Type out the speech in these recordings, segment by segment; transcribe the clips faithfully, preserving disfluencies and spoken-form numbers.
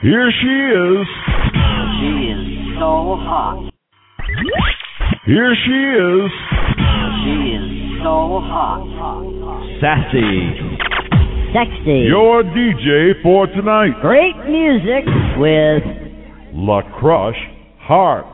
Here she is. She is so hot. Here she is. She is so hot. Sassy. Sexy. Your D J for tonight. Great music with La Crush Hearts.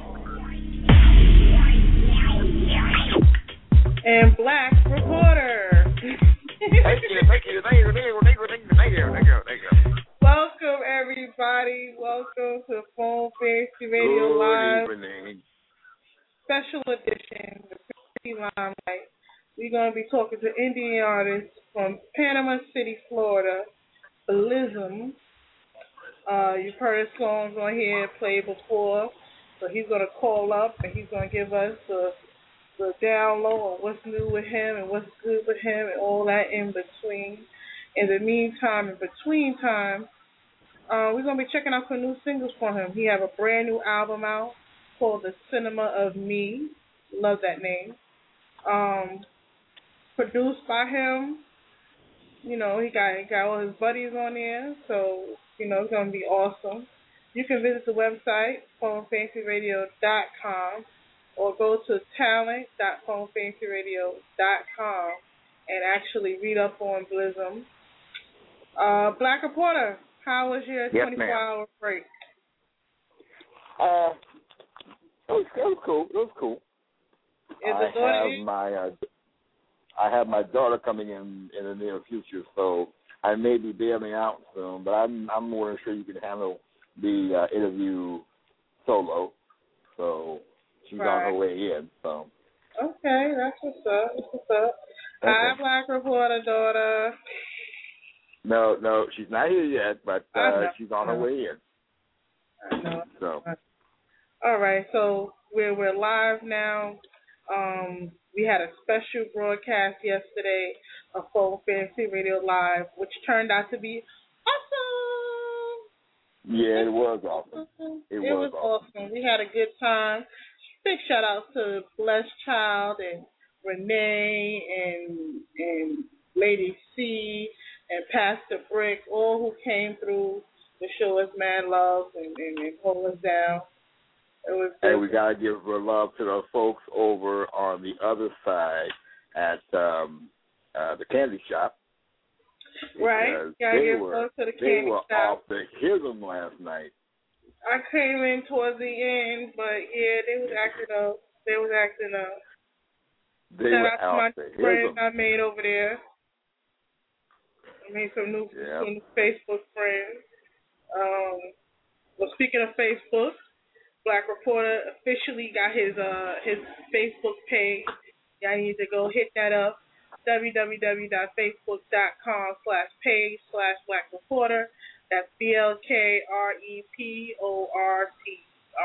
And Black Reporter. Thank you, thank you, thank you, thank you, thank you, thank you, thank you, thank you, thank you. Welcome, everybody. Welcome to Phone Fantasy Radio Good Live. evening. Special edition, the Fantasy Limelight. We're going to be talking to Indian artists from Panama City, Florida, Blism. Uh, you've heard his songs on here played before, so he's going to call up and he's going to give us the, the down low on what's new with him and what's good with him and all that in between. In the meantime, in between time, uh, we're going to be checking out some new singles from him. He have a brand new album out called The Cinema of Me. Love that name. Um, produced by him. You know, he got, he got all his buddies on there, so, you know, it's going to be awesome. You can visit the website, phone fantasy radio dot com, or go to talent dot phone fantasy radio dot com and actually read up on Blism. Uh, Black Reporter, how was your Yes, twenty-four hour break? Uh, it was, it was cool. It was cool. Is I the daughter have my uh, I have my daughter coming in in the near future, so I may be bailing out soon. But I'm I'm more than sure you can handle the uh, interview solo. So she's right. on her way in. So okay, that's what's up. That's what's up. okay. Hi, Black Reporter daughter. No, no, she's not here yet, but uh, she's on her way in. I know. So. All right, so we're we're live now. Um, we had a special broadcast yesterday of Phone Fantasy Radio Live, which turned out to be awesome. Yeah, it was awesome. It, it was, was awesome. awesome. We had a good time. Big shout out to Blessed Child and Renee and and Lady C and Pastor Brick, all who came through to show us mad love and, and, and hold us down. It was and we got to give our love to the folks over on the other side at um, uh, the candy shop. Right. Got to give love to the candy shop. They were shop. off the hism last night. I came in towards the end, but yeah, they was acting up. They was acting up. They Shout were out to my the friends hism. I made over there. I made some new, yeah. some new Facebook friends. Um, well, speaking of Facebook, Black Reporter officially got his uh his Facebook page. Y'all need to go hit that up. w w w dot facebook dot com slash page slash Black Reporter. That's B L K R E P O R T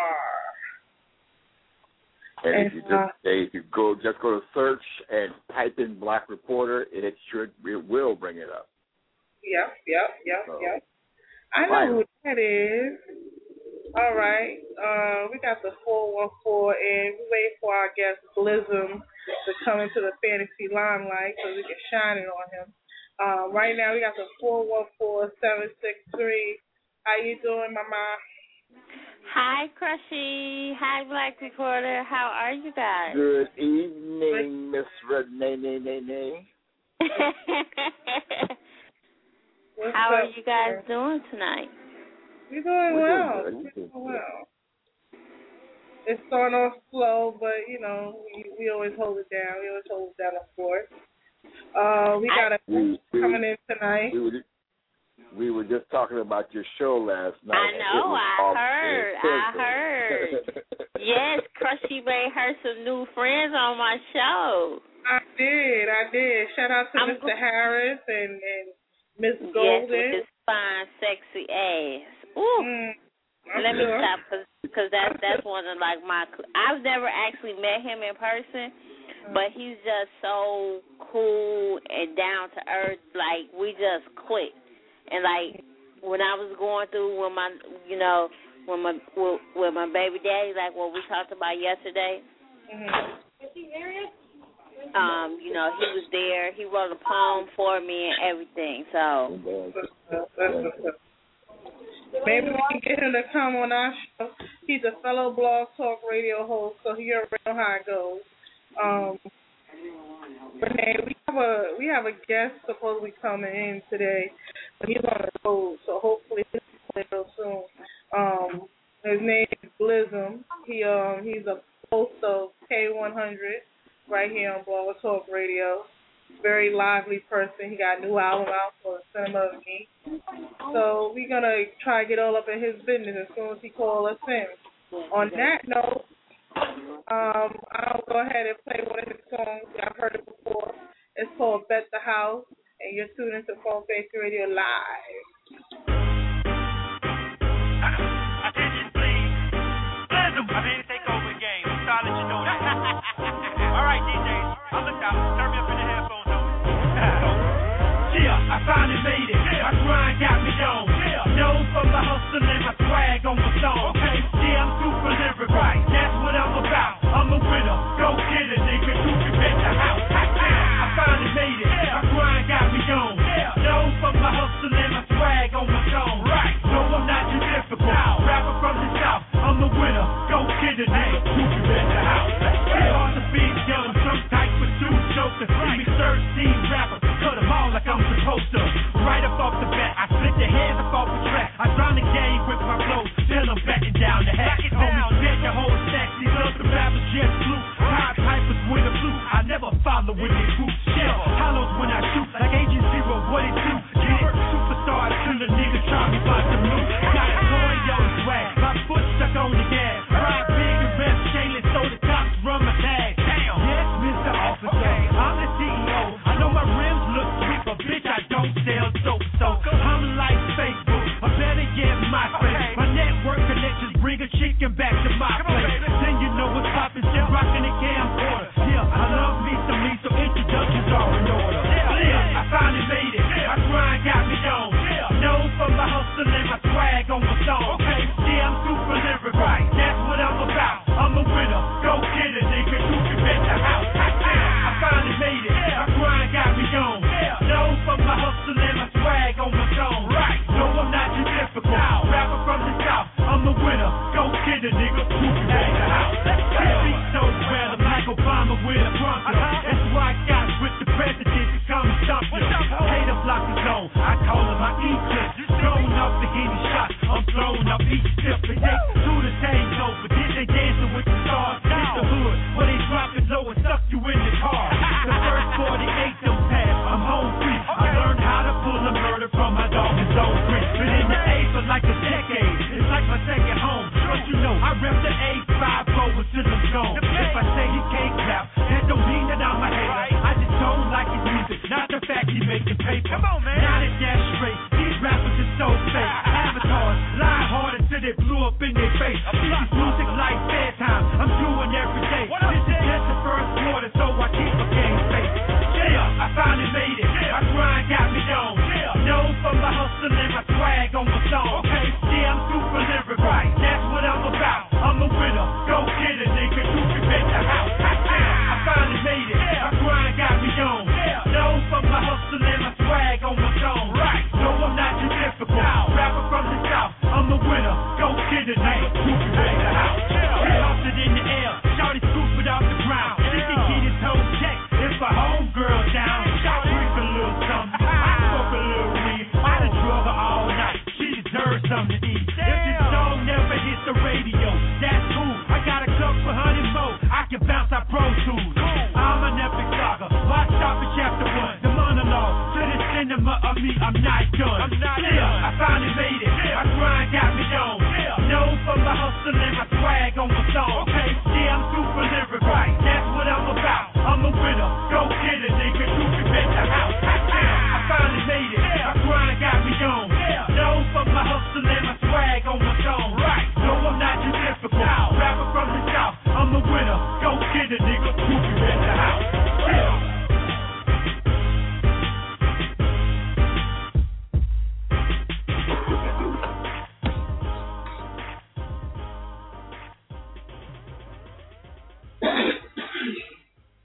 R. And if you just if you go just go to search and type in Black Reporter, it should it will bring it up. Yep, yep, yep, so, yep. I know fine. who that is. All right. Uh, we got the four one four, and we wait for our guest Blism to come into the fantasy limelight so we can shine it on him. Uh, right now, we got the four one four, seven six three. How you doing, Mama? Hi, Crushy. Hi, Black Reporter. How are you guys? Good evening, Miss Renee. How are you guys doing tonight? We're doing We're well. doing We're doing well. It's starting off slow, but, you know, we, we always hold it down. We always hold it down, of course. Uh, we got a we, coming in tonight. We were, just, we were just talking about your show last night. I know. I heard. I heard. Yes, Crushy made her some new friends on my show. I did. I did. Shout out to I'm Mister Go- Harris and, and Miss Golden. Yes, with his fine, sexy ass. Ooh. Mm, Let me sure. stop, because that's, that's one of, like, my... I've never actually met him in person, mm. but he's just so cool and down to earth. Like, we just click. And, like, when I was going through with my, you know, with my, with, with my baby daddy, like what we talked about yesterday, mm-hmm. um, you know, he was there. He wrote a poem for me and everything, so... Maybe we can get him to come on our show. He's a fellow Blog Talk Radio host, so he already know how it goes. Um, Renee, we have a we have a guest supposedly coming in today, but he's on the road, so hopefully he'll be real soon. Um, his name is Blizzum. He um he's a host of K one hundred right here on Blog Talk Radio. Very lively person. He got a new album out for Cinema of Me. So we're gonna try to get all up in his business as soon as he calls us in. On that note, um, I'll go ahead and play one of his songs. I've heard it before. It's called Bet the House, and you're tuned into Phone Face Radio Live. Attention, please. Blizzum. I'm here to take over the game. I'm sorry to let you know that. All right, D Js. I'll look out. Turn me up in the headphones. Yeah, I finally made it. My grind got me on. Known for my hustle and my swag on my song. Okay, yeah, I'm super lyrical. Right, that's what I'm about. I'm a winner. Go get it, nigga. You can bet the house. I finally made it. My grind got me on. Known for my hustle and my swag on my song. Right, no, I'm not too difficult. Rapper from the South. I'm a winner. Go get it, nigga. You can bet the house. It's hard to be young. Some type of dude joker. Give me thirteen rappers. Cut them all like I'm supposed to. Right up off the bat, I split the heads up off the track. I drown the game with my flow, till I'm backing down the hat. Homie, bet your whole stack. These other rappers just flew. High pipers with a flute. I never follow with their groups. Shell hollows when I shoot, like Agent Zero. What it do? Get it? Superstar till the niggas try me by some loot. Got a toy, yo, swag. My foot stuck on the gas. Ride big and rep shameless, so the cops run my tag. Damn. Yes, Mister Officer, I'm the C E O. I know my rims look sweet, but bitch, I don't sell dope. So I'm like Facebook, I better get my face. My network connections bring a chicken back to my place. Then you know what's poppin', shit rockin' the camcorder. Yeah, I love me some me, so introductions are in order. Yeah, I finally made it. My grind got me on. Known for my hustle and my swag on my song. Okay, yeah, I'm super lyrical. Right, that's what I'm about. I'm a winner. Go get it, nigga. You can bet the house. I finally made it. My grind got me on. Known for my hustle and my swag on my song. Right, no, I'm not too difficult. Rapper from the South. I'm a winner. Go get it, nigga. You can bet the house. This beat so well, I'm like Obama with a Bronco. That's why I got with the president to come and stop you. Hater block the zone. I call him my E-clip. Thrown up the Henny shot. I'm thrown up each step. But they do the same over. Then they dancing with the stars. It's the hood where they drop it low and stuff you in the car. The first forty-eight them pass. I'm home free. I learned how to pull a murder from my dog and zone free. Been in the A for like a decade. It's like my second home. But you know, I rep the A five over till I'm gone. If I say he can't rap, that don't mean that I'm a hater. I just don't like his music, not the fact he making paper. Come on, man. Now that that's straight, these rappers are so fake. Avatars lie hard until they blew up in their face. This is music like bedtime. I'm doing every day. This is just the first quarter, so I keep a game face. Yeah, I finally made it. My grind got me on. Known for my hustle and my swag on my song. Okay, yeah, I'm super lyrical. Right, that's what I'm about. I'm a winner. Go get it, nigga. You can bet the house. I finally made it. My grind got me on. Known for my hustle and my swag on my song. Right, no, I'm not too difficult. Rapper from the South. I'm a winner. Go get it, nigga. You can bet the house. Toss it in the air. Shorty scoop it off the ground. She can get his toe checked. If a homegirl down, shot drink a little something. I smoke a little weed. I done drug her all night. She deserves something to eat. If this song never hits the radio, that's cool. I got a cup for honey mo. I can bounce out Pro Tools. I'm an epic saga. Watch stop at chapter one. The monologue to the cinema of me. I'm not done. I'm not yeah, done. I finally made it. My grind got me on. Known for my hustle and my swag on my song. Okay, yeah, I'm super lyrical. Right, that's what I'm about. I'm a winner. Go get it, nigga. You can bet the house. I finally made it. My grind got me on. Known for my hustle and my swag on my song. Right, no, I'm not too difficult. Rapper from the South. I'm a winner. Go get it, nigga. You can bet the house. Yeah.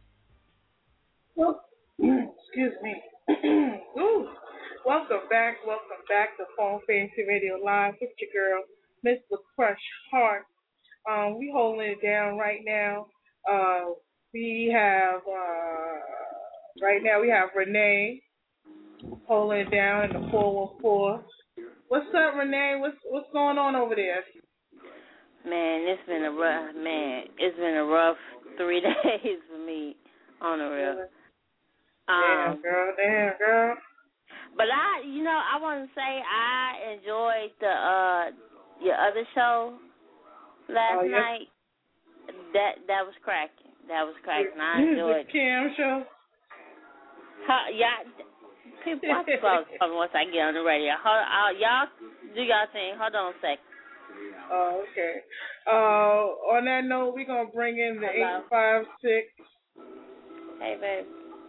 Excuse me. Ooh. Welcome back. welcome back to Phone Fantasy Radio Live with your girl, Miss LaCrush Hart. Um, we holding it down right now. Uh, we have uh, right now we have Renee holding it down in the four one four. What's up, Renee? What's what's going on over there? Man, it's been a rough man. It's been a rough three days for me on the real. Damn, Um, girl. Damn, girl. But I, you know, I want to say I enjoyed the uh your other show last Oh, yes. night. That that was cracking. That was cracking. I enjoyed. The Cam show. Huh, y'all, people, I'm supposed to come once I get on the radio. Hold, uh, y'all do y'all thing. Hold on a second. Oh, okay. Uh, on that note, we're gonna bring in the Hello. eight five six. Hey, babe.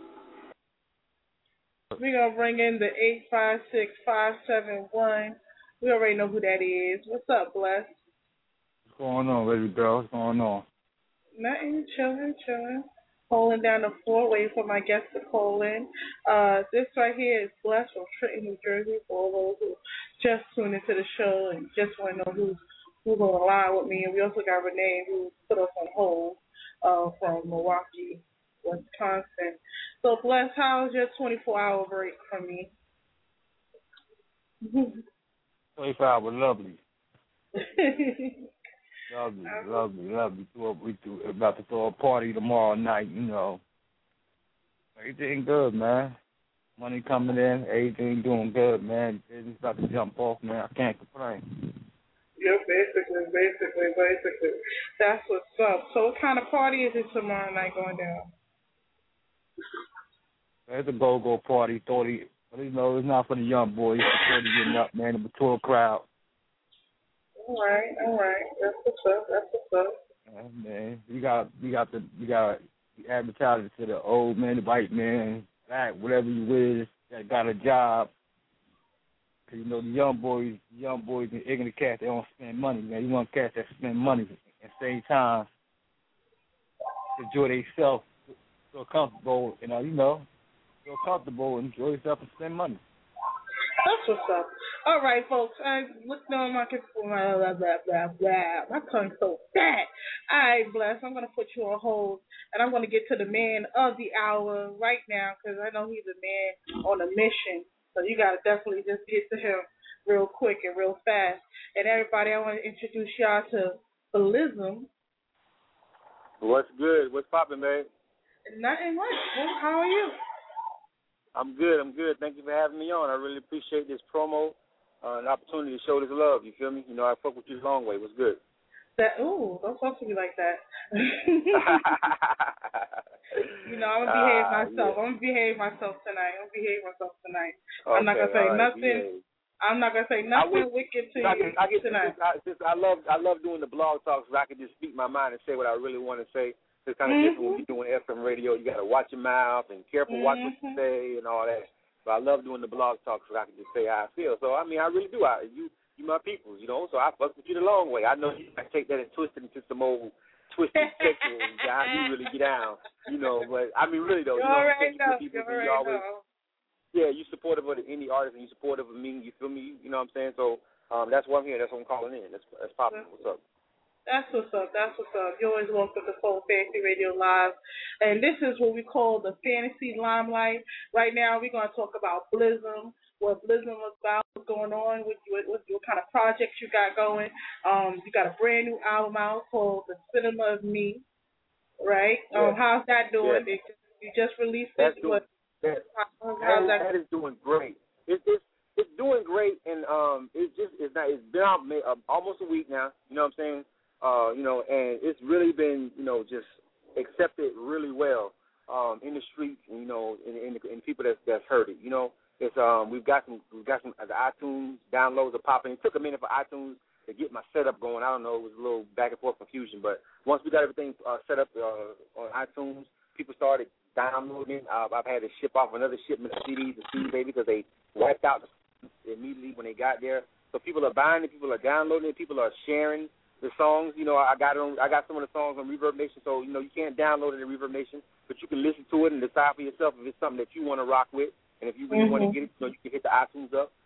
We're gonna bring in the eight five six five seven one. We already know who that is. What's up, Bless? What's going on, baby girl? What's going on? Nothing, chilling, chilling. Holding down the floor, waiting for my guests to call in. Uh, this right here is Bless from Trenton, New Jersey, for all those who just tuned into the show and just want to know who's who's on the line with me. And we also got Renee, who put us on hold uh, from Milwaukee, Wisconsin. So, Bless, how's your twenty-four hour break from me? twenty-four hour, lovely. Lovely, lovely, lovely. We do, about to throw a party tomorrow night, you know. Everything good, man. Money coming in, everything doing good, man. Business about to jump off, man. I can't complain. Yeah, basically, basically, basically. That's what's up. So what kind of party is it tomorrow night going down? It's a go-go party, thirty, but you know, it's not for the young boys. It's for thirty getting up, man, the mature crowd. All right, all right. That's what's up. That's what's up. Yeah, man, you got, you got the, you got to advertise it to the old man, the white man, black, whatever you is that got a job. Cause you know the young boys, the young boys and ignorant cats, they don't spend money, man. You want cats that spend money at the same time to enjoy themselves, feel comfortable, you know, you know, feel comfortable, enjoy yourself and spend money. That's what's up. All right, folks. I looked on my computer. Blah, blah, blah, blah. My tongue's so fat. All right, Bless. I'm going to put you on hold, and I'm going to get to the man of the hour right now because I know he's a man on a mission. So you got to definitely just get to him real quick and real fast. And everybody, I want to introduce y'all to Bellism. What's good? What's poppin', babe? Nothing much. How are you? I'm good. I'm good. Thank you for having me on. I really appreciate this promo, uh, an opportunity to show this love. You feel me? You know, I fuck with you the long way. What's good? That ooh, don't talk to me like that. You know, I'm gonna behave uh, myself. Yeah. I'm gonna behave myself tonight. I'm gonna behave myself tonight. Okay, I'm not gonna say right, nothing. behave. I'm not gonna say nothing wish, wicked to I you can, I can, tonight. Since I, since I love, I love doing the blog talks where I can just speak my mind and say what I really want to say. It's kind of mm-hmm. different when you're doing F M radio. You got to watch your mouth and careful mm-hmm. watch what you say and all that. But I love doing the blog talks where I can just say how I feel. So I mean, I really do. I you you my peoples, you know. So I fuck with you the long way. I know you might take that and twist it into some old twisted sexual how you really get down, you know. But I mean, really though, you you know, already know. people, You you already always, know. yeah, you supportive of the indie artist and you supportive of me. You feel me? You know what I'm saying? So um, that's why I'm here. That's why I'm calling in. That's that's popping. What's up? That's what's up. That's what's up. You're always welcome to Phone Fantasy Radio Live. And this is what we call the Fantasy Limelight. Right now, we're going to talk about Bellism, what Bellism is about, what's going on, with what, what, what kind of projects you got going. Um, you got a brand new album out called The Cinema of Me, right? Yeah. Um, how's that doing? Yeah. It, you just released That's it. doing, What, that, how, that, how's is, that? that is doing great. It's it's it's doing great, and um, it's just it's not. It's been out uh, almost a week now. You know what I'm saying? Uh, you know, and it's really been, you know, just accepted really well um, in the streets, and, you know, and, and, and people that's that's heard it. You know, it's um, we've got some, we've got some. The iTunes downloads are popping. It took a minute for iTunes to get my setup going. I don't know, it was a little back and forth confusion, but once we got everything uh, set up uh, on iTunes, people started downloading. Uh, I've had to ship off another shipment of C Ds to C Baby because they wiped out immediately when they got there. So people are buying it, people are downloading it, people are sharing the songs. You know, I got it on, I got some of the songs on Reverb Nation, so, you know, you can't download it in Reverb Nation, but you can listen to it and decide for yourself if it's something that you want to rock with. And if you really mm-hmm. want to get it, you know, you can hit the iTunes up.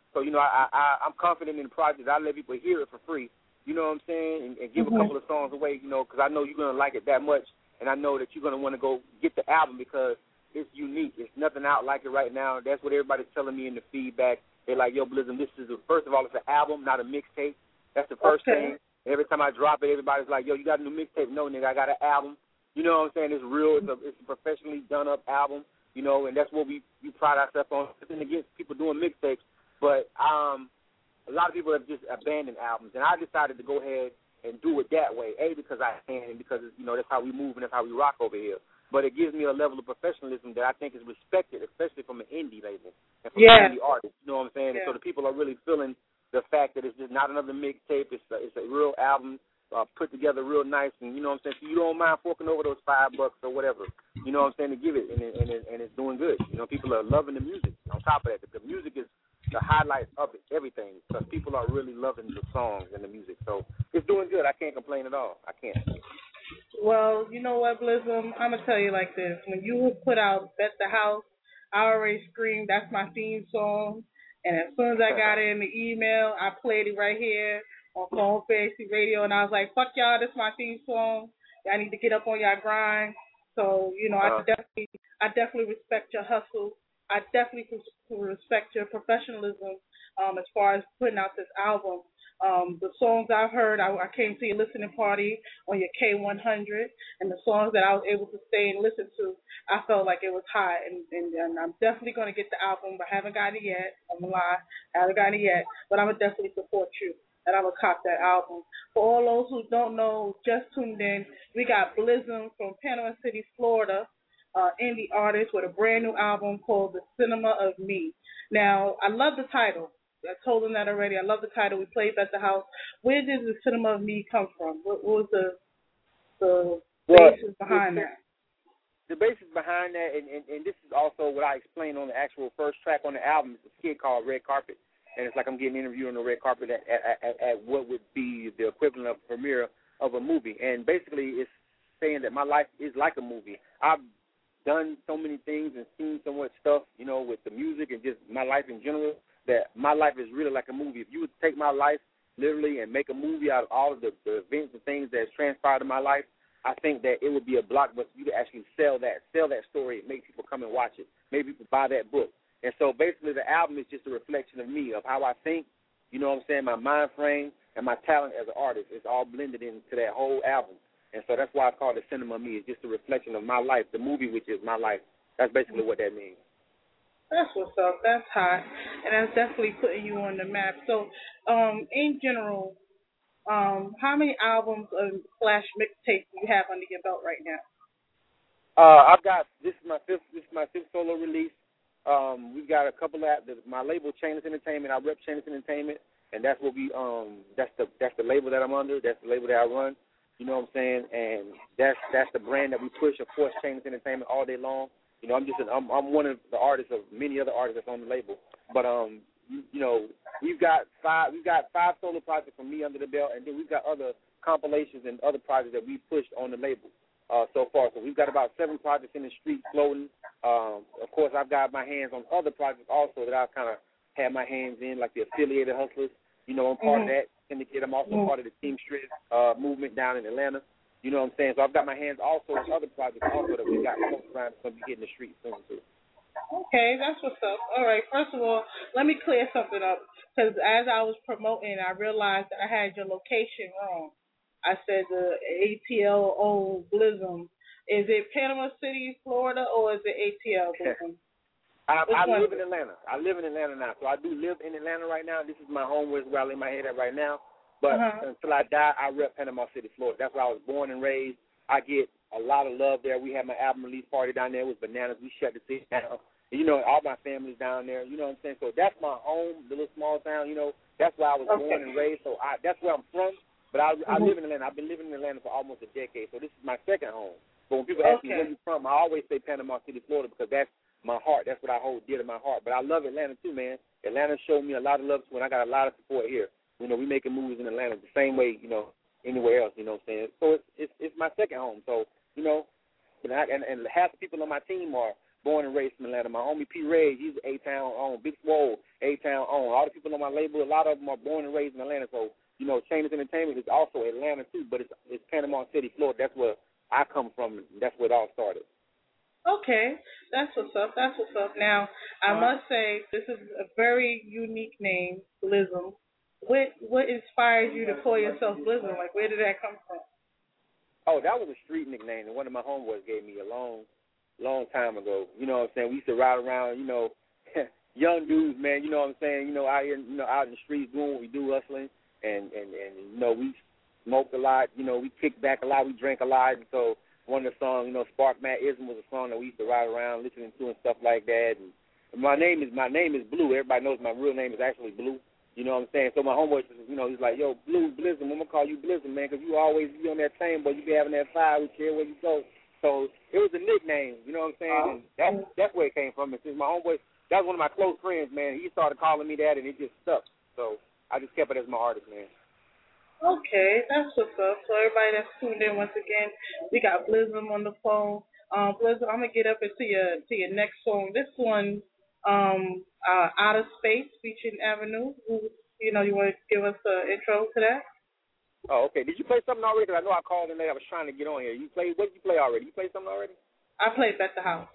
So, you know, I, I, I'm confident in the project. I let people hear it for free, you know what I'm saying, and, and give mm-hmm. a couple of songs away, you know, because I know you're going to like it that much, and I know that you're going to want to go get the album because it's unique. It's nothing out like it right now. That's what everybody's telling me in the feedback. They're like, yo, Blizzum, this is, a, first of all, it's an album, not a mixtape. That's the first okay. thing. Every time I drop it, everybody's like, yo, you got a new mixtape? No, nigga, I got an album. You know what I'm saying? It's real. It's a, it's a professionally done-up album, you know, and that's what we, we pride ourselves on. Nothing against people doing mixtapes, but um, a lot of people have just abandoned albums, and I decided to go ahead and do it that way, A, because I can, and because, you know, that's how we move and that's how we rock over here. But it gives me a level of professionalism that I think is respected, especially from an indie label and from yeah. an indie artist. You know what I'm saying? Yeah. And so the people are really feeling the fact that it's just not another mixtape. It's a, it's a real album uh, put together real nice. And you know what I'm saying? So you don't mind forking over those five bucks or whatever. You know what I'm saying? To give it, and, it, and, it, and it's doing good. You know, people are loving the music. On top of that, the, the music is the highlight of it, everything, because people are really loving the songs and the music. So it's doing good. I can't complain at all. I can't. Well, you know what, Blizzum? I'm going to tell you like this. When you put out Bet the House, I already screamed, that's my theme song. And as soon as I got it in the email, I played it right here on Phone Fantasy Radio. And I was like, fuck y'all, this is my theme song. Y'all need to get up on y'all grind. So, you know, uh-huh. I definitely I definitely respect your hustle. I definitely respect your professionalism um, as far as putting out this album. Um, the songs I've heard, I, I came to your listening party on your K one hundred, and the songs that I was able to stay and listen to, I felt like it was hot, and, and, and I'm definitely going to get the album, but I haven't got it yet. I'm going to lie, I haven't got it yet, but I'm going to definitely support you, and I'm going to cop that album. For all those who don't know, just tuned in, we got Blizzum from Panama City, Florida, uh, indie artist with a brand new album called The Cinema of Me. Now, I love the title. I told them that already. I love the title. We played at the house. Where did The Cinema of Me come from? What, what was the the well, basis behind the, that? The basis behind that, and, and, and this is also what I explained on the actual first track on the album. It's a skit called Red Carpet, and it's like I'm getting interviewed on the red carpet at, at, at, at what would be the equivalent of a premiere of a movie. And basically it's saying that my life is like a movie. I've done so many things and seen so much stuff, you know, with the music and just my life in general, that my life is really like a movie. If you would take my life literally and make a movie out of all of the, the events and things that has transpired in my life, I think that it would be a blockbuster. You could actually sell that, sell that story and make people come and watch it. Maybe people buy that book. And so basically the album is just a reflection of me, of how I think, you know what I'm saying, my mind frame and my talent as an artist. It's all blended into that whole album. And so that's why I call it Cinema of Me. It's just a reflection of my life, the movie, which is my life. That's basically what that means. That's what's up. That's hot. And that's definitely putting you on the map. So, um, in general, um, how many albums of slash mixtapes do you have under your belt right now? Uh, I've got, this is my fifth, this is my fifth solo release. Um, we've got a couple of, my label, Chainless Entertainment. I rep Chainless Entertainment, and that's what we, um, that's the, that's the label that I'm under. That's the label that I run. You know what I'm saying? And that's, that's the brand that we push, of course, Chainless Entertainment all day long. You know, I'm just, an, I'm, I'm one of the artists of many other artists that's on the label. But, um, you, you know, we've got five, we've got five solo projects from me under the belt, and then we've got other compilations and other projects that we've pushed on the label uh, so far. So we've got about seven projects in the street floating. Um, of course, I've got my hands on other projects also that I've kind of had my hands in, like the Affiliated Hustlers. You know, I'm part mm-hmm. of that syndicate. I'm also mm-hmm. part of the Teamsters uh, movement down in Atlanta. You know what I'm saying? So I've got my hands also on other projects also that we got close around that's going to be hitting the streets soon too. Okay, that's what's up. All right, first of all, let me clear something up, because as I was promoting, I realized that I had your location wrong. I said the A T L O Blizzum. Is it Panama City, Florida, or is it A T L Blizzum? I, I live in Atlanta. I live in Atlanta now. So I do live in Atlanta right now. This is my home, where I lay my head at right now. But uh-huh. until I die, I rep Panama City, Florida. That's where I was born and raised. I get a lot of love there. We had my album release party down there. It was bananas. We shut the city down. You know, all my family's down there. You know what I'm saying? So that's my home, the little small town. You know, that's where I was okay. born and raised. So I, that's where I'm from. But I, mm-hmm. I live in Atlanta. I've been living in Atlanta for almost a decade. So this is my second home. But when people ask okay. me where you're from, I always say Panama City, Florida, because that's my heart. That's what I hold dear to my heart. But I love Atlanta too, man. Atlanta showed me a lot of love when I got a lot of support here. You know, we making movies in Atlanta the same way, you know, anywhere else, you know what I'm saying? So it's it's, it's my second home. So, you know, and, I, and, and half the people on my team are born and raised from Atlanta. My homie P. Ray, he's A-Town on. Big Swole, A-Town on. All the people on my label, a lot of them are born and raised in Atlanta. So, you know, Chainless Entertainment is also Atlanta, too, but it's, it's Panama City, Florida. That's where I come from. That's where it all started. Okay, that's what's up. That's what's up. Now, I must say, this is a very unique name, Blizzum. What what inspired you to call yourself Blizzum? Like, where did that come from? Oh, that was a street nickname that one of my homeboys gave me a long, long time ago. You know what I'm saying? We used to ride around, you know, young dudes, man. You know what I'm saying? You know, out here, you know, out in the streets doing what we do, hustling, and and and you know, we smoked a lot. You know, we kicked back a lot. We drank a lot, and so. One of the songs, you know, Spark Matt Ism was a song that we used to ride around listening to and stuff like that. And my name is my name is Blue. Everybody knows my real name is actually Blue. You know what I'm saying? So my homeboy, you know, he's like, yo, Blue Blizzum, I'm gonna call you Blizzum, man, because you always be on that train, but you be having that fire with you where you go. So it was a nickname. You know what I'm saying? And that's that's where it came from. And since my homeboy, that was one of my close friends, man. He started calling me that, and it just stuck. So I just kept it as my artist, man. Okay, that's what's up. So everybody that's tuned in once again, we got Blizzum on the phone. Um, Blizzum, I'm gonna get up into your to your next song. This one, um, uh, Out of Space featuring Avenue. Who, you know, you want to give us an intro to that? Oh, okay. Did you play something already? Because I know I called in there. I was trying to get on here. You played? What did you play already? You played something already? I played Bet the House.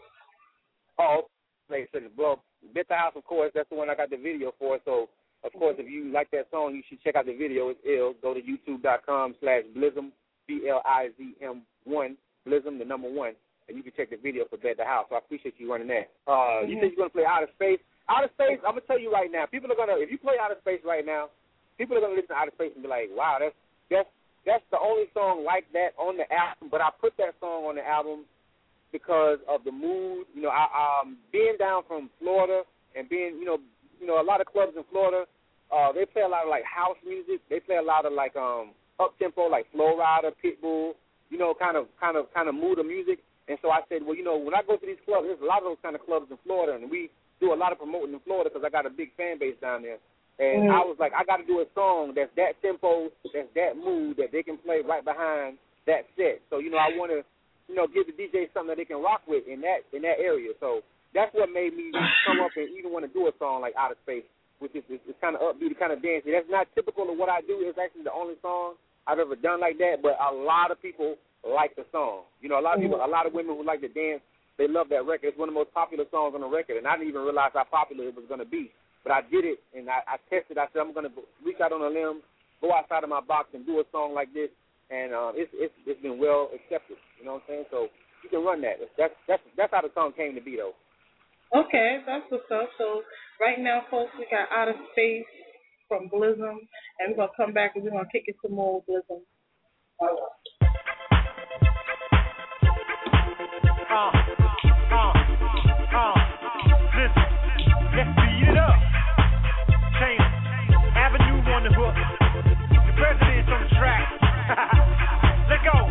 Oh, okay. So, well, Bet the House, of course. That's the one I got the video for. So. Of course, if you like that song, you should check out the video. It's ill. Go to youtube.com slash Blizzum, B L I Z M one, Blizzum, the number one, and you can check the video for Bet the House. So I appreciate you running that. Uh, mm-hmm. You said you're going to play Out of Space. Out of Space, I'm going to tell you right now, people are going to, if you play Out of Space right now, people are going to listen to Out of Space and be like, wow, that's, that's, that's the only song like that on the album. But I put that song on the album because of the mood. You know, I, um, being down from Florida and being, you know, You know, a lot of clubs in Florida, uh, they play a lot of, like, house music. They play a lot of, like, um, up-tempo, like Flow Rider, Pitbull, you know, kind of kind of, kind of mood of music. And so I said, well, you know, when I go to these clubs, there's a lot of those kind of clubs in Florida, and we do a lot of promoting in Florida because I got a big fan base down there. And mm-hmm. I was like, I got to do a song that's that tempo, that's that mood, that they can play right behind that set. So, you know, I want to, you know, give the D J something that they can rock with in that in that area. So that's what made me come up and even want to do a song like Out of Space, which is it's, it's kind of upbeat, kind of dancey. That's not typical of what I do. It's actually the only song I've ever done like that, but a lot of people like the song. You know, a lot of people, a lot of women who like to dance, they love that record. It's one of the most popular songs on the record, and I didn't even realize how popular it was going to be. But I did it, and I, I tested. I said, I'm going to reach out on a limb, go outside of my box, and do a song like this, and uh, it's, it's it's been well accepted. You know what I'm saying? So you can run that. That's that's that's how the song came to be, though. Okay, that's what's up. So right now, folks, we got Out of Space from Blizzum, and we're going to come back and we're going to kick it some more with Blizzum. Uh, uh, uh, listen, let's beat it up. Change Avenue on the hook. The president's on the track. Let go.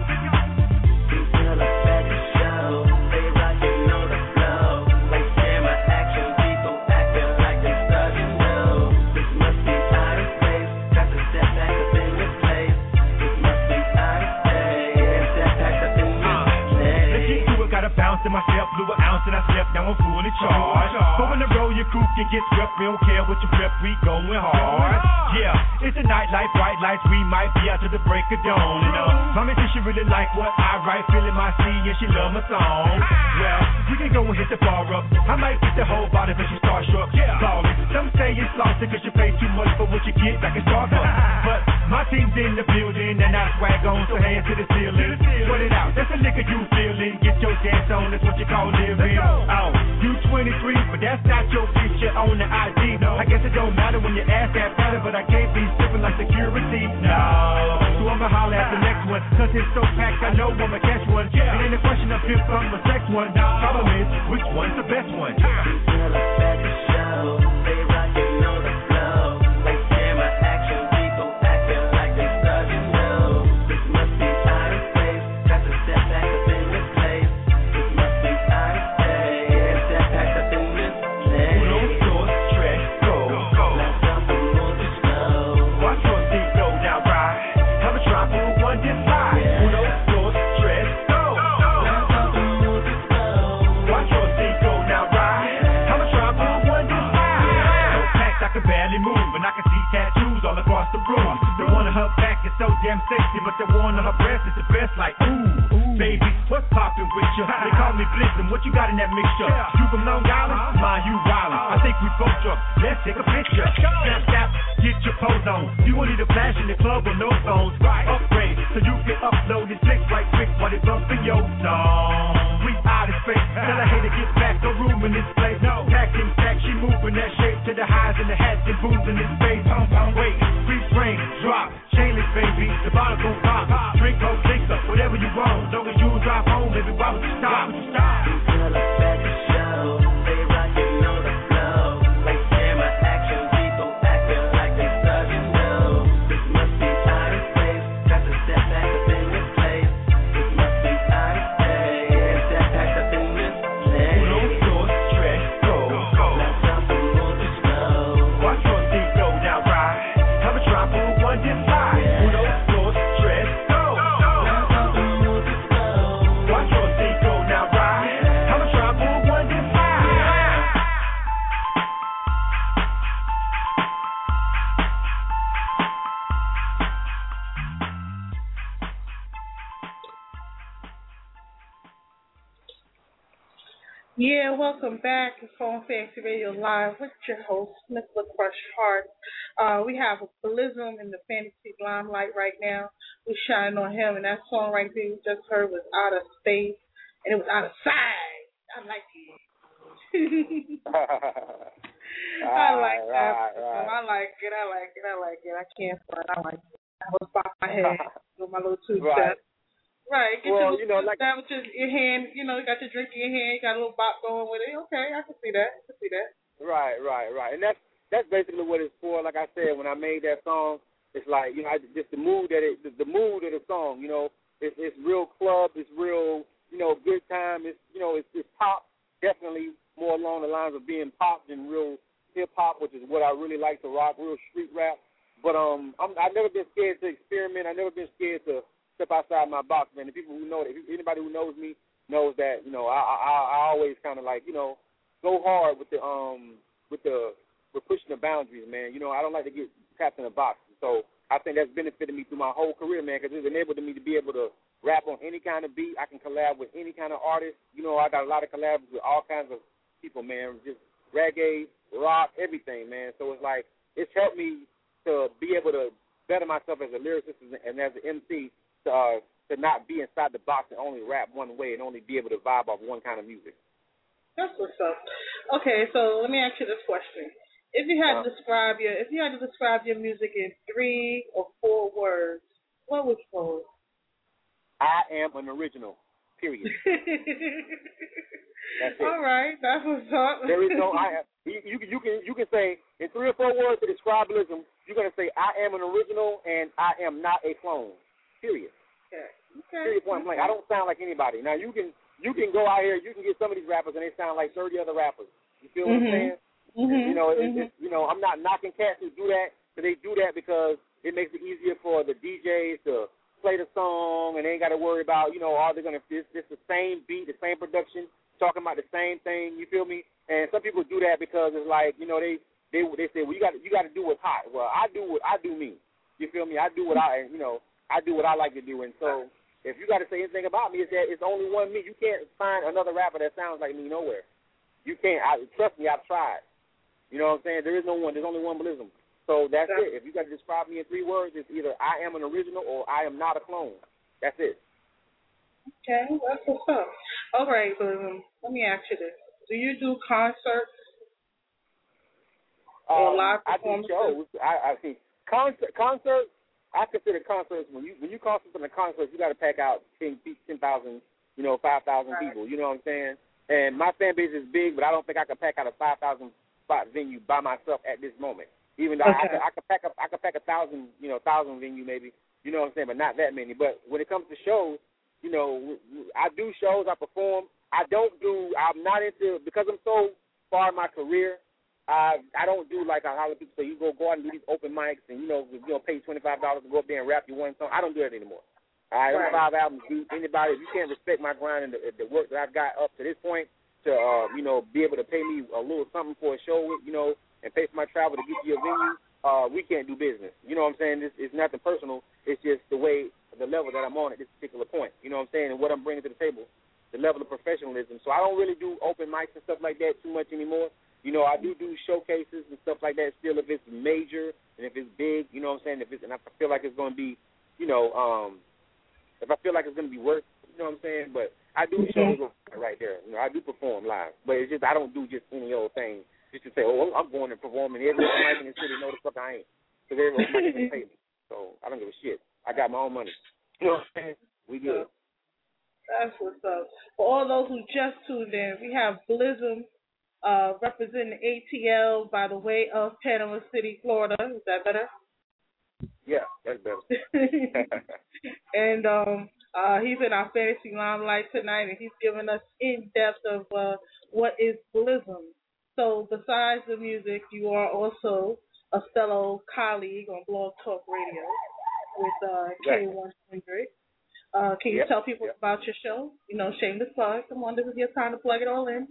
In my step, blew an ounce and I stepped down, I'm fully charged. But when the roll, your crew can get swept. We don't care what you rep, we going hard. Yeah, it's a nightlife, bright lights. We might be out to the break of dawn. And uh, mommy said she really like what I write, feeling my C and she love my song. Well, we can go and hit the bar up. I might get the whole body, but she starstruck. Call it. Some say it's lost because you pay too much for what you get, like a Starbucks. But my team's in the building and I swag on, so hands to the ceiling. Sweat it out, that's the liquor you feeling. Get your dance on. That's what you call living. Oh, you twenty-three, but that's not your picture on the I D. No. I guess it don't matter when you ask that better, but I can't be sipping like security. No. So I'ma holler at the next one, cause it's so packed, I know I'ma catch one. Yeah. It ain't a question of if I'm a sex one. No. Problem is, which one's the best one? Yeah. Feel like at the show, they rockin' on the flow. Like camera action, people acting like they started know. This must be out of space, got to step back up in this place. Watch your seat go see tattoos all across the room. The one on her back is so damn sexy, but the one on her breast is the best. Like ooh, ooh. Baby, what's poppin' with you? They call me Blizzard. What you got in that mixture? You from Long Island? Mind you wildin'. I think we both drunk. Let's take a picture. Snap, snap, get your pose on. You wanted to flash in the club with no phones. Right. Upgrade so you can upload and flick right quick while they bumpin' your song. We out of space. Tell a hater get back. No room in this place. No. Packed in stack. She moving that shape to the highs and the hats and booms in this space. Pump, pump, wait. Free frame, drop. Chainless, baby. The bottle gon' pop. Drink, go, take up. Whatever you want. Long as you drive home, baby. Why would you stop? Why would you stop? Girl, I'm at the show. They rockin' on the flow. Like camera action. People acting like they studying know. This must be out of place. Got to step back up in this place. This must be out of place. And step back up in this place. Uno, dos, tres, go. Now time to move this slow. Watch your seat go now right. Have a try for one to five. Uno, dos, tres, go. Now time to move this slow. Watch your seat go now right. Have a try for one to five. Yeah, welcome back to Phone Fancy Radio Live with your host, Miss LaCrush Hart. Uh, we have Blizzum in the Fantasy Limelight right now. We're shining on him, and that song right there you just heard was Out of Space, and it was out of sight. I like it. I like Right, that. right, right. I like it. I like it. I like it. I can't front. I like it. I was bob my head with my little two Right. step. Right. Get Well, your you know, little like- step with your, your hand. You know, you got your drink in your hand. You got a little bop going with it. Okay, I can see that. I can see that. Right, right, right. And that's that's basically what it's for. Like I said, when I made that song, it's like, you know, I, just the mood that it, the, the mood of the song. You know, it's it's real club. It's real, you know, good time. It's you know, it's it's pop. Definitely more along the lines of being pop than real hip hop, which is what I really like to rock. Real street rap. But um, I'm, I've never been scared to experiment. I've never been scared to step outside my box, man. The people who know that, anybody who knows me knows that, you know, I I, I always kind of like, you know, go hard with the um with the with pushing the boundaries, man. You know, I don't like to get trapped in a box. So I think that's benefited me through my whole career, man, because it's enabled me to be able to rap on any kind of beat. I can collab with any kind of artist. You know, I got a lot of collabs with all kinds of people, man. Just reggae, rock, everything, man. So it's like it's helped me to be able to better myself as a lyricist and as an M C. To, uh, to not be inside the box and only rap one way and only be able to vibe off one kind of music. That's what's up. Okay, so let me ask you this question: If you had Uh, to describe your, if you had to describe your music in three or four words, what would you? I am an original. Period. That's it. All right, that's what's up. There is no I. Am. You, you you can you can say in three or four words to describe Blizzum. You're gonna say I am an original and I am not a clone. Period. Okay. Okay. Period. Point blank. I don't sound like anybody. Now you can you can go out here. You can get some of these rappers and they sound like thirty other rappers. You feel what Mhm. I'm saying? Mhm. You know, it, Mhm. it's, you know, I'm not knocking cats who do that, but they do that because it makes it easier for the D Js to play the song, and they ain't got to worry about, you know, are they gonna it's, it's the same beat, the same production, talking about the same thing. You feel me? And some people do that because it's like, you know, they they they say, well, you got you got to do what's hot. Well, I do what I do me. You feel me? I do what I, you know, I do what I like to do. And so, if you got to say anything about me, it's that it's only one me. You can't find another rapper that sounds like me nowhere. You can't. I, trust me, I've tried. You know what I'm saying? There is no one. There's only one Blizzum. So that's it. If you got to describe me in three words, it's either I am an original or I am not a clone. That's it. Okay, that's what's up. All right, Blizzum, let me ask you this: Do you do concerts or Um, live I do performances? shows. I, I see concert concerts. I consider concerts when you when you call something a concert, you got to pack out ten ten thousand, you know, five thousand Right. people. You know what I'm saying? And my fan base is big, but I don't think I can pack out a five thousand spot venue by myself at this moment. Even though I, Okay. I, I could pack up, I could pack a thousand, you know, thousand venue maybe. You know what I'm saying? But not that many. But when it comes to shows, you know, I do shows, I perform. I don't do. I'm not into because I'm so far in my career. I I don't do like a holler people. So you go go out and do these open mics, and you know you know pay twenty five dollars to go up there and rap your one song. I don't do that anymore. All right, Right. I'm five albums deep. Anybody, if you can't respect my grind and the, the work that I've got up to this point, to uh, you know be able to pay me a little something for a show, with, you know, and pay for my travel to get to your venue, uh, we can't do business. You know what I'm saying? It's, it's nothing personal. It's just the way, the level that I'm on at this particular point. You know what I'm saying? And what I'm bringing to the table, the level of professionalism. So I don't really do open mics and stuff like that too much anymore. You know, I do do showcases and stuff like that still if it's major and if it's big. You know what I'm saying? If it's, and I feel like it's going to be, you know, um, if I feel like it's going to be worth, you know what I'm saying? But I do shows right there. You know, I do perform live. But it's just I don't do just any old thing just to say, oh, I'm going and performing every mic in the city. No, the fuck I ain't. Because every mic can pay me. So I don't give a shit. I got my own money. You know what I'm saying? We good. That's what's up. For all those who just tuned in, we have Blizzum uh, representing A T L by the way of Panama City, Florida. Is that better? Yeah, that's better. And um, uh, he's in our fantasy limelight tonight, and he's giving us in depth of uh, what is Blizzum. So besides the music, you are also a fellow colleague on Blog Talk Radio with uh, K one hundred. Uh, can you yep. tell people yep. about your show? You know, shameless plug. Come on, this is your time to plug it all in.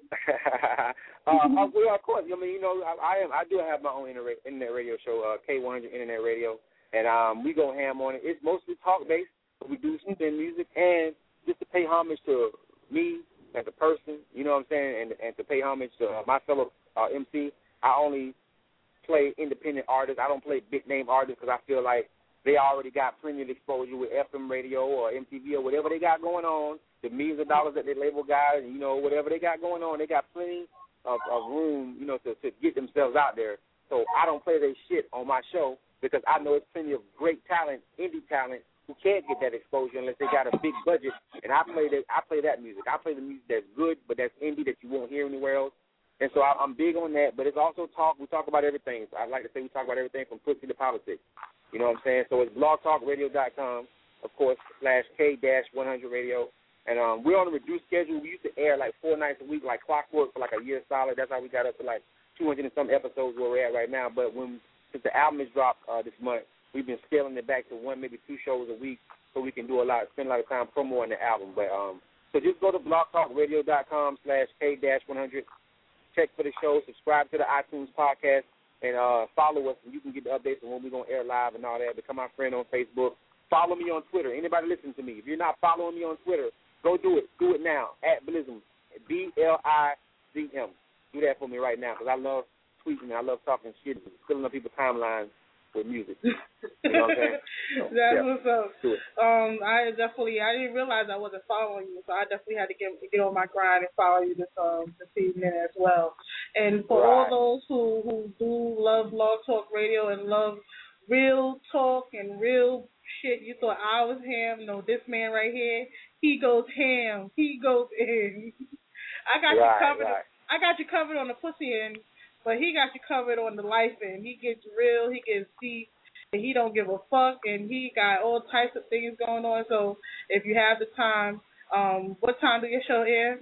uh, uh, well, of course. I mean, you know, I, I am. I do have my own internet, internet radio show, uh, K one hundred Internet Radio, and um, we go ham on it. It's mostly talk based, but we do some spin music, and just to pay homage to me as a person, you know what I'm saying, and and to pay homage to uh, my fellow uh, M C. I only play independent artists. I don't play big name artists because I feel like they already got plenty of exposure with F M radio or M T V or whatever they got going on, the millions of dollars that they label guys, you know, whatever they got going on, they got plenty of, of room, you know, to, to get themselves out there. So I don't play their shit on my show because I know it's plenty of great talent, indie talent, who can't get that exposure unless they got a big budget. And I play that I play that music. I play the music that's good, but that's indie that you won't hear anywhere else. And so I, I'm big on that, but it's also talk. We talk about everything. So I like to say we talk about everything from pussy to politics. You know what I'm saying? So it's blog talk radio dot com, of course, slash K one hundred radio. And um, we're on a reduced schedule. We used to air like four nights a week, like clockwork, for like a year solid. That's how we got up to like two hundred and some episodes where we're at right now. But when since the album is dropped uh, this month, we've been scaling it back to one, maybe two shows a week so we can do a lot, spend a lot of time promoting the album. But um, so just go to blog talk radio dot com slash K one hundred. Check for the show. Subscribe to the iTunes podcast. And uh, follow us, and you can get the updates on when we're going to air live and all that. Become my friend on Facebook. Follow me on Twitter. Anybody listening to me, if you're not following me on Twitter, go do it. Do it now, at Blizzum, B L I Z M. Do that for me right now because I love tweeting and I love talking shit, filling up people's timelines with music. You know what I'm saying? So, That's yeah, what's up. do it. Um, I definitely, I didn't realize I wasn't following you, so I definitely had to get get on my grind and follow you this um this evening as well. And for right. all those who who do love Blog Talk Radio and love real talk and real shit, you thought I was ham. No, this man right here, he goes ham. He goes in. I got right, you covered. Right. I got you covered on the pussy end. But he got you covered on the life end. He gets real, he gets deep, and he don't give a fuck, and he got all types of things going on. So if you have the time, um, what time do your show air?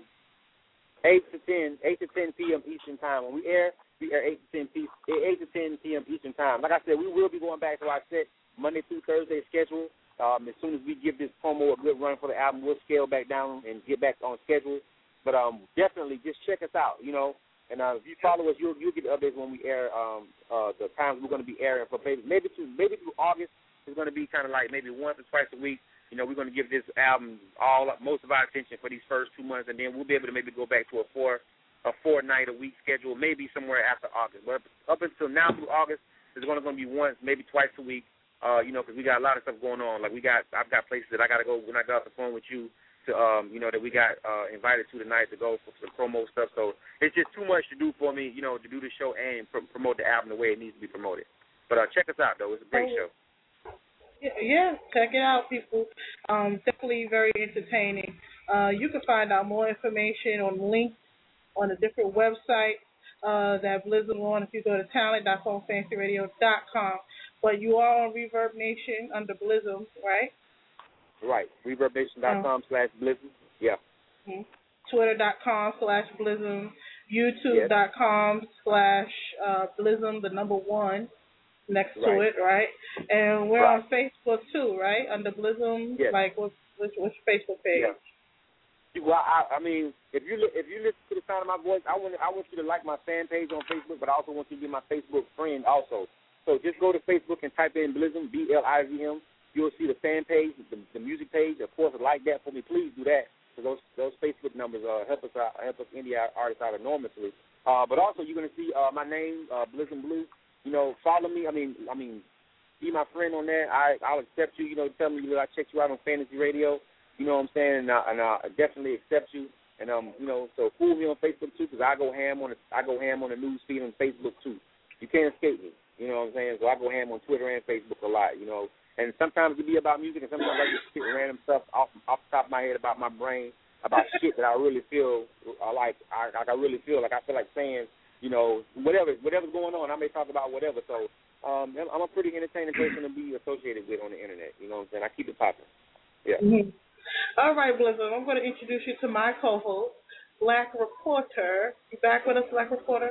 Eight to ten, eight to ten p.m. Eastern time. When we air, we air eight to ten p. eight to ten p.m. Eastern time. Like I said, we will be going back to our set Monday through Thursday schedule. Um, as soon as we give this promo a good run for the album, we'll scale back down and get back on schedule. But um, definitely just check us out, you know. And uh, if you follow us, you'll you'll get the updates when we air um, uh, the times we're going to be airing for maybe maybe through maybe through August. It's going to be kind of like maybe once or twice a week. You know, we're going to give this album all most of our attention for these first two months, and then we'll be able to maybe go back to a four a four night a week schedule, maybe somewhere after August. But up until now through August, it's going to be once, maybe twice a week. Uh, you know, because we got a lot of stuff going on. Like we got, I've got places that I got to go when I got off the phone with you. To, um, you know, that we got uh, invited to tonight to go for some promo stuff. So it's just too much to do for me, you know, to do the show and pr- promote the album the way it needs to be promoted. But uh, check us out, though. It's a great show. Yeah, yeah, check it out, people. Um, definitely very entertaining. Uh, you can find out more information on links on a different website uh, that Blizzum on if you go to talent dot phone fancy radio dot com. But you are on Reverb Nation under Blizzum, right? Right. reverb nation dot com slash Blizzum. Yeah. Mm-hmm. Twitter dot com slash Blizzum. YouTube dot com slash Blizzum, the number one next to right. it, right? And we're right. on Facebook too, right? Under Blizzum. Yes. Like, what's which, which Facebook page? Yeah. Well, I, I mean, if you if you listen to the sound of my voice, I want I want you to like my fan page on Facebook, but I also want you to be my Facebook friend also. so just go to Facebook and type in Blizm, B L I Z M. You'll see the fan page, the, the music page. Of course, like that for me. Please do that, because those those Facebook numbers uh, help us out, help us indie artists out enormously. Uh, but also, you're gonna see uh, my name, uh, Blizm Blue. You know, follow me. I mean, I mean, be my friend on that. I I'll accept you. You know, tell me that I checked you out on Fantasy Radio. You know what I'm saying? And, uh, and uh, I definitely accept you. And um, you know, so fool me on Facebook too, because I go ham on the I go ham on the news feed on Facebook too. You can't escape me. You know what I'm saying? So I go ham on Twitter and Facebook a lot. You know. And sometimes it be about music, and sometimes I just spit random stuff off off the top of my head about my brain, about shit that I really feel uh, like I like I really feel like I feel like saying, you know, whatever whatever's going on, I may talk about whatever. So um, I'm a pretty entertaining person to be associated with on the internet. You know what I'm saying? I keep it popping. Yeah. Mm-hmm. All right, Blizm, I'm going to introduce you to my co-host, Black Reporter. You back with us, Black Reporter?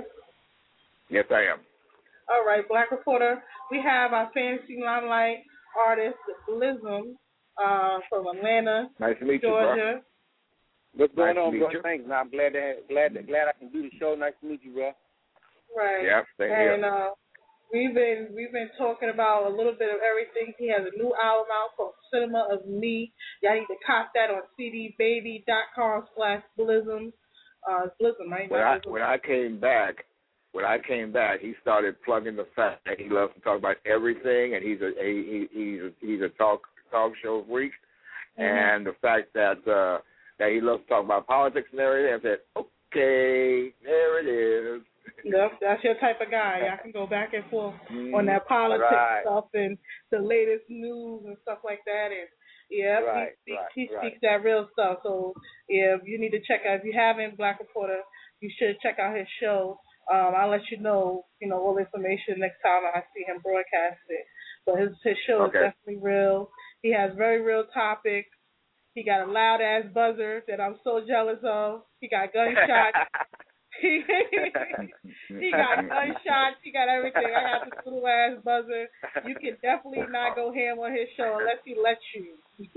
Yes, I am. All right, Black Reporter. We have our Fantasy Limelight artist, Blizm, uh, from Atlanta, nice to meet Georgia. You, bro. What's going nice on, bro? Thanks. Now, I'm glad to glad to, glad I can do the show. Nice to meet you, bro. Right. Yeah, same and here. uh, we've been we've been talking about a little bit of everything. He has a new album out called Cinema of Me. Y'all need to cop that on c d baby dot com slash Blizm. Uh, Blizm, right? When I when I came back. When I came back, he started plugging the fact that he loves to talk about everything, and he's a he, he's a, he's a talk talk show freak, mm-hmm. and the fact that uh, that he loves to talk about politics and everything. I said, okay, there it is. Yep, that's your type of guy. I can go back and forth mm, on that politics right. stuff and the latest news and stuff like that, and yeah, right, he, right, he, he right. speaks that real stuff. So yeah, you need to check out. If you haven't, Black Reporter, you should check out his show. Um, I'll let you know, you know, all the information next time I see him broadcast it. But his his show okay. is definitely real. He has very real topics. He got a loud ass buzzer that I'm so jealous of. He got gunshots. he, he got gunshots. He got everything. I got this little ass buzzer. You can definitely not go ham on his show unless he lets you.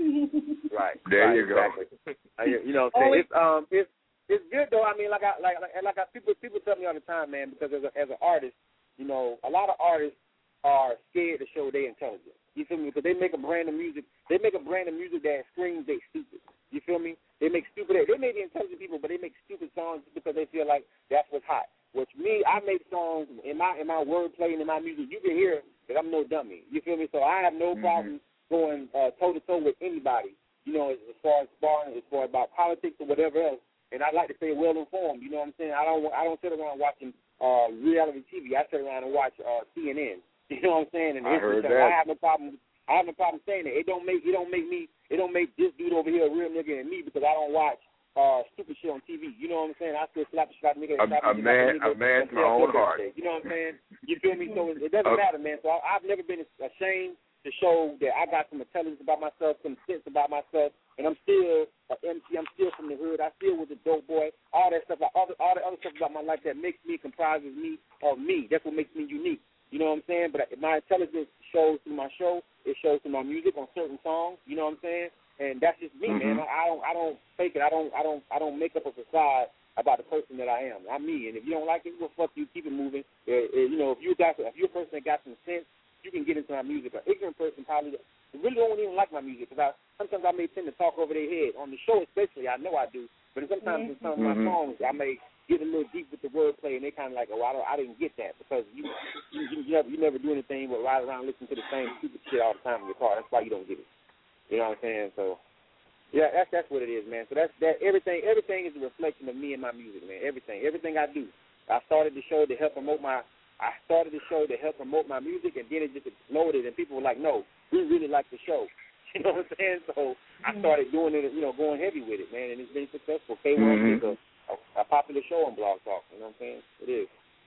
right. There right, you go. Exactly. you know, what I'm saying? It's um it's It's good though. I mean, like I like like like I, people people tell me all the time, man. Because as a, as an artist, you know, a lot of artists are scared to show their intelligence. You feel me? Because they make a brand of music. They make a brand of music that screams they stupid. You feel me? They make stupid. They may be intelligent people, but they make stupid songs because they feel like that's what's hot. Which me, I make songs in my in my wordplay and in my music. You can hear that I'm no dummy. You feel me? So I have no mm-hmm. problem going toe to toe with anybody. You know, as, as far as sparring, as far as about politics or whatever else. And I like to stay well informed. You know what I'm saying? I don't I don't sit around watching uh, reality T V. I sit around and watch uh, C N N. You know what I'm saying? And I heard that. I have no problem. I have no problem saying it. It don't make it don't make me it don't make this dude over here a real nigga and me because I don't watch uh, stupid shit on T V. You know what I'm saying? I still slap the slap nigga. A, slap a man, nigga, a man to my own heart. You know what I'm saying? You feel me? So it doesn't okay. matter, man. So I, I've never been ashamed to show that I got some intelligence about myself, some sense about myself, and I'm still an M C. I'm still from the hood. I still was a dope boy. All that stuff, like all the all the other stuff about my life that makes me, comprises me of me. That's what makes me unique. You know what I'm saying? But my intelligence shows through my show. It shows through my music on certain songs. You know what I'm saying? And that's just me, mm-hmm. man. I, I don't I don't fake it. I don't I don't I don't make up a facade about the person that I am. I'm me. And if you don't like it, well, fuck you. Keep it moving. Uh, uh, you know, if you got if you're a person that got some sense, you can get into my music. An ignorant person probably really don't even like my music because I sometimes I may tend to talk over their head on the show, especially. I know I do, but sometimes mm-hmm. in some of my songs I may get a little deep with the wordplay, and they kind of like, oh, I don't, I didn't get that because you, you, you, you never, you never do anything but ride around listening to the same stupid shit all the time in your car. That's why you don't get it. You know what I'm saying? So, yeah, that's that's what it is, man. So that's that. Everything, everything is a reflection of me and my music, man. Everything, everything I do. I started the show to help promote my. I started the show to help promote my music, and then it just exploded, and people were like, no, we really like the show. You know what I'm saying? So I started doing it, you know, going heavy with it, man, and it's been successful. K one mm-hmm. is a, a, a popular show on Blog Talk. You know what I'm saying? It is.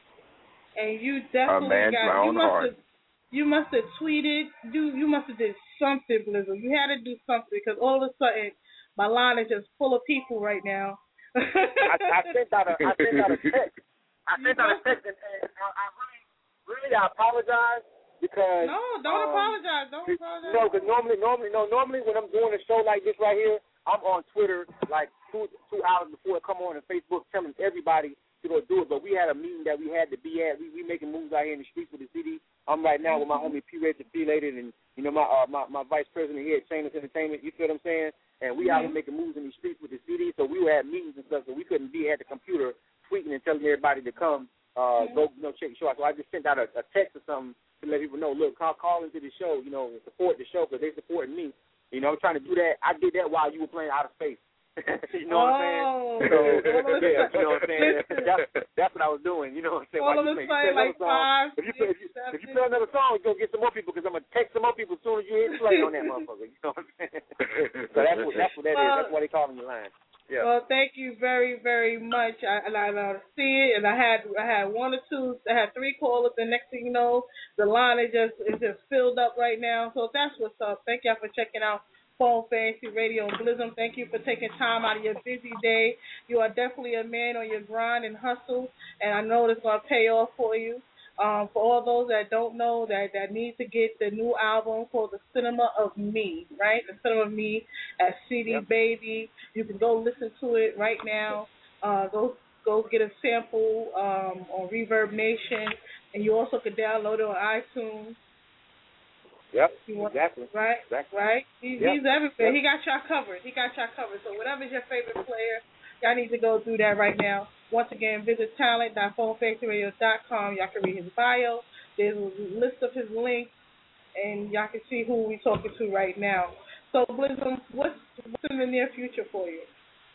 And you definitely got. You must have. You must have tweeted. Do you must have did something, Blizm. You had to do something because all of a sudden my line is just full of people right now. I, I sent out a. I sent out a text. I sent out a text, and, and I, I really, really, I apologize. Because no, don't um, apologize. Don't apologize. No, because normally, normally, no, normally when I'm doing a show like this right here, I'm on Twitter like two two hours before it come on and Facebook, telling everybody to go do it. But we had a meeting that we had to be at. We we making moves out here in the streets with the city. I'm right now with my homie P. Red affiliated, and you know my uh, my my vice president here at Chambers Entertainment. You feel what I'm saying? And we mm-hmm. out here making moves in the streets with the city. So we were at meetings and stuff. So we couldn't be at the computer tweeting and telling everybody to come uh, mm-hmm. go you know check the show out. So I just sent out a, a text or something to let people know. Look, call call into the show. You know, and support the show because they supporting me. You know, I'm trying to do that. I did that while you were playing Out of Space. you know what I'm saying? So, yeah, you know what I'm saying? That's, that's what I was doing. You know what I'm saying? All of us playing like five, if you, play, if, you, if you play another song, you're going to get some more people because I'm going to text some more people as soon as you hit play on that motherfucker. You know what I'm saying? So that's what, that's what that is. That's why they call me your line. Yeah. Well, thank you very, very much. I, and I, I see it, and I had I had one or two, I had three callers, and next thing you know, the line is just is just filled up right now. So that's what's up. Thank y'all for checking out Phone Fantasy Radio and Blizzum. Thank you for taking time out of your busy day. You are definitely a man on your grind and hustle, and I know it's going to pay off for you. Um, for all those that don't know, that, that need to get the new album called The Cinema of Me, right? The Cinema of Me at C D yep. Baby. You can go listen to it right now. Uh, go go get a sample um, on Reverb Nation, and you also can download it on iTunes. Yep, want, exactly. Right, exactly. right. He, yep. He's everywhere. Yep. He got y'all covered. He got y'all covered. So whatever's your favorite player, y'all need to go do that right now. Once again, visit talent dot phone factory radio dot com. Y'all can read his bio. There's a list of his links, and y'all can see who we're talking to right now. So, Blizzum, what's, what's in the near future for you?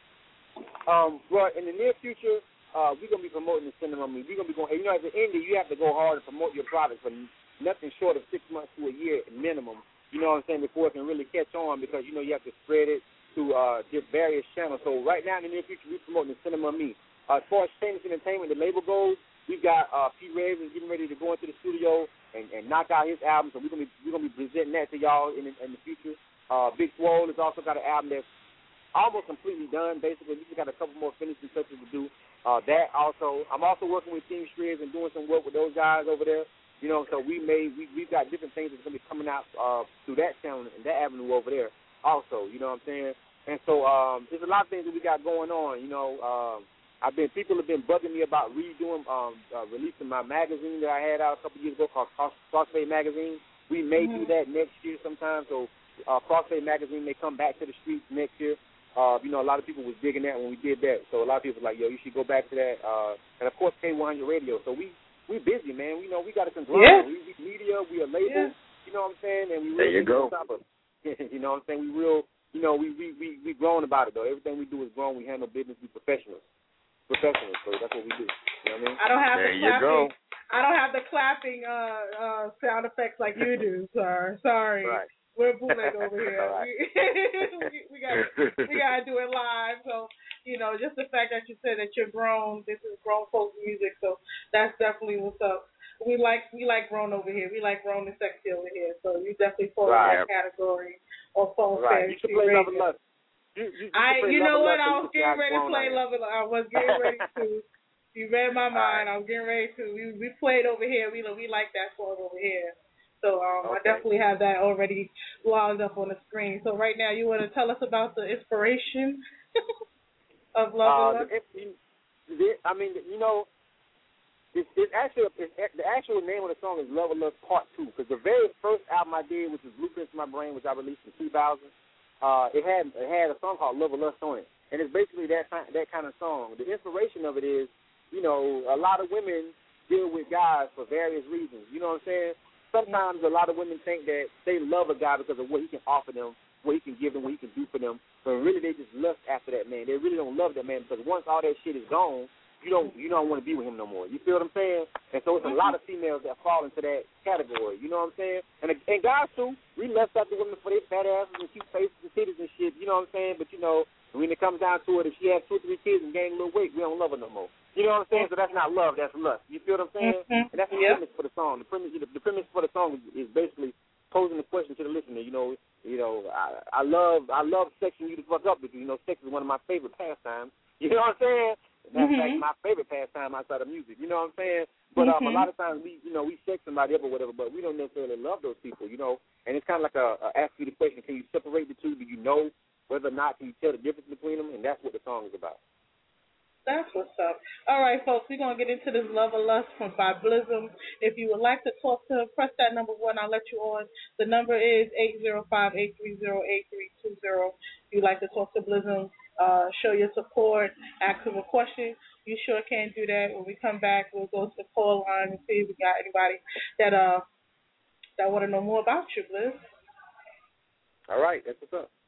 Um, well, in the near future, uh, we're going to be promoting the cinema. We're going to be going, you know, as an indie, you have to go hard and promote your product for nothing short of six months to a year minimum, you know what I'm saying, before it can really catch on because, you know, you have to spread it to uh, just various channels. So right now in the near future, we're promoting the Cinema Me. Uh, as far as Chambers Entertainment, the label goes, we've got uh, P. Ravens getting ready to go into the studio and, and knock out his album. So we're going to be we're gonna be presenting that to y'all in, in the future. Uh, Big Swole has also got an album that's almost completely done, basically. We just got a couple more finishing touches to do. Uh, that also, I'm also working with Team Shredders and doing some work with those guys over there. You know, so we made we we've got different things that's gonna be coming out uh, through that channel and that avenue over there also. You know what I'm saying? And so um, there's a lot of things that we got going on. You know, um, I've been people have been bugging me about redoing um, uh, releasing my magazine that I had out a couple years ago called Cross, Crossfade Magazine. We may mm-hmm. do that next year sometime. So uh, Crossfade Magazine may come back to the streets next year. Uh, you know, a lot of people was digging that when we did that. So a lot of people were like, yo, you should go back to that. Uh, and of course, K one hundred Radio. So we. We busy, man. We know we got to conglomerate. Yeah. We, we media, we a label. Yeah. You know what I'm saying? And we there really you go. Top of, you know what I'm saying? We real. You know, we we we we grown about it though. Everything we do is grown. We handle business. We professionals. Professionals. So that's what we do. You know what I mean? I don't have there the you clapping. go. I don't have the clapping uh, uh, sound effects like you do, sir. Sorry. Right. We're bootleg over here. Right. we we got we gotta do it live. So you know, just the fact that you said that you're grown, this is grown folks music. So that's definitely what's up. We like we like grown over here. We like grown and sexy over here. So you definitely fall right. in that category of phone right. You should play Love and Lust. You, you, you I you know what? I was getting ready to play like Love and Lust. I was getting ready to. You read my mind. I was getting ready to. We we played over here. We we like that song over here. So um, okay. I definitely have that already logged up on the screen. So right now, you want to tell us about the inspiration of Love uh, and Lust? The, I mean, you know, it's, it's actually it's, the actual name of the song is Love and Lust Part Two because the very first album I did, which was Blueprints in My Brain, which I released in two thousand, uh, it had it had a song called Love and Lust on it, and it's basically that that kind of song. The inspiration of it is, you know, a lot of women deal with guys for various reasons. You know what I'm saying? Sometimes a lot of women think that they love a guy because of what he can offer them, what he can give them, what he can do for them. But really, they just lust after that man. They really don't love that man because once all that shit is gone, you don't you don't want to be with him no more. You feel what I'm saying? And so it's a lot of females that fall into that category. You know what I'm saying? And and guys too, we lust after women for their fat asses and cute faces and titties and shit. You know what I'm saying? But you know, when it comes down to it, if she has two or three kids and gain a little weight, we don't love her no more. You know what I'm saying? So that's not love, that's lust. You feel what I'm saying? Mm-hmm. And that's the yep. premise for the song. The premise, the premise for the song is, is basically posing the question to the listener. You know, you know, I, I love, I love sexing you to fuck up with you. You know, sex is one of my favorite pastimes. You know what I'm saying? That's mm-hmm. like my favorite pastime outside of music. You know what I'm saying? But mm-hmm. um, a lot of times we, you know, we sex somebody up or whatever, but we don't necessarily love those people. You know, and it's kind of like a, a ask you the question: can you separate the two? Do you know whether or not can you tell the difference between them? And that's what the song is about. That's what's up. All right, folks, we're going to get into this Love or Lust from by Blizzum. If you would like to talk to him, press that number one. I'll let you on. The number is eight zero five, eight three zero, eight three two zero. If you'd like to talk to Blizzum, uh, show your support, ask him a question, you sure can do that. When we come back, we'll go to the call line and see if we got anybody that uh that want to know more about you, Blizz. All right, that's what's up.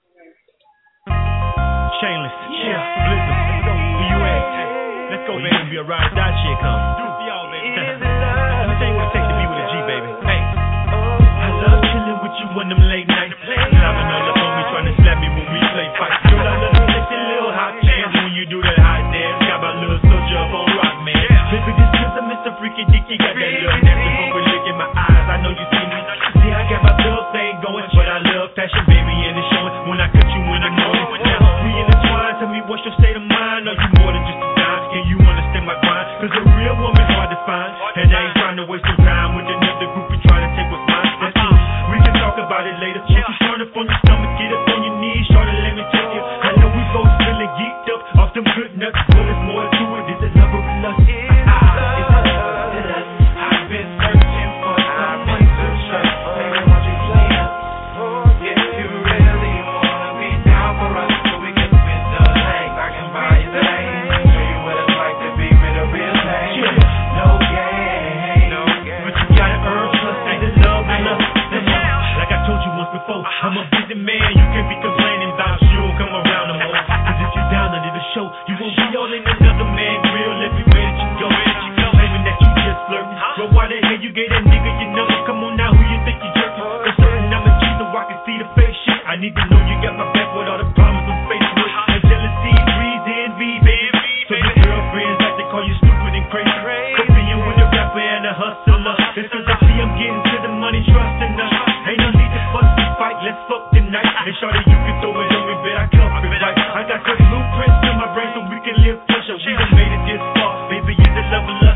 Shameless, yeah, Blizzum. Where you at? Let's go, baby. Be a ride or die shit come. Do it for y'all, baby. Let me tell you what it takes to be with a G, baby. Hey, I love chilling with you on them late nights. Climbing all up on me, trying to slap me when we play fight. Girl, I love the sexy little hot dance when you do that hot dance. Got my little soldier up on rock, man. Baby, this is a Mister Freaky Dicky. Got that little dancing over look in my eyes. I know you see me. See, I got my little thing going, but I love fashion, baby, and it's showing when I cut you in the morning. Now, we intertwined. Tell me what's your state of mind? Are you more than just a dime? Can you understand my grind? Cause a real woman's hard to find. And I ain't trying to waste some time with another group and trying to take what's mine. That's true. We can talk about it later. Once you turn up on your stomach, get up on your knees, shorty, let me take you. I know we both feeling geeked up off them good nuts, but there's more to it. This is love or lust. I've been searching for someone to trust. Baby, won't you play up? If you really wanna be down for us, so we can spend the night. I can buy you things, show you what it's like to be with a real thing. No game, but you gotta earn trust and the love and love. Like I told you once before, I'm a busy man. You can't be complaining about you don't come around no more. Cause if you're down under the show, you won't be all in another man grill everywhere that you go. Claiming that you just flirting. But why the hell you gave that nigga your number? Come on now, who you think you jerking? There's something I'ma do so I can see the face shit. I need to know you got my back with all the problems on Facebook. And jealousy breeds envy, baby. So your girlfriends like to call you stupid and crazy. Quit being with a rapper and a hustler. It's cause I see I'm getting to the money, trusting us. Ain't no need to fuss and fight, let's fuck tonight. And shorty, you can throw it on me, but I come it right. I got good blueprints in my brain so we can live pleasure. We done made it this far, baby, you the love of lust.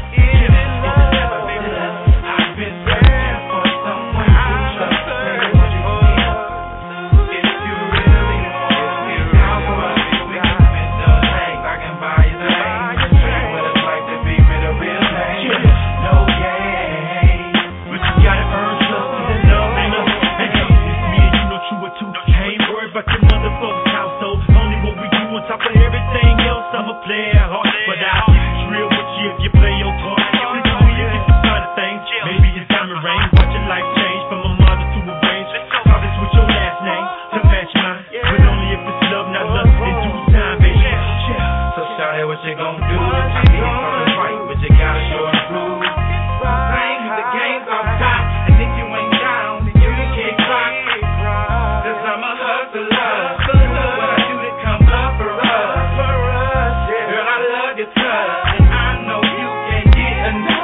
I've been searching for someone to trust. Baby, won't you see us? If you really want me down for us, we can spend the night. I can buy you things, show you what it's like to be with a real thing. No game, but you gotta earn trust and the love and love. Hey, it's me and you know true or two. I ain't worried about your motherfucker's household. Only what we do on top of everything else. I'm a player at heart, but I'll keep it real with you if you play your part. Please tell me you get the side of things. Maybe it's time to rain. Watch your life change from a mother to a range. Probably switch your last name to match mine, but only if it's love, not lust. In due time, baby. So shout out what you gon' do. I see you coming right, but you gotta show and prove. Playing the game's on top, and if you ain't down, then you can kick rock. Cause I'm a hustler. What I do to come up for us. Girl, I love your touch, and I know you can't get enough.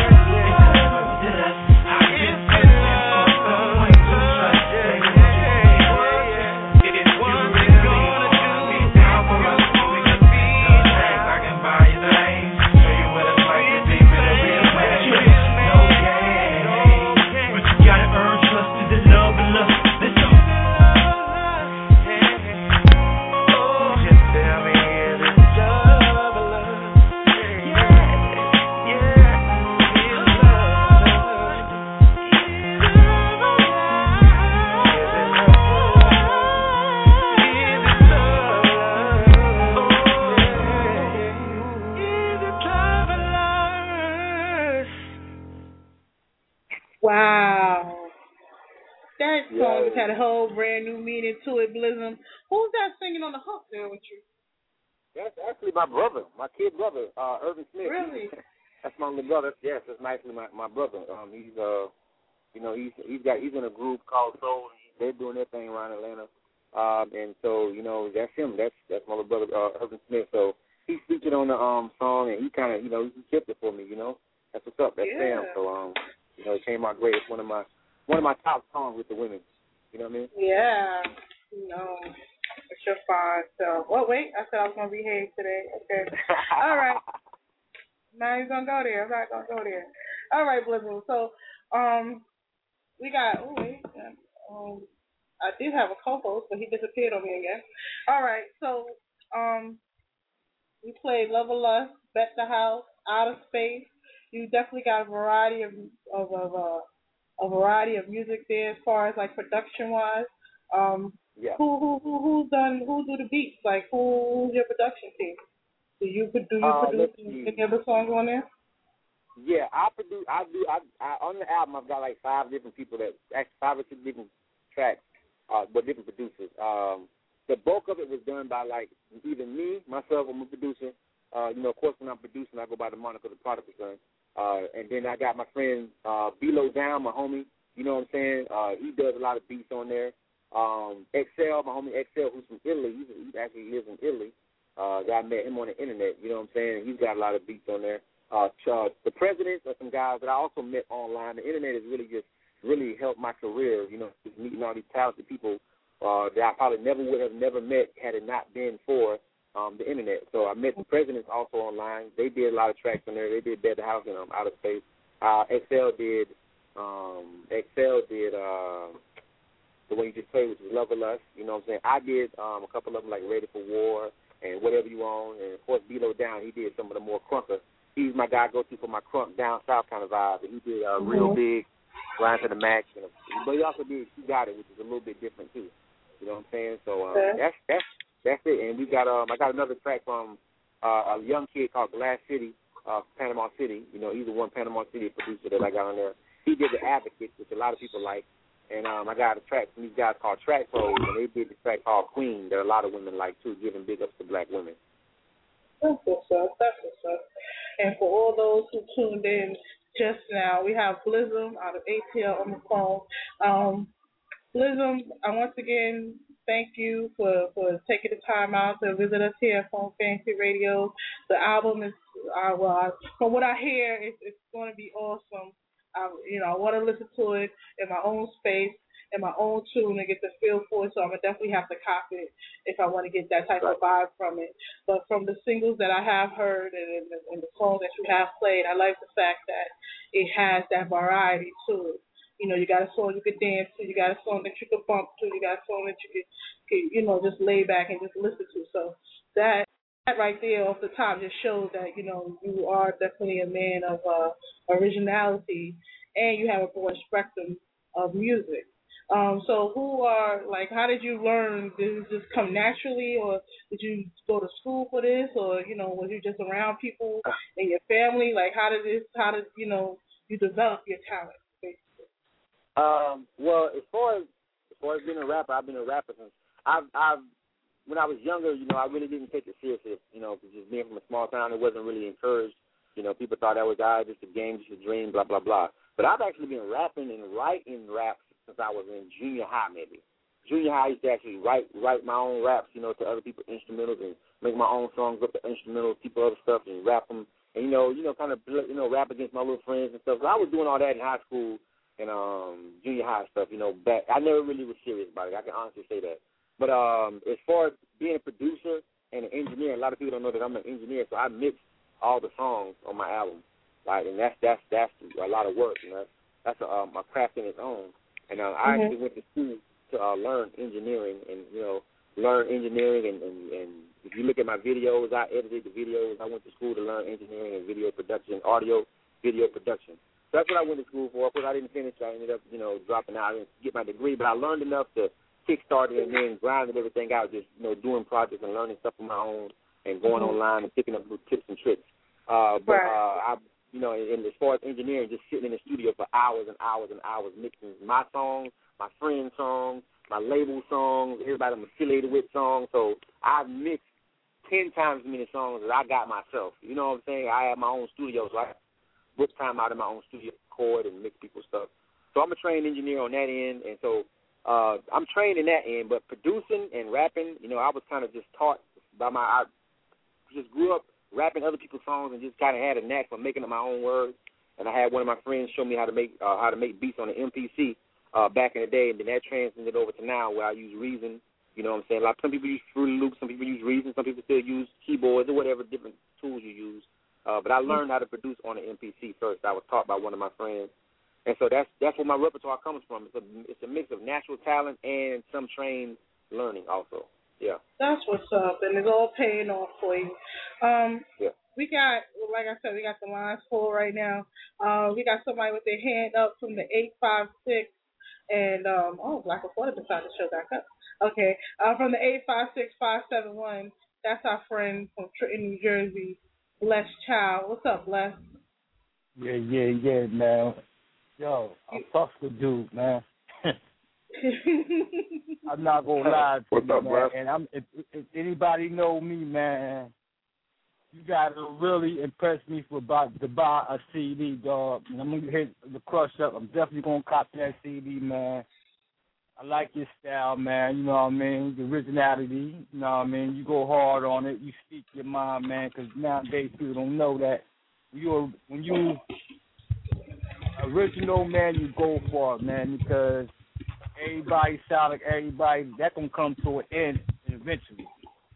I've been searching for someone to trust. Baby, won't you see us? If you really wanna be down for us, we can be things. I can buy you things, show you what it's like to be with a real man. No game, but you gotta earn trust to the love and love. Let's go. Just tell me, is it love or lust? Yeah, yeah, it's love. Is it love or lust? Is it love or lust? Wow. That song Yo. just had a whole brand new meaning to it, Blizzum. Who's that singing on the hook there with you? That's actually my brother, my kid brother, uh, Irvin Smith. Really? That's my little brother. Yes, that's nicely my my brother. Um, he's uh, you know, he's he's got he's in a group called Soul. They're doing their thing around Atlanta. Um, and so you know, that's him. That's that's my little brother, uh, Irvin Smith. So he's featured on the um song, and he kind of you know he kept it for me. You know, that's what's up. That's Yeah. Sam. So um, you know, it came out great. It's one of my one of my top songs with the women. You know what I mean? Yeah. No. It's your fine self. Well, wait. I said I was going to behave today. Okay. All right. Now you're going to go there. I'm not going to go there. All right, Blizzle. So, um, we got, oh, wait. Um, I did have a co-host, but he disappeared on me again. All right. So, um, We played Love or Lust, Bet the House, Outer Space. You definitely got a variety of of, of uh, a variety of music there as far as like production wise. Um, yeah. Who who who who's done who do the beats? Like who's your production team? Do you do you Uh, produce let's see. any other songs on there? Yeah, I produce. I do. I, I on the album, I've got like five different people that actually five or six different tracks, uh, but different producers. Um, the bulk of it was done by like either me, myself, or my producer. Uh, you know, of course, when I'm producing, I go by the moniker the Prodigal Son. Uh, and then I got my friend uh, B-Lo Down, my homie. You know what I'm saying? Uh, he does a lot of beats on there. Um, Excel, my homie Excel, who's from Italy. He, he actually lives in Italy. Uh, I met him on the internet. You know what I'm saying? He's got a lot of beats on there. Uh, uh, the presidents are some guys that I also met online. The internet has really just really helped my career. You know, just meeting all these talented people uh, that I probably never would have never met had it not been for um, the internet. So I met the presidents also online. They did a lot of tracks on there. They did Dead the House and um, Outer Space. Uh, Excel did um, Excel did uh, the one you just played, which was Love or Lust. You know what I'm saying? I did um, a couple of them like Ready for War and Whatever You Own, and of course B-Lo Down. He did some of the more crunker. He's my guy I go to for my crunk down south kind of vibe. And he did uh, Mm-hmm. Real Big, Grind to the Max, and, but he also did She Got It, which is a little bit different too. You know what I'm saying? So um, Okay. that's that's that's it. And we got um I got another track from uh, a young kid called Glass City, uh, Panama City. You know, he's the one Panama City producer that I got on there. He did The Advocate, which a lot of people like. And um, I got a track from these guys called Track Pros, and they did the track called Queen that a lot of women like too, giving big ups to black women. That's what's up. That's what's up. And for all those who tuned in just now, we have Blizzum out of A T L on the phone. Um, Blizzum, I once again thank you for, for taking the time out to visit us here at Phone Fantasy Radio. The album is, uh, well, I, from what I hear, it's, it's going to be awesome. I, you know, I want to listen to it in my own space, in my own tune, and get the feel for it. So I'm gonna definitely have to copy it if I want to get that type of vibe from it. But from the singles that I have heard and, and, the, and the songs that you have played, I like the fact that it has that variety to it. You know, you got a song you could dance to, you got a song that you could bump to, you got a song that you could, could you know, just lay back and just listen to. So that that right there off the top just shows that, you know, you are definitely a man of uh, originality, and you have a broad spectrum of music. Um, so who are, like, how did you learn? Did it just come naturally, or did you go to school for this, or, you know, was you just around people in your family? Like, how did this, how did, you know, you develop your talent, basically? Um, well, as far as as far as being a rapper, I've been a rapper since I've I've when I was younger, you know, I really didn't take it seriously. You know, just being from a small town, it wasn't really encouraged. You know, people thought that was ah, just a game, just a dream, blah blah blah. But I've actually been rapping and writing raps since I was in junior high, maybe. Junior high, I used to actually write write my own raps, you know, to other people's instrumentals and make my own songs up to instrumentals, people other stuff, and rap them, and you know, you know, kind of you know, rap against my little friends and stuff. So I was doing all that in high school and um, junior high stuff, you know. Back, I never really was serious about it. I can honestly say that. But um, as far as being a producer and an engineer, a lot of people don't know that I'm an engineer, so I mix all the songs on my album, like, and that's that's that's a lot of work, you know. That's a, um, a craft in its own. And uh, I Mm-hmm. actually went to school to uh, learn engineering, and you know, learn engineering. And, and, and if you look at my videos, I edited the videos. I went to school to learn engineering and video production, audio, video production. So that's what I went to school for. Of course, I didn't finish. I ended up, you know, dropping out. I didn't get my degree, but I learned enough to kickstart it and then grinded everything out, just you know, doing projects and learning stuff on my own and going Mm-hmm. online and picking up little tips and tricks. Uh, but Right. uh, I. You know, and as far as engineering, just sitting in the studio for hours and hours and hours mixing my songs, my friends' songs, my label songs, everybody I'm affiliated with songs. So I've mixed ten times as many songs as I got myself. You know what I'm saying? I have my own studio, so I book time out in my own studio, record and mix people's stuff. So I'm a trained engineer on that end, and so uh, I'm trained in that end. But producing and rapping, you know, I was kind of just taught by my, I just grew up rapping other people's songs and just kind of had a knack for making up my own words. And I had one of my friends show me how to make uh, how to make beats on the M P C uh, back in the day, and then that transcended over to now where I use Reason. You know what I'm saying? Like some people use Fruity Loops, some people use Reason, some people still use keyboards or whatever different tools you use. Uh, but I learned how to produce on the M P C first. I was taught by one of my friends, and so that's that's where my repertoire comes from. It's a it's a mix of natural talent and some trained learning also. Yeah. That's what's up, and it's all paying off for you. Um, yeah. We got, like I said, we got the lines full right now. Uh, we got somebody with their hand up from the eight five six, and um, oh, Black Affordable decided to show back up. Okay, uh, from the eight five six five seven one. That's our friend from Trenton, New Jersey, Bless Child. What's up, Bless? Yeah, yeah, yeah, man. Yo, I'm tough to do, man. I'm not gonna lie to What's you, up, man. bro? And I'm if, if anybody know me, man, you gotta really impress me for about to buy a C D, dog. And I'm gonna hit the crush up. I'm definitely gonna cop that C D, man. I like your style, man. You know what I mean? The originality. You know what I mean? You go hard on it. You speak your mind, man. Because nowadays people don't know that when you when you original, man, you go for it, man. Because everybody sound like everybody. That gonna come to an end eventually.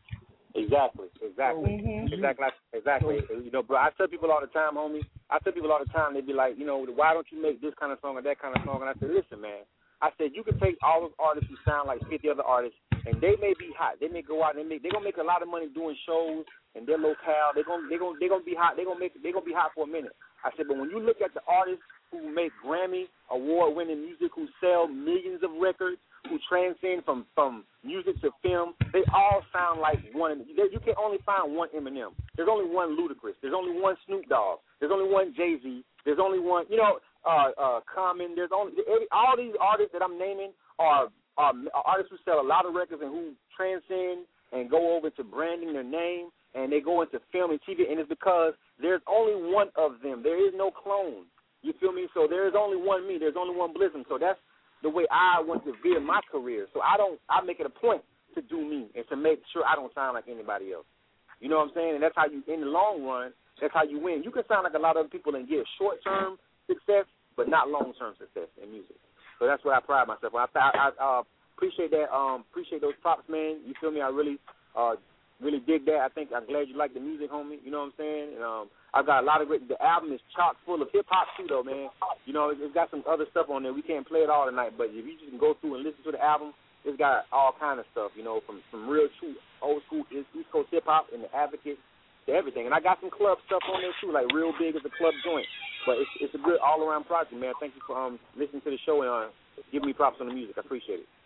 Exactly, exactly, mm-hmm. exactly, exactly. You know, bro, I tell people all the time, homie. I tell people all the time. They be like, you know, why don't you make this kind of song or that kind of song? And I say, listen, man. I said you can take all those artists who sound like fifty other artists, and they may be hot. They may go out and they make they gonna make a lot of money doing shows in their locale. They gonna they gonna they gonna be hot. They gonna make they gonna be hot for a minute. I said, but when you look at the artists who make Grammy award-winning music, who sell millions of records, who transcend from, from music to film, they all sound like one. You can only find one Eminem. There's only one Ludacris. There's only one Snoop Dogg. There's only one Jay-Z. There's only one, you know, uh, uh, Common. There's only every, all these artists that I'm naming are, are, are artists who sell a lot of records and who transcend and go over to branding their name, and they go into film and T V, and it's because there's only one of them. There is no clone. You feel me? So there is only one me. There's only one Blizzum. So that's the way I want to veer my career. So I don't. I make it a point to do me and to make sure I don't sound like anybody else. You know what I'm saying? And that's how you, in the long run, that's how you win. You can sound like a lot of other people and get short-term success, but not long-term success in music. So that's what I pride myself on. I, I, I uh, appreciate that. Um, appreciate those props, man. You feel me? I really, uh, really dig that. I think I'm glad you like the music, homie. You know what I'm saying? And, um, I've got a lot of great. The album is chock full of hip hop too, though, man. You know, it's got some other stuff on there. We can't play it all tonight, but if you just can go through and listen to the album, it's got all kind of stuff. You know, from from real true old school East Coast hip hop and the Advocate to everything. And I got some club stuff on there too, like Real Big is a club joint. But it's it's a good all around project, man. Thank you for um listening to the show and uh, giving me props on the music. I appreciate it.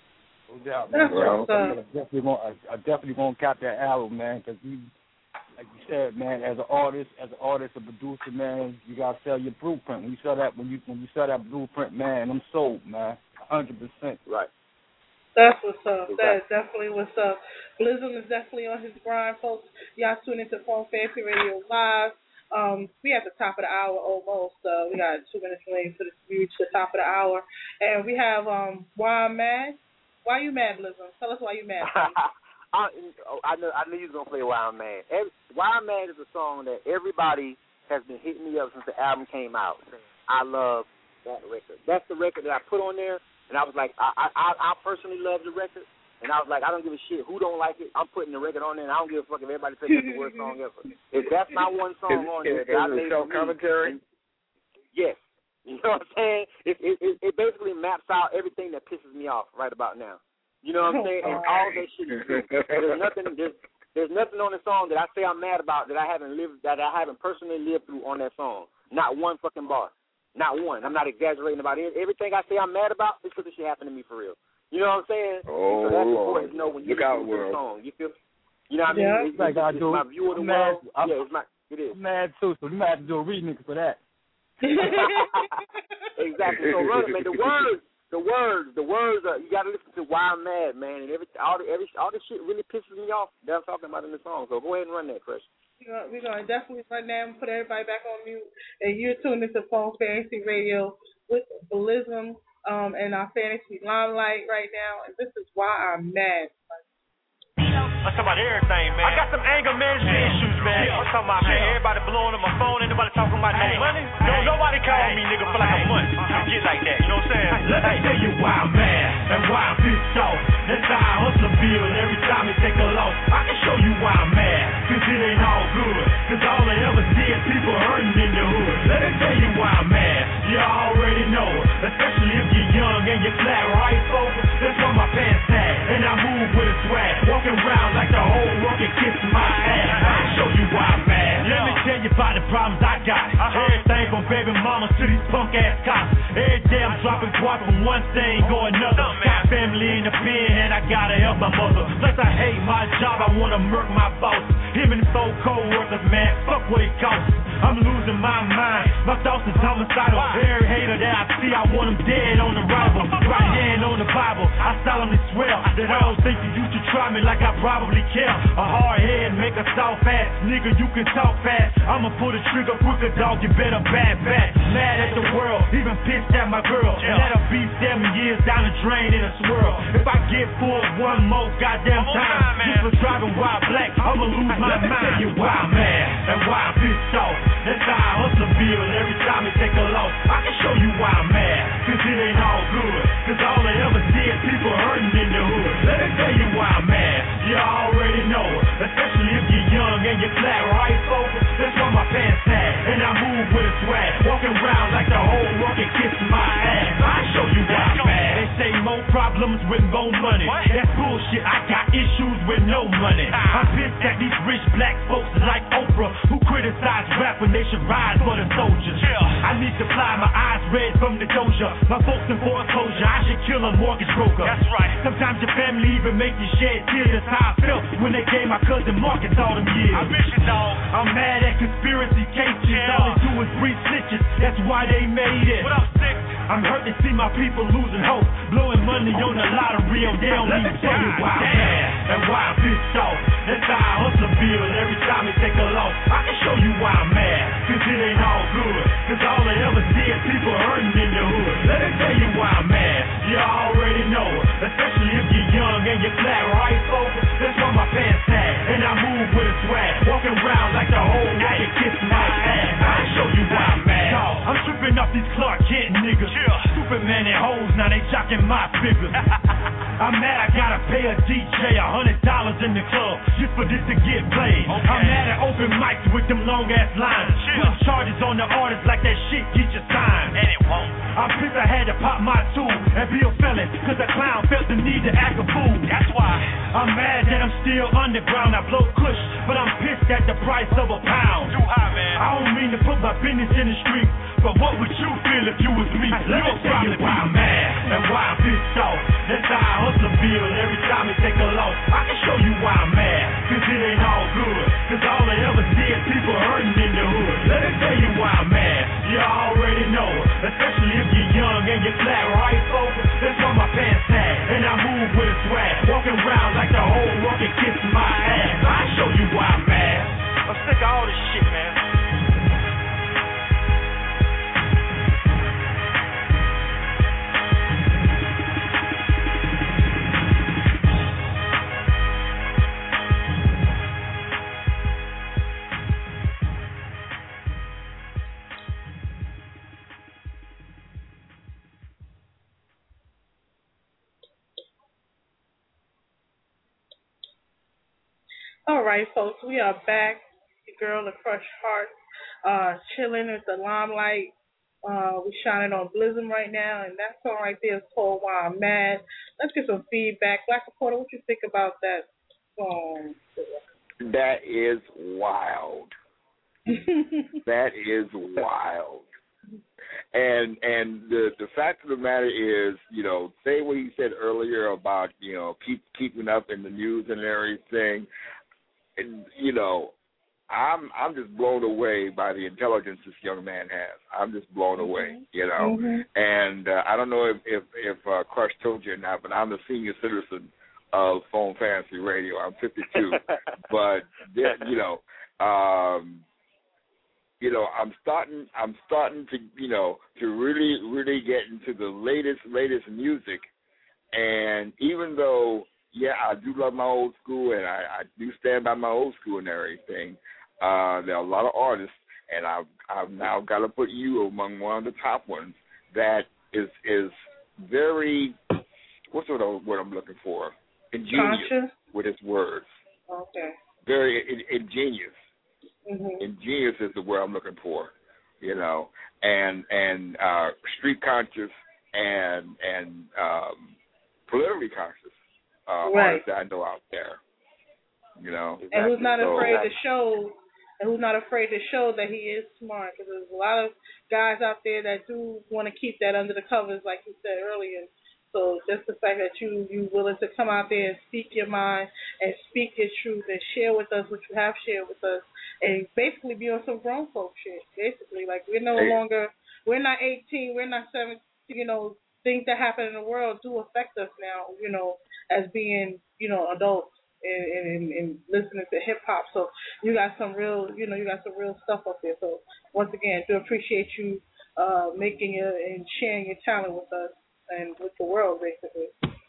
No doubt, man. Well, I'm definitely gonna, I, I definitely gonna cap that album, man, because you. Like you said, man, as an artist, as an artist, a producer, man, you gotta sell your blueprint. When you sell that, when you when you sell that blueprint, man, I'm sold, man, a hundred percent. Right. That's what's up. Exactly. That is definitely what's up. Blizzum is definitely on his grind, folks. Y'all tune into Phone Fancy Radio Live. Um, we at the top of the hour almost. Uh, we got two minutes late for the reach the top of the hour, and we have um, Why I'm Mad. Why you mad, Blizzum? Tell us why you mad. I, I know I knew you was gonna play Why I'm Mad. Every, Why I'm Mad is a song that everybody has been hitting me up since the album came out. I love that record. That's the record that I put on there, and I was like, I I, I personally love the record, and I was like, I don't give a shit who don't like it. I'm putting the record on there, and I don't give a fuck if everybody says it's the worst song ever. If that's my one song is, on there, is, that I is made it self-commentary? Yes. You know what I'm saying? It, it it it basically maps out everything that pisses me off right about now. You know what I'm saying? And all that shit is true. There's nothing there's, there's nothing on the song that I say I'm mad about that I haven't lived that I haven't personally lived through on that song. Not one fucking bar. Not one. I'm not exaggerating about it. Everything I say I'm mad about is because this shit happened to me for real. You know what I'm saying? Oh, so that's important to know when you look out, listen to the world. song. You feel? You know what I Yeah, mean? It's, like it's, I it's do. my view of the I'm world. mad. I'm, yeah, it's my it is. I'm mad too, so you might have to do a remix for that. Exactly. So run it, man. The words. The words, the words are, you gotta listen to Why I'm Mad, man, and every all the every all this shit really pisses me off that I'm talking about in the song. So go ahead and run that, Chris. We're gonna definitely run that and put everybody back on mute. And you're tuned into Phone Fantasy Radio with Blizzum um, and our fantasy limelight right now. And this is Why I'm Mad. I'm talking about everything, man. I got some anger management issues, man. I'm talking about, man, everybody blowing on my phone, ain't nobody talking my name. Money? Yo, nobody calling me, nigga, for like a month. Get like that, you know what I'm saying? Let me tell you why I'm mad and why I'm pissed off. That's how I hustle a bill every time it take a loss. I can show you why I'm mad, cause it ain't all good. Cause all I ever see is people hurting in the hood. Let me tell you why I'm mad. You already know, especially if you're young and you're flat right over. That's why my pants tag. and I move with a swag. Walking around like the whole world can kiss my ass. I'll show you why I'm mad. Let me tell you about the problems I got. Everything from baby mama to these punk ass cops. Every day I'm dropping guap from one thing go another. Got family in the pen and I gotta help my mother. Plus I hate my job, I wanna murk my boss. Him and his four co-workers, man, fuck what it costs. I'm losing my mind, my thoughts is homicidal. Every hater that I see, I want him dead on arrival. Right hand on the Bible, I solemnly swear that I don't think you used to try me like I probably care. A hard head, make a soft ass, nigga, you can talk fast. I'ma pull the trigger quicker, dog, you better bad back. Mad at the world, even pissed at my girl. And let her be seven years down the drain in a swirl. If I get pulled one more goddamn time, just for driving while black, I'ma lose my mind. Let me tell you why I'm mad and why I'm pissed off. That's how I hustle feel every time it take a loss. I can show you why I'm mad, cause it ain't all good. Cause all I ever did, people hurting in the hood. Let me tell you why I'm mad, you already know it. Especially if you're young and you're flat right focused. That's why my pants tag, and I move with a swag. Walking around like the whole world can kiss my ass. I show you why I'm mad. They say more problems with more money. That's bullshit, I got issues with no money. I'm pissed at these rich black folks like Oprah who criticize rap when they should ride for the soldiers. I need to fly, my eyes red from the doja. My folks in foreclosure, I should kill a mortgage broker. That's right. Sometimes your family even make you shed tears. That's how I felt when they gave my cousin Marcus all them years. I miss you, dog. I'm mad at conspiracy cases. Yeah. All they do is breed snitches. That's why they made it. What up, Six? I'm hurt to see my people losing hope, blowing money on the lottery, and they don't even tell me why I'm mad and why I'm pissed off. That's how I hustle feel every time it take a loss. I can show you why I'm mad, cause it ain't all good. Cause all I ever did, people hurting in the hood. Let me tell you why I'm mad, you already know it. Especially if you're young and you're flat right focused. That's why my pants tag, and I move with a swag. Walking around like the whole world can kiss my ass. I'll show you why I'm mad. Dog, I'm tripping off these Clark Kent niggas. Yeah. Superman and hoes, now they jocking my figures. I'm mad I gotta pay a D J a hundred dollars in the club just for this to get played. Okay. I'm mad at open mics with them long ass lines. Putting charges on the artists like that shit get you signed. And it won't. I'm pissed I had to pop my tool and be a felon, cause the clown felt the need to act a fool. That's why I'm mad that I'm still underground. I blow kush, but I'm pissed at the price of a pound. Too high, man. I don't mean to put my business in the street, but what would you feel if you was me? Let me tell you why I'm mad and why I'm pissed off. That's how I hustle feel every time it take a loss. I can show you why I'm mad, cause it ain't all good. Cause all I ever did, people hurting in the hood. Let me tell you why I'm mad, you already know it. Especially if you're young and you're flat right focused. That's why my pants tag, and I move with a swag. Walking around like the whole world can kiss my ass. I'll show you why I'm mad. I'm sick of all this shit, man. All right, folks, we are back. The girl, the crushed heart, uh, chilling with the limelight. Uh, we're shining on Blizzum right now, and that song right there is called Why I'm Mad. Let's get some feedback. Black Reporter, what you think about that song? That is wild. That is wild. And and the the fact of the matter is, you know, say what he said earlier about, you know, keep keeping up in the news and everything. And, you know, I'm I'm just blown away by the intelligence this young man has. I'm just blown away, you know. Mm-hmm. And uh, I don't know if if, if uh, Crush told you or not, but I'm a senior citizen of Phone Fantasy Radio. I'm fifty-two, but you know, um, you know, I'm starting I'm starting to you know to really really get into the latest latest music, and even though. Yeah, I do love my old school, and I, I do stand by my old school and everything. Uh, there are a lot of artists, and I've I've now got to put you among one of the top ones that is is very what's the word I'm looking for? Ingenious Conscious? With his words. Okay. Very in, ingenious. Mm-hmm. Ingenious is the word I'm looking for. You know, and and uh, street conscious and and um, politically conscious. uh, Right. artists that I know out there. You know, And who's not so, afraid to show, and who's not afraid to show that he is smart. Because there's a lot of guys out there that do want to keep that under the covers, like you said earlier. So just the fact that you you willing to come out there and speak your mind and speak your truth and share with us what you have shared with us, and basically be on some grown folk shit. Basically, like we're no Hey. longer, we're not eighteen, we're not seventeen. You know, things that happen in the world do affect us now. You know, as being you know adults. And, and, and listening to hip hop, so you got some real, you know, you got some real stuff up there. So once again, do appreciate you uh, making your and sharing your talent with us and with the world, basically.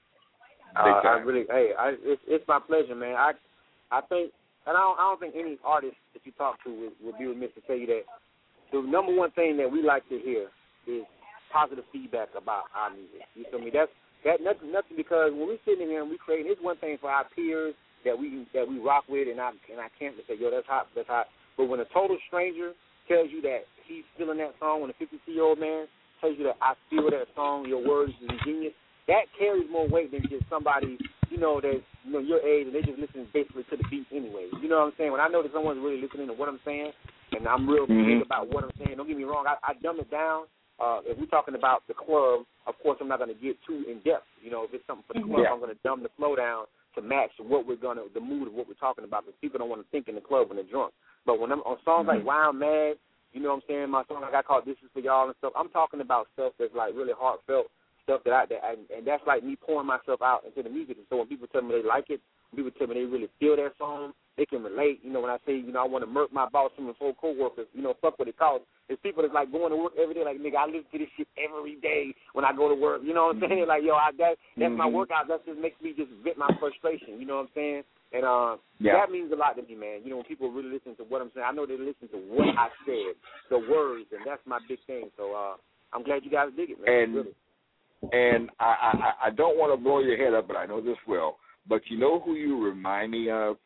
Uh, I really, hey, I, it's it's my pleasure, man. I I think, and I don't, I don't think any artist that you talk to would, would be remiss to tell you that the number one thing that we like to hear is positive feedback about our music. You feel me? That's that nothing, nothing because when we're sitting here and we create, it's one thing for our peers that we that we rock with, and I and I can't say, yo, that's hot, that's hot. But when a total stranger tells you that he's feeling that song, when a fifty-two-year-old man tells you that I feel that song, your words is ingenious, that carries more weight than just somebody, you know, that's you know your age and they just listen basically to the beat anyway. You know what I'm saying? When I know that someone's really listening to what I'm saying, and I'm real mm-hmm. big about what I'm saying, don't get me wrong, I, I dumb it down. Uh, if we're talking about the club, of course I'm not going to get too in depth. You know, if it's something for the club, yeah. I'm going to dumb the flow down to match what we're going to, the mood of what we're talking about, because people don't want to think in the club when they're drunk. But when I'm on songs mm-hmm. like Why I'm Mad, you know what I'm saying, my song I got called This Is For Y'all and stuff, I'm talking about stuff that's like really heartfelt stuff that I, that I, and that's like me pouring myself out into the music. And so when people tell me they like it, when people tell me they really feel that song, they can relate. You know, when I say, you know, I want to murk my boss and my four co-workers, you know, fuck what it costs. It's people that's like going to work every day, like, nigga, I listen to this shit every day when I go to work. You know what I'm saying? Like, yo, I, that, that's mm-hmm. my workout. That just makes me just vent my frustration. You know what I'm saying? And uh, yeah. that means a lot to me, man. You know, when people really listen to what I'm saying, I know they listen to what I said, the words, and that's my big thing. So uh, I'm glad you guys dig it, man. And, really. and I, I, I don't want to blow your head up, but I know this will. But you know who you remind me of?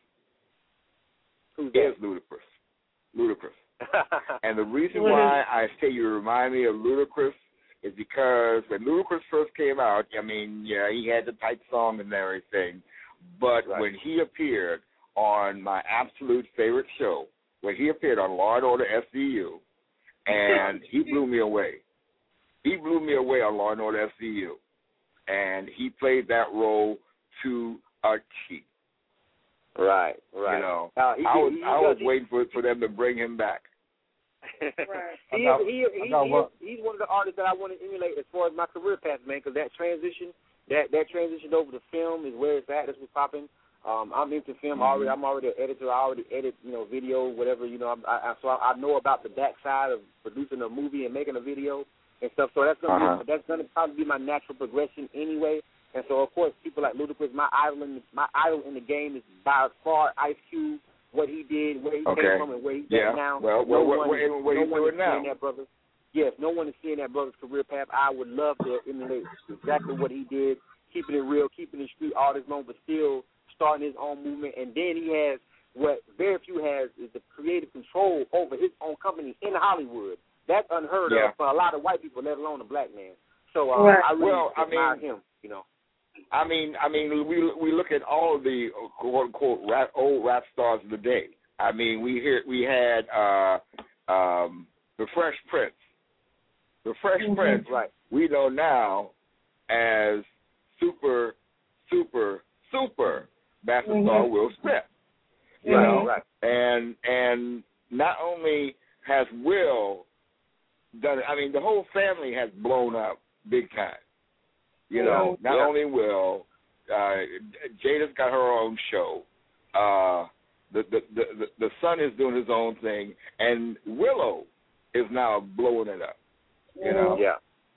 Who's that? Is Ludacris. Ludacris. And the reason why I say you remind me of Ludacris is because when Ludacris first came out, I mean, yeah, he had the tight song and everything, but right. when he appeared on my absolute favorite show, when he appeared on Law and Order S V U, and he blew me away. He blew me away on Law and Order S V U, and he played that role to a T. Right, right. You know, uh, he, I was he, he, I was he, waiting for for them to bring him back. Right. he, got, he, he, he, got he, he's one of the artists that I want to emulate as far as my career path, man, because that transition, that that transition over to film is where it's at. That's what's popping. Um, I'm into film mm-hmm. already. I'm already an editor. I already edit, you know, video, whatever. You know, I, I, so I, I know about the backside of producing a movie and making a video and stuff. So that's gonna uh-huh. be, that's gonna probably be my natural progression anyway. And so, of course, people like Ludacris, my idol in the, my idol in the game is by far Ice Cube. What he did, where he okay. came from, and where he's yeah. at now. Well, no well, one, what, what, what no he's one doing is now? seeing that brother. Yes, no one is seeing that brother's career path. I would love to emulate exactly what he did, keeping it real, keeping it street artist mode, but still starting his own movement. And then he has what very few has is the creative control over his own company in Hollywood. That's unheard yeah. of for a lot of white people, let alone a black man. So uh, right. I really well, admire I mean, him. You know. I mean, I mean, we we look at all of the quote unquote rap, old rap stars of the day. I mean, we hear we had uh, um, the Fresh Prince. The Fresh mm-hmm. Prince, right. we know now as super, super, super master mm-hmm. star Will Smith. You right, know, right. and and not only has Will done it, I mean, the whole family has blown up big time. You know, not yeah. only Will, uh, Jada's got her own show. Uh, the, the the the son is doing his own thing, and Willow is now blowing it up. You know, yeah.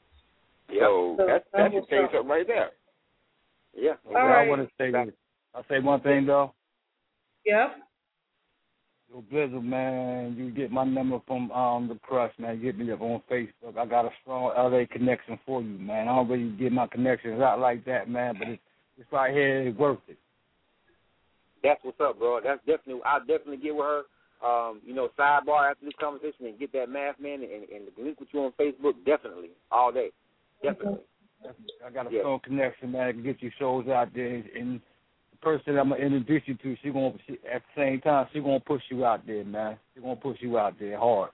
So yeah. that that should tell you something right there. Yeah. Okay, All I right. want to say this. I'll say one thing though. Yep. Yo, Blizzard, man, you get my number from um the Crush, man. Get me up on Facebook. I got a strong L A connection for you, man. I don't really get my connections out like that, man, but it's it's right here. It's worth it. That's what's up, bro. That's definitely. I'll definitely get with her. Um, you know, sidebar after this conversation and get that math, man, and, and link with you on Facebook. Definitely, all day. Definitely. I got a Yeah. strong connection, man. I can get you shows out there, and the person I'm gonna introduce you to, she gonna she, at the same time she gonna push you out there, man. She gonna push you out there hard.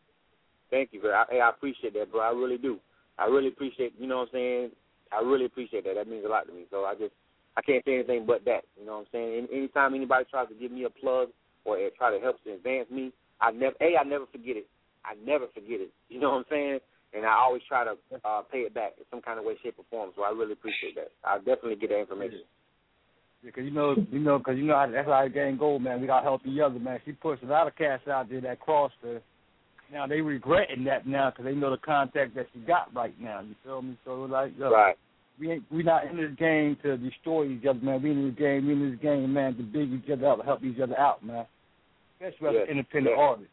Thank you, bro. I, hey, I appreciate that, bro. I really do. I really appreciate. You know what I'm saying? I really appreciate that. That means a lot to me. So I just I can't say anything but that. You know what I'm saying? Any, anytime anybody tries to give me a plug or try to help to advance me, I never a I never forget it. I never forget it. You know what I'm saying? And I always try to uh, pay it back in some kind of way, shape, or form. So I really appreciate that. I'll definitely get that information. Yeah, cause you know, you know, cause you know how, that's how the game goes, man. We gotta help each other, man. She pushed a lot of cats out there that crossed her. Now they regretting that now because they know the contact that she got right now. You feel me? So like, look, right. we ain't we not in this game to destroy each other, man. We in this game, we in this game, man, to big each other up, help each other out, man. Especially yes. as independent yes. artists.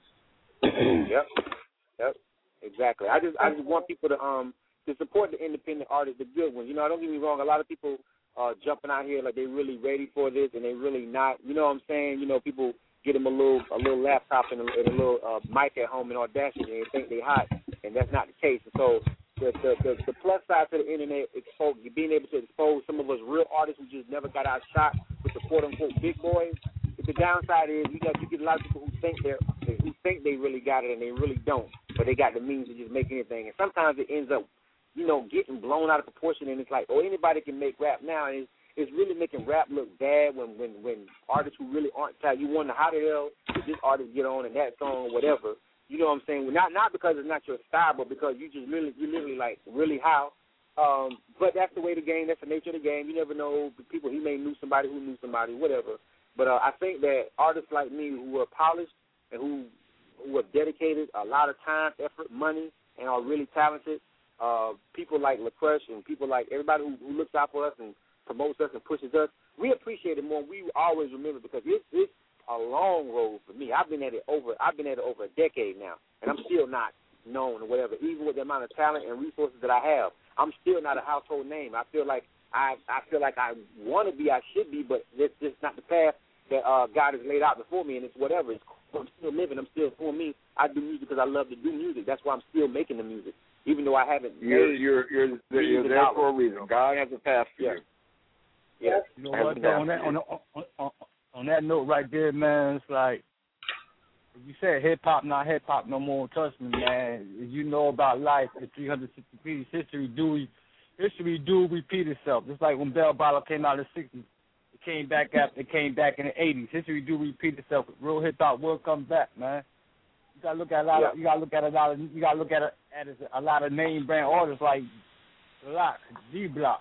Yep. Yep. Exactly. I just I just want people to um to support the independent artists, the good ones. You know, don't get me wrong. A lot of people uh jumping out here like they really ready for this, and they really not. You know what I'm saying? You know, people get them a little a little laptop and a, and a little uh, mic at home and Audacity, and they think they hot, and that's not the case. And so the the, the the plus side to the internet, expose being able to expose some of us real artists who just never got our shot with the quote unquote big boys. The downside is you got you get a lot of people who think they're who think they really got it and they really don't, but they got the means to just make anything. And sometimes it ends up, you know, getting blown out of proportion. And it's like, oh, anybody can make rap now. And it's, it's really making rap look bad when when when artists who really aren't talented. You wonder how the hell did this artist get on in that song or whatever. You know what I'm saying? Not not because it's not your style, but because you just really you literally like really how. Um, but that's the way the game. That's the nature of the game. You never know. People he may knew somebody who knew somebody, whatever. But uh, I think that artists like me who are polished and who who have dedicated a lot of time, effort, money, and are really talented, uh, people like LaCrush and people like everybody who, who looks out for us and promotes us and pushes us, we appreciate it more. We always remember because it's, it's a long road for me. I've been at it over I've been at it over a decade now, and I'm still not known or whatever. Even with the amount of talent and resources that I have, I'm still not a household name. I feel like I I feel like I want to be, I should be, but it's just not the path that uh, God has laid out before me, and it's whatever. It's, I'm still living. I'm still for me. I do music because I love to do music. That's why I'm still making the music, even though I haven't. You're made you're you're, you're there for a reason. God has a path for yeah. you. Yeah. You know what? Though, on that on, on, on, on that note right there, man, it's like if you said hip hop, not hip hop no more. Trust me, man. If you know about life, the three hundred sixty degrees, history do history do repeat itself. Just like when Bell Bottle came out in the sixties. Came back after it came back in the eighties. History do repeat itself. Real hip hop will come back, man. You gotta look at a lot yeah. of you gotta look at a lot of you gotta look at a, at a, a lot of name brand artists like Block, D Block.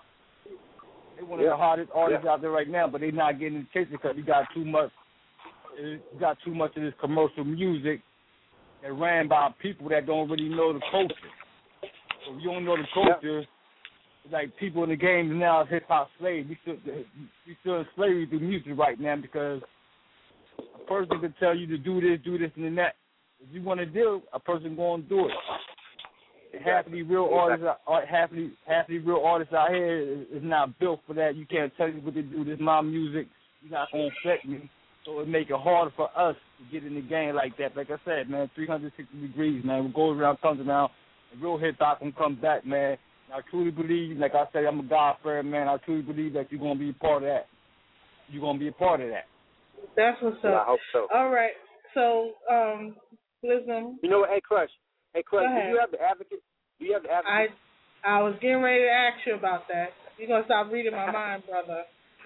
They one of yeah. the hardest artists yeah. out there right now, but they not getting attention because you got too much you got too much of this commercial music that ran by people that don't really know the culture. So if you don't know the culture, yeah. like people in the game now is hip hop slaves. We still we still in slavery through music right now because a person can tell you to do this, do this, and that. If you want to do, a person going to do it. Exactly. Half of these real exactly. artists, half of these half of these real artists out here is, is not built for that. You can't tell me what to do. This is my music. You're not gonna affect me. So it make it harder for us to get in the game like that. Like I said, man, three hundred sixty degrees, man. What goes around comes around. And real hip hop can come back, man. I truly believe, like I said, I'm a God friend, man. I truly believe that you're going to be a part of that. You're going to be a part of that. That's what's up. Yeah, I hope so. All right. So, um, Blizzum. You know what? Hey, Crush. Hey, Crush, do you have the advocate? Do you have the advocate? I, I was getting ready to ask you about that. You're going to stop reading my mind, brother.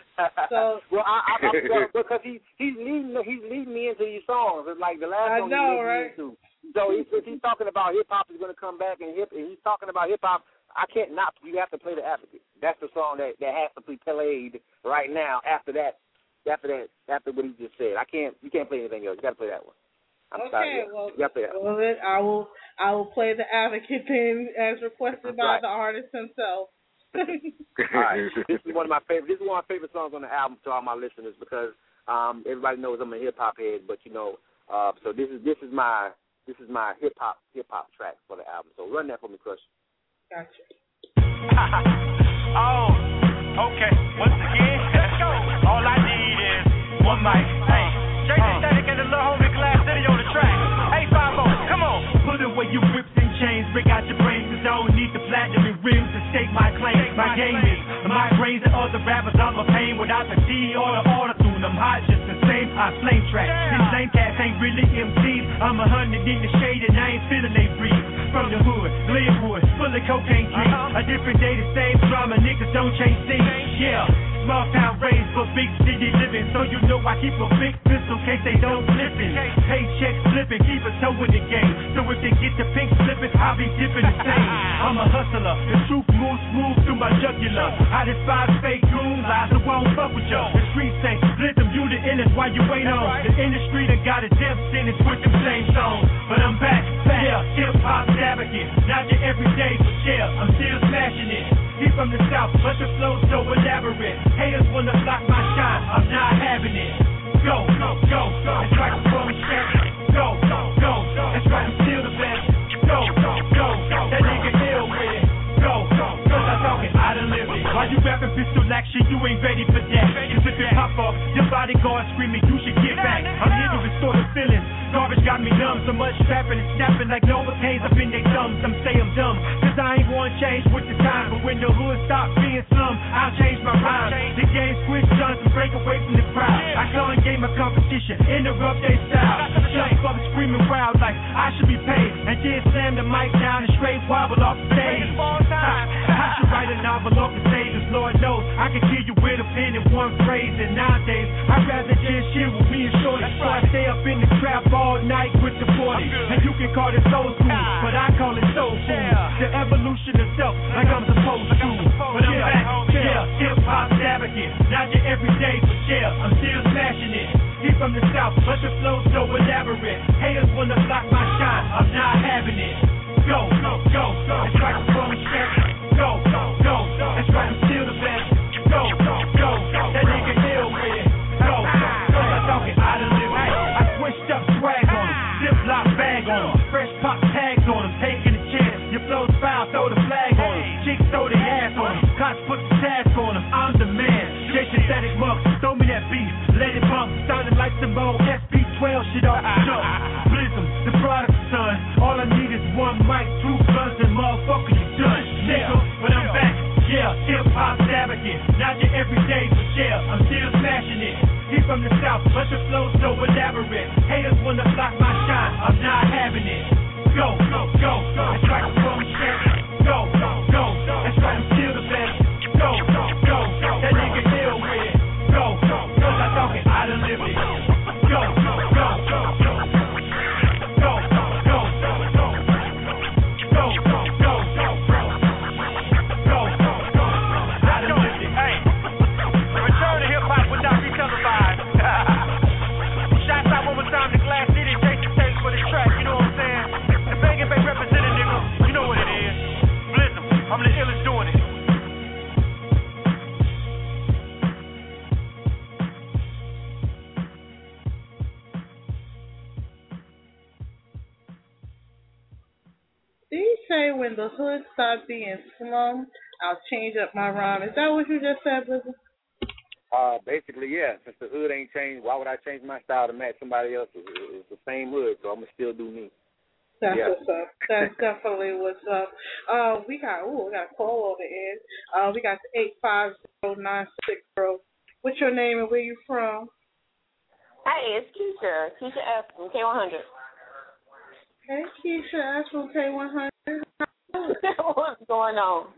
So well, I, I, I'm because he he's leading he's leading me into these songs. It's like the last I song know, he right? into. So he's, he's talking about hip hop is going to come back, and hip and he's talking about hip hop. I can't not. You have to play the advocate. That's the song that, that has to be played right now. After that, after that, after what he just said, I can't. You can't play anything else. You got to play that one. I'm okay, sorry. well, you got to play that well one. then I will. I will play the advocate then, as requested by right. the artist himself. All right. This is one of my favorite. This is one of my favorite songs on the album to all my listeners because um, everybody knows I'm a hip hop head. But you know, uh, so this is this is my this is my hip hop hip hop track for the album. So run that for me, Crush. Gotcha. Oh, okay. Once again, let's go. All I need is one mic. Hey, J J Static and the little homie Glass City on the track. Hey, five oh, come on. Put away your whips and chains, break out your brains, 'cause I don't need the platinum and rims to stake my claim. other rappers, I'm a pain without the D or the auto-tune. I'm hot, just the same, I flame track. These lame cats ain't really M Cs. I'm a hundred in the shade and I ain't feeling they breathe. From the hood, Glenwood, full of cocaine dreams. A different day, the same drama, niggas don't change things. Yeah, small town raised but big city living. So you know I keep a big pistol in case they don't listen. Paycheck slipping, keep a toe in the game. So if they get the pink slipping, I'll be dipping the same. I'm a hustler, the truth moves smooth through my jugular. I despise fake goons, lies that won't fuck with y'all. The streets say, Blizzum, you the illest, why you ain't on? The industry done got a death sentence with them same songs. But I'm back, back, yeah, hip-hop advocate. Not your everyday, but yeah, I'm still smashing it. He from the south, but the flow's so elaborate. Haters wanna block my shine, I'm not having it. Go, go, go, go, that's right, I'm from straight. Go, go, go, go, that's right, I'm still the best. Go, go, go, go, that nigga ill with it. Go, go, go, I'm talking, I done lived it. Why you rapping pistol action, you ain't ready for that. Cause if it pop off, your bodyguard screaming, you should get back. I'm here to restore the feelings. Garbage got me numb, so much trapping and snapping like Novocaines up in they thumbs. Some say I'm dumb, cause I ain't wanna change with the time. But when the hood stop being slum, I'll change my rhyme. The game switch guns and break away from the crowd. I come and game my competition, interrupt their style. Jump up screaming wild like I should be paid. And then slam the mic down and straight wobble off the stage. I should write a novel off the stage, cause Lord knows I can kill you with a pen in one phrase. And nowadays, I'd rather just chill with me and Shorty. So I stay up in the trap all night with the forty. And you can call it soul food, but I call it soul food. The evolution of self, like I'm supposed to. But I'm back, yeah, hip-hop advocate. Not your everyday, but yeah, I'm still smashing it. He from the south, but the flow's so elaborate. Haters wanna block my shine, I'm not having it. Go, go, go, go, that's right, I'm from straight. Go, go, go, go, that's right, I'm still the best. Go, go, go, go, that nigga ill with it. Go, go, go, I'm talking, I done lived it. I switched up swag on him, ziploc bag on him, fresh pop tags on him, taking a chance. Your flow's foul, throw the flag on him. Chicks throw their ass on him, cops put the task on him. I'm the man, J synthetic mug, throw me that beat, let it bump, sounding like some old S P twelve shit off the jump. Blizzum, the product son, all I need is one mic, two guns, and motherfucker, you done, nigga. But I'm back, yeah, hip-hop advocate. Not your everyday, but yeah, I'm still smashing it. He from the south, but the flow's so elaborate. Haters wanna block my shine, I'm not having it. Go, go, go, go, that's right, I'm from straight. Go, go, go, go, that's right, I'm still the best. Go, go, go, go, that nigga ill with it. Go, go, go, I'm talking, I done lived it. Go, go, go, go, go. Go, go, go, go, go. Go, go, go, go, go. Go, go, go, I done lived it. Hey, return to hip-hop would not be televised. Shouts out one more time to Glass City, Jason Tate for the track, you know what I'm saying? The Bang and Bang representative, you know what it is. Blizzum, I'm the illest doing it. Did you say when the hood stopped being slum, I'll change up my rhyme? Is that what you just said, Blizzum? Uh, basically, yeah. Since the hood ain't changed, why would I change my style to match somebody else's? It's the same hood, so I'm gonna still do me. That's yeah. what's up. That's definitely what's up. Uh, we got ooh, we got a call on the end. Uh, we got the eight five zero nine six zero. What's your name and where you from? Hey, it's Keisha. Keisha F from K one hundred. Hey, Keisha, that's from K one hundred. What's going on?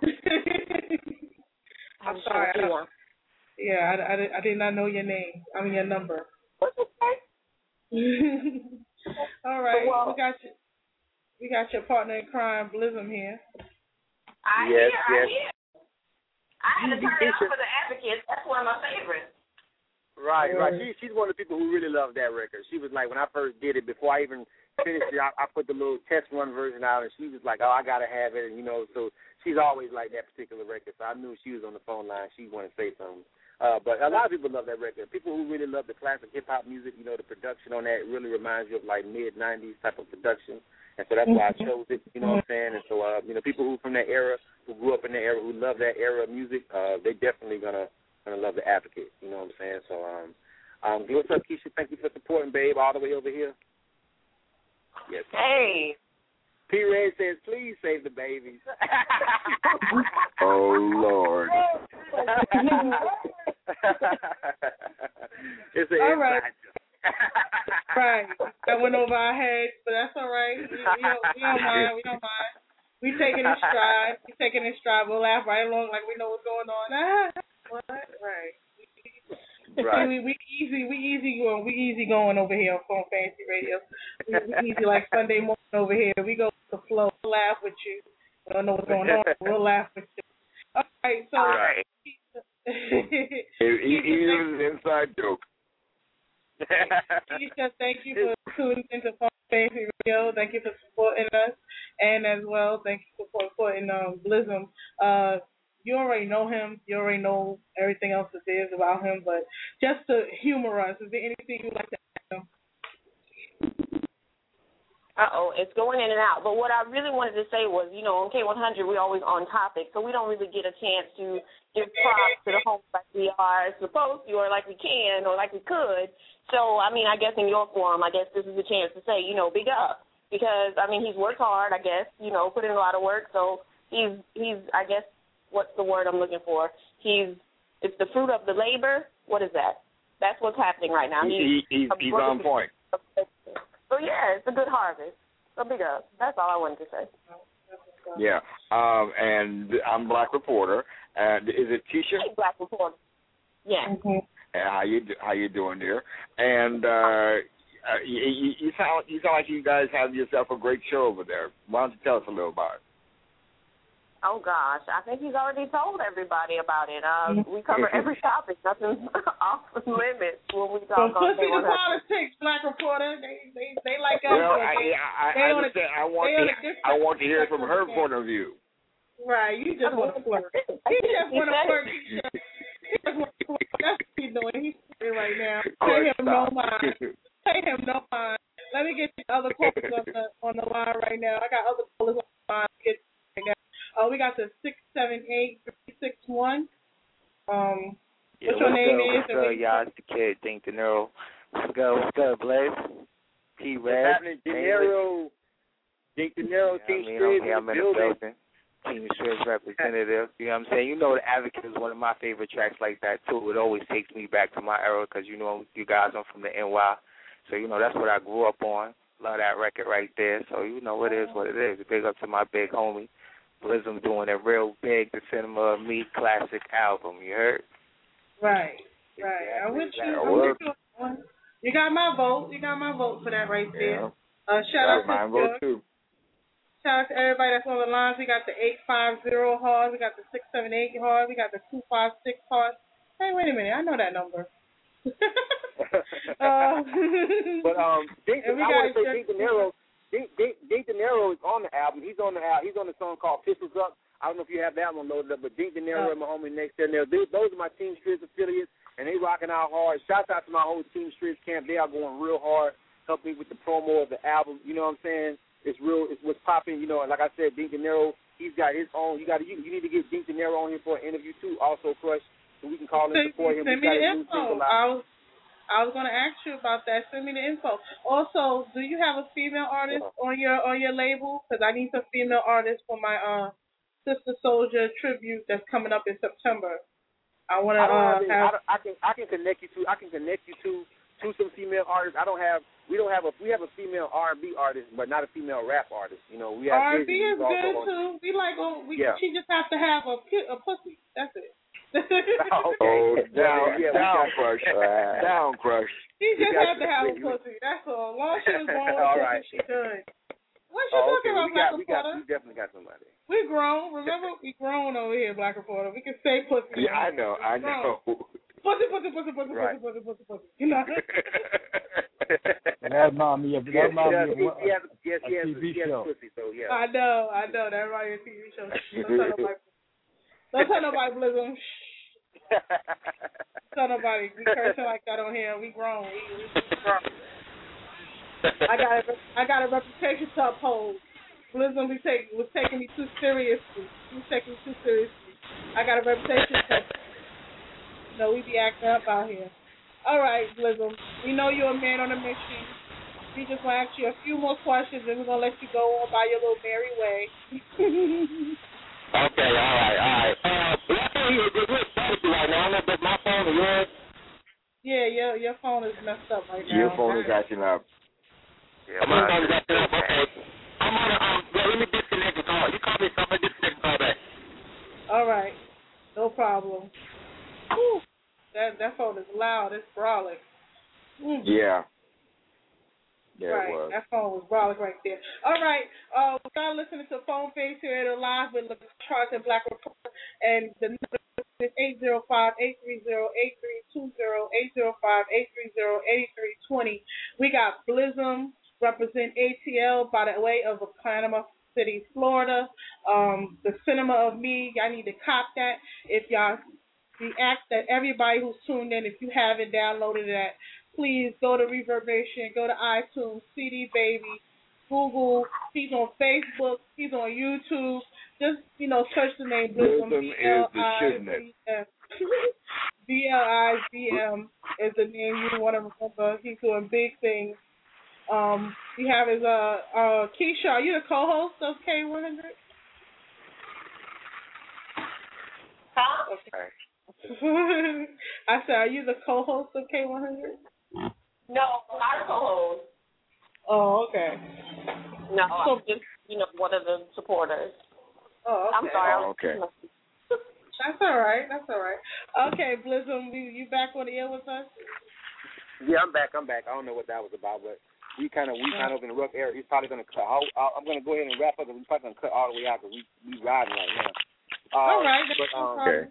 I'm sorry. I don't, yeah, I, I, I did not know your name. I mean, your number. What's your name? All right. Well, we got you. We got your partner in crime, Blizzum, here. I yes, hear, yes. I hear. I had to turn it on for the Advocates. That's one of my favorites. Right, right. She, she's one of the people who really loved that record. She was like, when I first did it, before I even finished it, I, I put the little test run version out, and she was like, oh, I got to have it. And, you know, so she's always like that particular record. So I knew she was on the phone line. She wanted to say something. Uh, but a lot of people love that record. People who really love the classic hip-hop music, you know, the production on that really reminds you of, like, mid nineties type of production. And so that's why I chose it, you know what I'm saying? And so, uh, you know, people who from that era, who grew up in that era, who love that era of music, uh, they definitely going to gonna love the Advocate, you know what I'm saying? So, um, um, what's up, Keisha? Thank you for supporting, babe, all the way over here. Yes. Hey. P-Red says, please save the babies. Oh, Lord. It's an All right. inside joke. Right. That went over our heads, but that's all right. We, we, don't, we don't mind. We don't mind. We taking it in stride. We taking it in stride. We'll laugh right along like we know what's going on. Ah, what? Right. Right. we, we easy. We easy going. We easy going over here on Phone Fantasy Radio. We, we easy like Sunday morning over here. We go with the flow. We'll laugh with you. We don't know what's going on. We'll laugh with you. All right. So. All right. He, he, he uses an inside joke. Keisha, thank you for tuning into Phone Fantasy Radio. Thank you for supporting us, and as well, thank you for supporting um, Blizzum. Uh, you already know him. You already know everything else that there is about him. But just to humor us, is there anything you'd like to ask him? Uh-oh, it's going in and out. But what I really wanted to say was, you know, on K one hundred, we're always on topic, so we don't really get a chance to give props to the homes like we are supposed to or like we can or like we could. So, I mean, I guess in your forum, I guess this is a chance to say, you know, big up. Because, I mean, he's worked hard, I guess, you know, put in a lot of work. So he's, he's I guess, what's the word I'm looking for? He's, it's the fruit of the labor. What is that? That's what's happening right now. He, he, he's he's on point. So, yeah, it's a good harvest. So big up. That's all I wanted to say. Yeah. Um, and I'm Black Reporter. And is it Tisha? Hey, Black Reporter. Yeah. Mm-hmm. And how you how you doing there? And uh, uh, you, you sound you sound like you guys have yourself a great show over there. Why don't you tell us a little about it? Oh, gosh. I think he's already told everybody about it. Um, we cover every topic. Nothing's off limits when we talk so, on pussy to politics, Black Reporter. They they, they like us. Well, I, they, I, they I on understand. a, I want to I want to hear from her point of view. Right. You just want to flirt. He just want to flirt. He just want to flirt. That's what he's doing. He's flirting right now. Pay him no mind. Pay him no mind. Let me get the other callers on the on the line right now. I got other callers on the line. Get right now. Uh, we got the six seven eight three six one. Um, yeah, what's your name good, is? What's good, y'all? It's the kid, Dink De Niro. What's good? What's good, Blaze? T Red. What's happening, De Niro? Dink De Niro, Team I mean, Striz I'm, yeah, I'm in the building. Team Striz representative. You know what I'm saying? You know, The Advocate is one of my favorite tracks like that, too. It always takes me back to my era because, you know, you guys are from the N Y. So, you know, that's what I grew up on. Love that record right there. So, you know, it is what it is. Big up to my big homie. Blizzum doing it real big, the Cinema of Me classic album. You heard? Right, right. I wish you. I wish you. You got my vote. You got my vote for that right there. Yeah. Uh, shout out to my vote too. Shout out to everybody that's on the lines. We got the eight five zero hard. We got the six seven eight hard. We got the two five six hard. Hey, wait a minute. I know that number. uh, but um, Dink, I want to say Dink De Niro. Dink, Dink, Dink De Niro is on the album. He's on the al- he's on the song called Pistols Up. I don't know if you have that one loaded up, but Dink De Niro oh. and my homie next there. Those are my Team Striz affiliates, and they rocking out hard. Shout out to my whole Team Striz camp. They are going real hard, helping me with the promo of the album. You know what I'm saying? It's real. It's what's popping. You know, like I said, Dink De Niro, he's got his own. You got to, you, you need to get Dink De Niro on here for an interview too. Also, Crush, so we can call and support him. Send me the info. I was, I was going to ask you about that. Send me the info. Also, do you have a female artist on your on your label? Because I need some female artists for my uh, Sister Soldier tribute that's coming up in September. I want to uh, have. I, I can I can connect you to I can connect you to to some female artists. I don't have. We don't have a we have a female R and B artist, but not a female rap artist. You know, we have R and B is good on, too. We like oh, we yeah. She just has to have a a pussy. That's it. Oh, down, yeah, down, Crush, down, Crush. She just had to have a pussy. That's all. As long as she was born with all pussy, right. she good. What you oh, talking okay. about, we Black got, Reporter? We, got, we definitely got somebody. We grown. Remember, we grown over here, Black Reporter. We can say pussy. Yeah, I know, I know. Pussy, pussy, pussy, pussy, right. pussy, pussy, pussy, pussy. You know. That reminds me of that reminds me of a, yes, yes, a yes, T V yes, show. pussy, so yeah. I know, I know. That reminds me of a T V show. Don't tell nobody. Don't tell nobody, Blizzum. Tell nobody. We cursing like that on here. We grown. We, we grown. I got a, I got a reputation to uphold. Blizzum be take, was taking me too seriously. He was taking me too seriously. I got a reputation to You know, we be acting up out here. All right, Blizzum. We know you're a man on a mission. We just want to ask you a few more questions, and we're going to let you go on by your little merry way. Okay, all right, all right. Uh, we're here, we're starting right your your phone is messed up right now. Your phone is acting up. Yeah, My phone is acting up. Okay. I'm on a, um, well, let me disconnect the call. You call me something, disconnect the call back. All right. No problem. Whew. That that phone is loud. It's brolic. Mm. Yeah. Yeah, right. it was. That phone was brolic right there. All right. Uh, we're now listening to Phone Face here at Live with LaCrosse and Black Report. And the number is eight zero five, eight three zero, eight three two zero, eight zero five, eight three zero, eight three two zero. We got Blizzum represent A T L by the way of Panama City, Florida. Um, the Cinema of Me, y'all need to cop that. If y'all, we ask that everybody who's tuned in, if you haven't downloaded that, please go to Reverb Nation, go to iTunes, C D Baby, Google. He's on Facebook. He's on YouTube. Just, you know, search the name Blizzum. Blizzum is the shiznit. B L I Z M is the name you want to remember. He's doing big things. Um, we have his, uh, uh, Keisha, are you the co-host of K one hundred? Huh? Okay. I said, are you the co-host of K one hundred? No, I'm not a co-host. Oh, okay. No, So, I'm just, you know, one of the supporters. Oh, okay. I'm sorry. Oh, okay. That's all right. That's all right. Okay, Blizzum, you, you back on the air with us? Yeah, I'm back. I'm back. I don't know what that was about, but we kind of we kind of in a rough area. He's probably going to cut. I'll, I'll, I'm going to go ahead and wrap up, and we're probably going to cut all the way out because we we riding right now. Uh, all right. But, um, okay.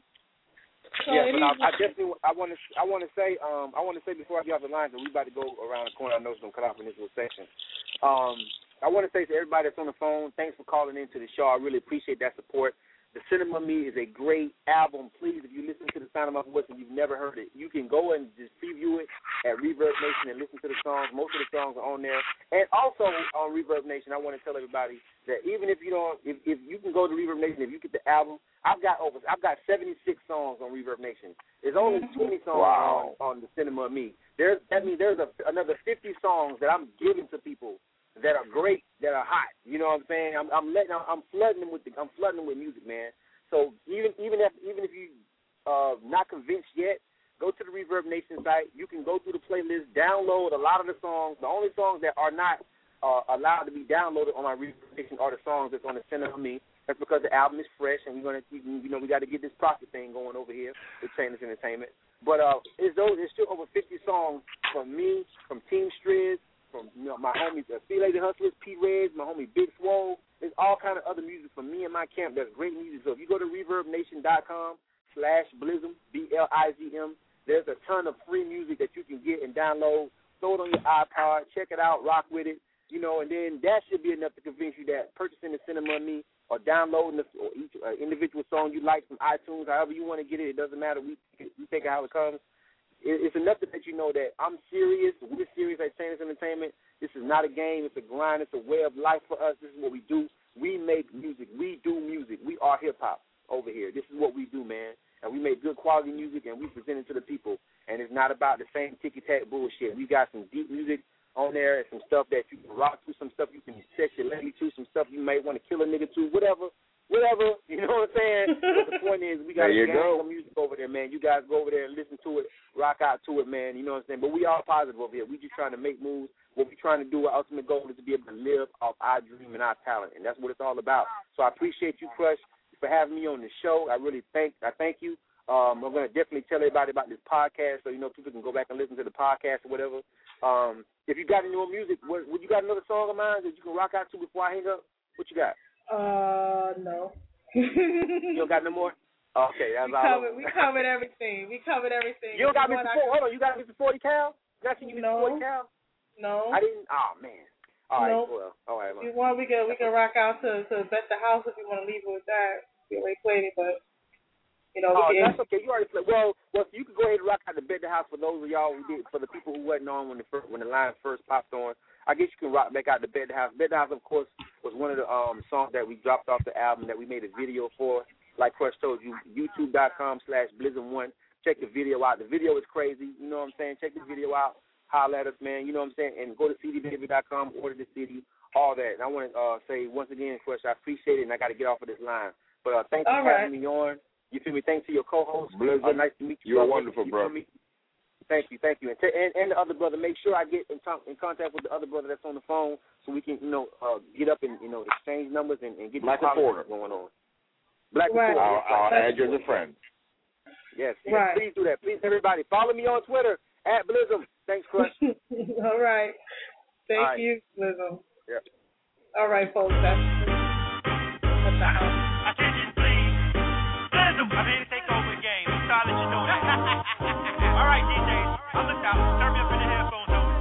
So yeah, but I, I is, definitely I want to I want to say um I want to say before I get off the line because we about to go around the corner. I know it's going to cut off in this little section. Um, I want to say to everybody that's on the phone, thanks for calling into the show. I really appreciate that support. The Cinema of Me is a great album. Please, if you listen to the sound of my voice and you've never heard it, you can go and just preview it at Reverb Nation and listen to the songs. Most of the songs are on there. And also on Reverb Nation, I want to tell everybody that even if you don't, if, if you can go to Reverb Nation, if you get the album, I've got over, I've got seventy-six songs on Reverb Nation. There's only twenty songs Wow. on, on the Cinema of Me. There's, that means there's a, another fifty songs that I'm giving to people that are great, that are hot. You know what I'm saying? I'm, I'm letting, I'm, I'm flooding them with, the, I'm flooding them with music, man. So even even if even if you uh not convinced yet, go to the Reverb Nation site. You can go through the playlist, download a lot of the songs. The only songs that are not uh, allowed to be downloaded on my Reverb Nation are the songs that's on the Cinema of Me. That's because the album is fresh, and we're gonna, you know, we got to get this profit thing going over here with Chainless Entertainment. But uh, it's those, there's still over fifty songs from me, from Team Striz, from, you know, my homies, uh, C Lady Hustlers, P Reds, my homie Big Swole. There's all kind of other music from me and my camp. That's great music. So if you go to reverbnation.com slash Blizzum, B L I Z M, there's a ton of free music that you can get and download. Throw it on your iPod. Check it out. Rock with it. You know, and then that should be enough to convince you that purchasing the Cinema of Me or downloading the, or each uh, individual song you like from iTunes, however you want to get it, it doesn't matter. We, we take it how it comes. It's enough to let you know that I'm serious. We're serious at Chainless Entertainment. This is not a game. It's a grind. It's a way of life for us. This is what we do. We make music. We do music. We are hip-hop over here. This is what we do, man. And we make good quality music, and we present it to the people. And it's not about the same ticky-tack bullshit. We got some deep music on there and some stuff that you can rock to, some stuff you can sex your lady to, some stuff you might want to kill a nigga to, whatever. Whatever, you know what I'm saying? But the point is, we got a gang of music over there, man. You guys go over there and listen to it, rock out to it, man. You know what I'm saying? But we all positive over here. We just trying to make moves. What we're trying to do, our ultimate goal is to be able to live off our dream and our talent, and that's what it's all about. So I appreciate you, Crush, for having me on the show. I really thank, I thank you. Um, I'm going to definitely tell everybody about this podcast so, you know, people can go back and listen to the podcast or whatever. Um, if you got any more music, what, what you got another song of mine that you can rock out to before I hang up? What you got? Uh, no. You don't got no more? Okay, that's we all. Covered, we covered everything. We covered everything. You don't got me Mister Forty? Hold on, you got Mister Forty Cal? Not you Mister No. Forty Cal? No. I didn't. Oh man. All right. Nope. Well. All right. Well. If you want, we can we can rock out to to Bet the House if you want to leave it with that. We already played it, but you know. Oh, we that's okay. You already played. Well, well, so you can go ahead and rock out to Bet the House for those of y'all who did. For the people who wasn't on when the first, when the line first popped on. I guess you can rock back out to Bet the House. Bet the House, of course, was one of the um, songs that we dropped off the album that we made a video for. Like Crush told you, YouTube.com slash Blizzum1. Check the video out. The video is crazy. You know what I'm saying? Check the video out. Holler at us, man. You know what I'm saying? And go to C D baby dot com, order the C D, all that. And I want to uh, say once again, Crush, I appreciate it, and I got to get off of this line. But uh, thanks for all having right. me on. You feel me? Thanks to your co-host. Blizzum, uh, nice to meet you. You're brother. wonderful, you bro. Me? thank you, thank you. And, t- and and the other brother, make sure I get in, t- in contact with the other brother that's on the phone so we can, you know, uh, get up and, you know, exchange numbers and, and get Black the Reporter going on. Black Right. Reporter. I'll, Yes, I'll right. add you as a friend. Yes, yes, Right. please do that. Please, everybody, follow me on Twitter at Blizzum. Thanks, Crush. All right. Thank All right. you, Lizzo. Yep. All right, folks. That's what the hell. Attention, please. Blizzum. I'm here to take over the game. So I'll let you know that. All right, D Js. I'm looked out. Turn me up in the headphones, though.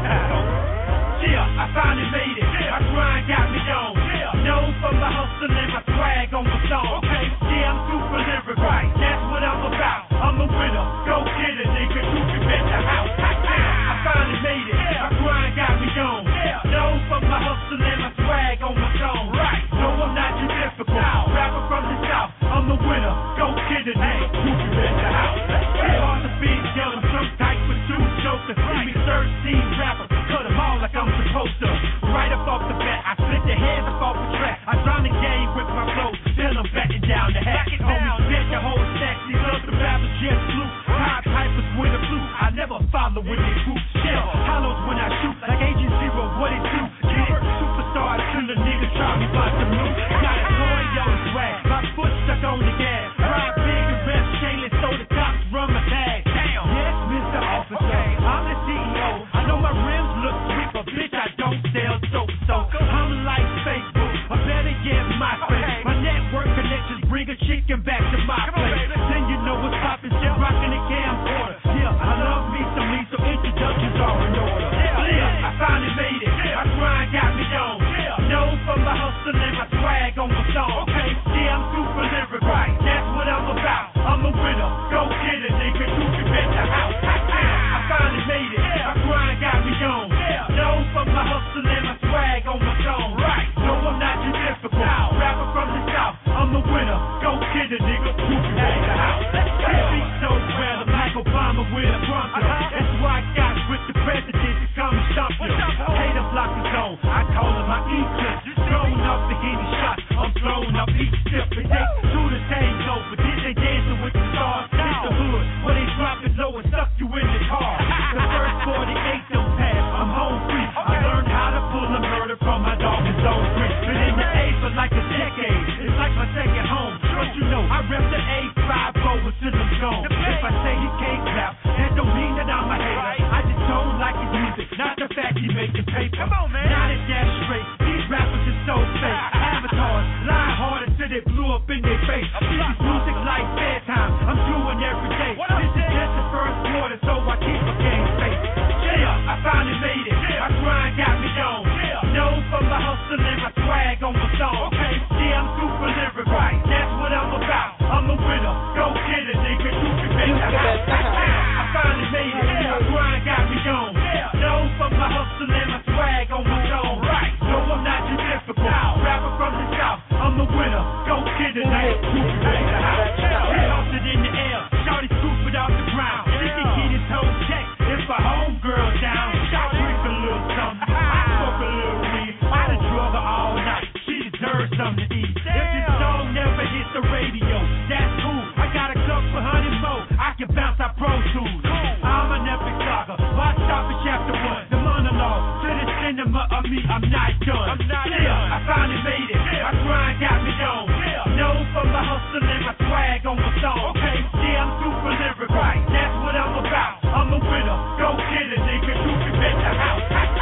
Yeah, I finally made it. My grind got me on. Known for my hustle and my swag on the song. Okay, yeah, I'm super lyrical. Right, that's what I'm about. I'm a winner. Go get it, nigga. You can bet the house. I finally made it. My grind got me on. Known for my hustle and my swag on my song. Right, no, I'm not too difficult. Rapper from the south. I'm the winner. Go get it, nigga. You can bet the house. It's hard to be yelling some type of two jokers. Give me thirteen rappers. Cut them all like I'm supposed to. Right up off the bat, I split the heads up off the track. I drown the game with my flow, till I'm batting down the hat. Homie, bet your whole stack. These other rappers just flew. High pipers with a flute. I never follow with they group. Shell hollows when I shoot, like Agent Zero. What it do? Get it? Superstar till the niggas try me by some loot. Got a toy, yo, swag. My foot stuck on the gas. Ride big and rep chainless, so the cops run my tag. Damn. Yes, Mister Officer, I'm the C E O. I know my rims look sweet, but bitch, I don't sell dope. So I'm like Facebook, I better get my face. My network connections bring a chicken back to my place. Then you know what's poppin', shit rockin' the camcorder. Yeah, I love me some me, so introductions are in order. Yeah, I finally made it. My grind got me on. Known for my hustle and my swag on my song. Okay, yeah, I'm super lyrical. Right, that's what I'm about. I'm a winner. Go get it, nigga. You can bet the house. I finally made it. My grind got me on. Known for my hustle and my swag on my song. Right, no, I'm not too difficult. Rapper from the south. I'm a winner. Go get it, nigga. You can bet the house. This beat so well, I'm like Obama with a Bronco. That's why I got with the president to come and stump you. Hater block the zone. I call it my eclipse. Thrown up the any shot. I'm thrown up each step. But they do the same over. Did they dancing with the stars? It's the hood where they drop it low and suck you in the car. The first forty-eight don't pass. I'm home free. I learned how to pull a murder from my dog and zone three. Been in the A for like a decade. It's like my second home. But you know, I rep the A five over till I'm gone. If I say he can't rap, that don't mean that I'm a hater. I just don't like his music, not the fact he making paper. Come on, man. Not at that straight. These rappers are so fake. Avatars lie hard until they blew up in their face. This is music like bedtime. I'm doing every day. This is just the first quarter, so I keep a game safe. Yeah, I finally made it. My grind got me on. Known for my hustle and my swag on my song. Okay, yeah, I'm super lyrical. Right, that's what I'm about. I'm a winner. Go get it, nigga. You can bet the house. I finally made it. My grind got me on. Known for my hustle and my swag on my song. Right, no, I'm not too difficult. Rapper from the south. I'm a winner. Go get it, nigga. You can bet the house. Toss it in the air. Shorty scoop it off the ground. She can get his whole check if a homegirl down. Shot drink a little something. I smoke a little weed. I done drug her all night. She deserves something to eat. If this song never hit the radio, that's cool. I got a cup for honey more. I can bounce out Pro Tools. I'm an epic saga. Why stop at chapter one? The monologue to the cinema of me. I'm not done. I'm not yeah, done. I finally made it. My grind got me on. Known for my hustle and my swag on my song. Okay, yeah, I'm super lyrical. Right, that's what I'm about. I'm a winner. Go get it, nigga. You can bet the house.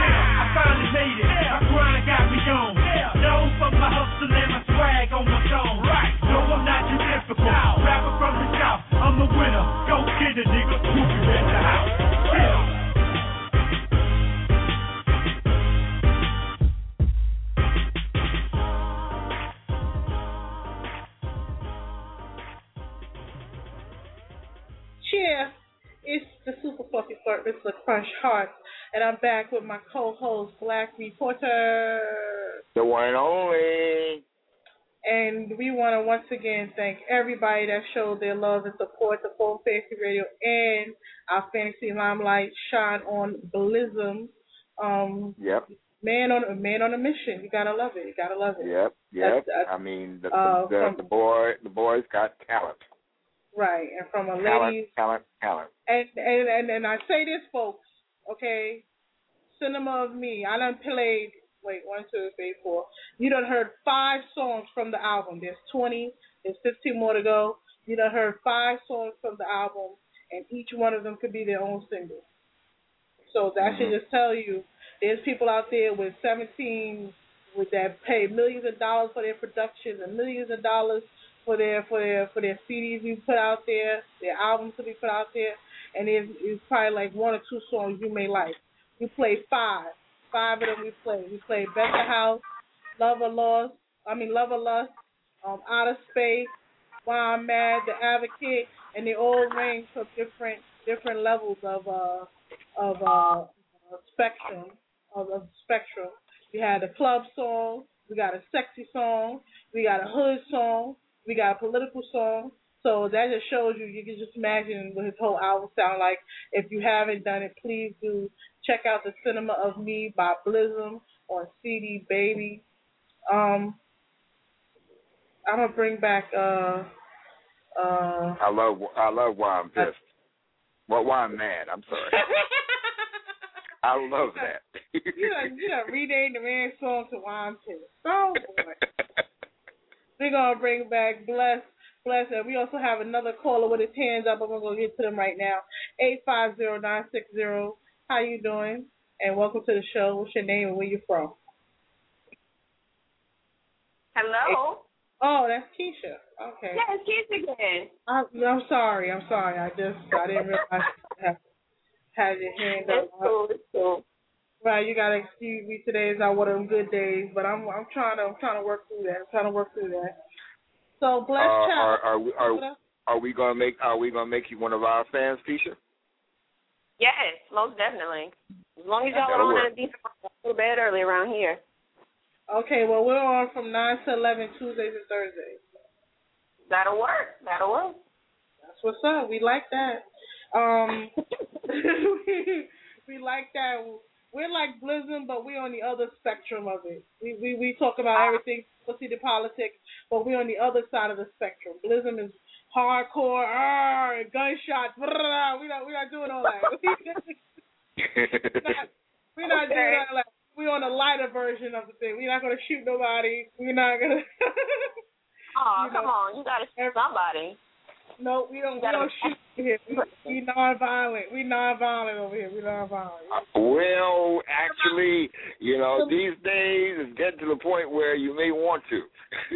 I finally made it. My grind got me on. Known for my hustle and my swag on my song. Right, no, I'm not too difficult. Rapper from the south. I'm a winner. Go get it, nigga. You can bet the house. Yeah. Cheer. It's the Super Fluffy Flirt, Mister Crunch Heart, and I'm back with my co-host, Black Reporter. The one and only. And we want to once again thank everybody that showed their love and support to Full Fantasy Radio and our Fantasy Limelight shine on Blizzum. Um, yep. Man on man on a mission. You gotta love it. You gotta love it. Yep. Yep. That's, that's, I mean, the, uh, the, from, the boy, the boy's got talent. Right, and from a Talent, lady. talent, talent. And, and, and, and I say this, folks, okay? Cinema of Me. I done played, wait, one, two, three, four. You done heard five songs from the album. There's twenty. There's fifteen more to go. You done heard five songs from the album, and each one of them could be their own single. So that mm-hmm. should just tell you there's people out there with seventeen with that pay millions of dollars for their productions and millions of dollars for their for their for their C Ds we put out there, their albums to be put out there, and it's, it's probably like one or two songs you may like. We played five. Five of them we played. We played Better House, Love or Lost, I mean Love or Lust, um, Outer Space, Why I'm Mad, The Advocate, and they all range from different different levels of uh of uh spectrum of, of spectrum. We had a club song, we got a sexy song, we got a hood song, we got a political song. So that just shows you, you can just imagine what his whole album sound like. If you haven't done it, please do check out The Cinema of Me by Blizzum on C D Baby. Um, I'm gonna bring back. Uh, uh, I love, I love Why I'm Pissed. Well, Why I'm Mad. I'm sorry. I love that. you done, you done renamed the man's song to Why I'm Pissed. Oh boy. We're gonna bring back Bless. Bless it. We also have another caller with his hands up. I'm going to get to them right now. eight five zero, nine six zero. How you doing? And welcome to the show. What's your name and where you from? Hello? Oh, that's Keisha. Okay. Yeah, it's Keisha again. I'm, I'm sorry. I'm sorry. I just, I didn't realize you had, had your hand up. It's cool. It's cool. Right, you got to excuse me. Today is not one of them good days, but I'm, I'm trying to, I'm trying to work through that. I'm trying to work through that. So bless uh, child. Are, are we are, are we gonna make are we gonna make you one of our fans, Keisha? Yes, most definitely. As long as y'all That'll are on work. at a decent time, go to bed early around here. Okay, well we're on from nine to eleven Tuesdays and Thursdays. That'll work. That'll work. That's what's up. We like that. Um, we, we like that. We're like Blizzum, but we're on the other spectrum of it. We we, we talk about everything, see the politics, but we're on the other side of the spectrum. Blizzum is hardcore, arr, gunshots. Blah, blah, blah. We not we not doing all that. we're not, we're not okay. doing all that. We're on a lighter version of the thing. We're not gonna shoot nobody. We're not gonna. Oh, come know. on! You gotta shoot somebody. No, we don't. We don't shoot here. We, we non-violent. We non-violent over here. We non-violent. Well, actually, you know, these days it's getting to the point where you may want to.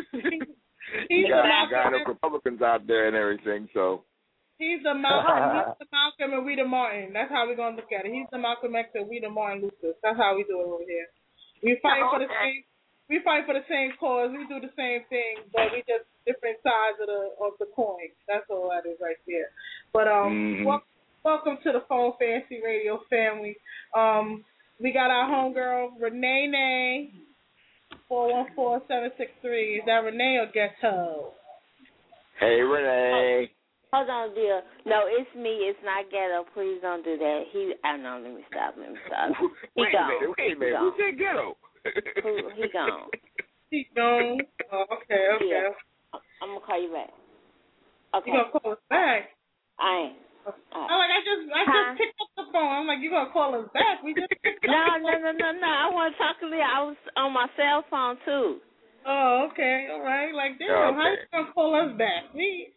you got, you got enough Republicans out there and everything, so. He's the Malcolm. He's the Malcolm and we the Martin. That's how we're gonna look at it. He's the Malcolm X and we the Martin Luther. That's how we do it over here. We fight oh, for the okay. same. We fight for the same cause. We do the same thing, but we just different sides of the of the coin. That's all that is right there. But um, mm-hmm. wel- welcome to the Phone Fancy Radio family. Um, we got our homegirl Renee Nay, four one four seven six three. Is that Renee or Ghetto? Hey Renee. Hold on, dear. No, it's me. It's not Ghetto. Please don't do that. He. I know. Let me stop. Let me stop. He wait gone. a minute. Wait a minute. Who said Ghetto? Who, he gone. He gone. Oh, okay, okay. Yeah. I'm gonna call you back. Okay. You gonna call us back? I ain't. Right. I'm like, I just, I huh? just picked up the phone. I'm like, you gonna call us back? We just. no, no, no, no, no. I want to talk to you. I was on my cell phone too. Oh, okay, all right. Like, damn, okay. How you gonna call us back? We.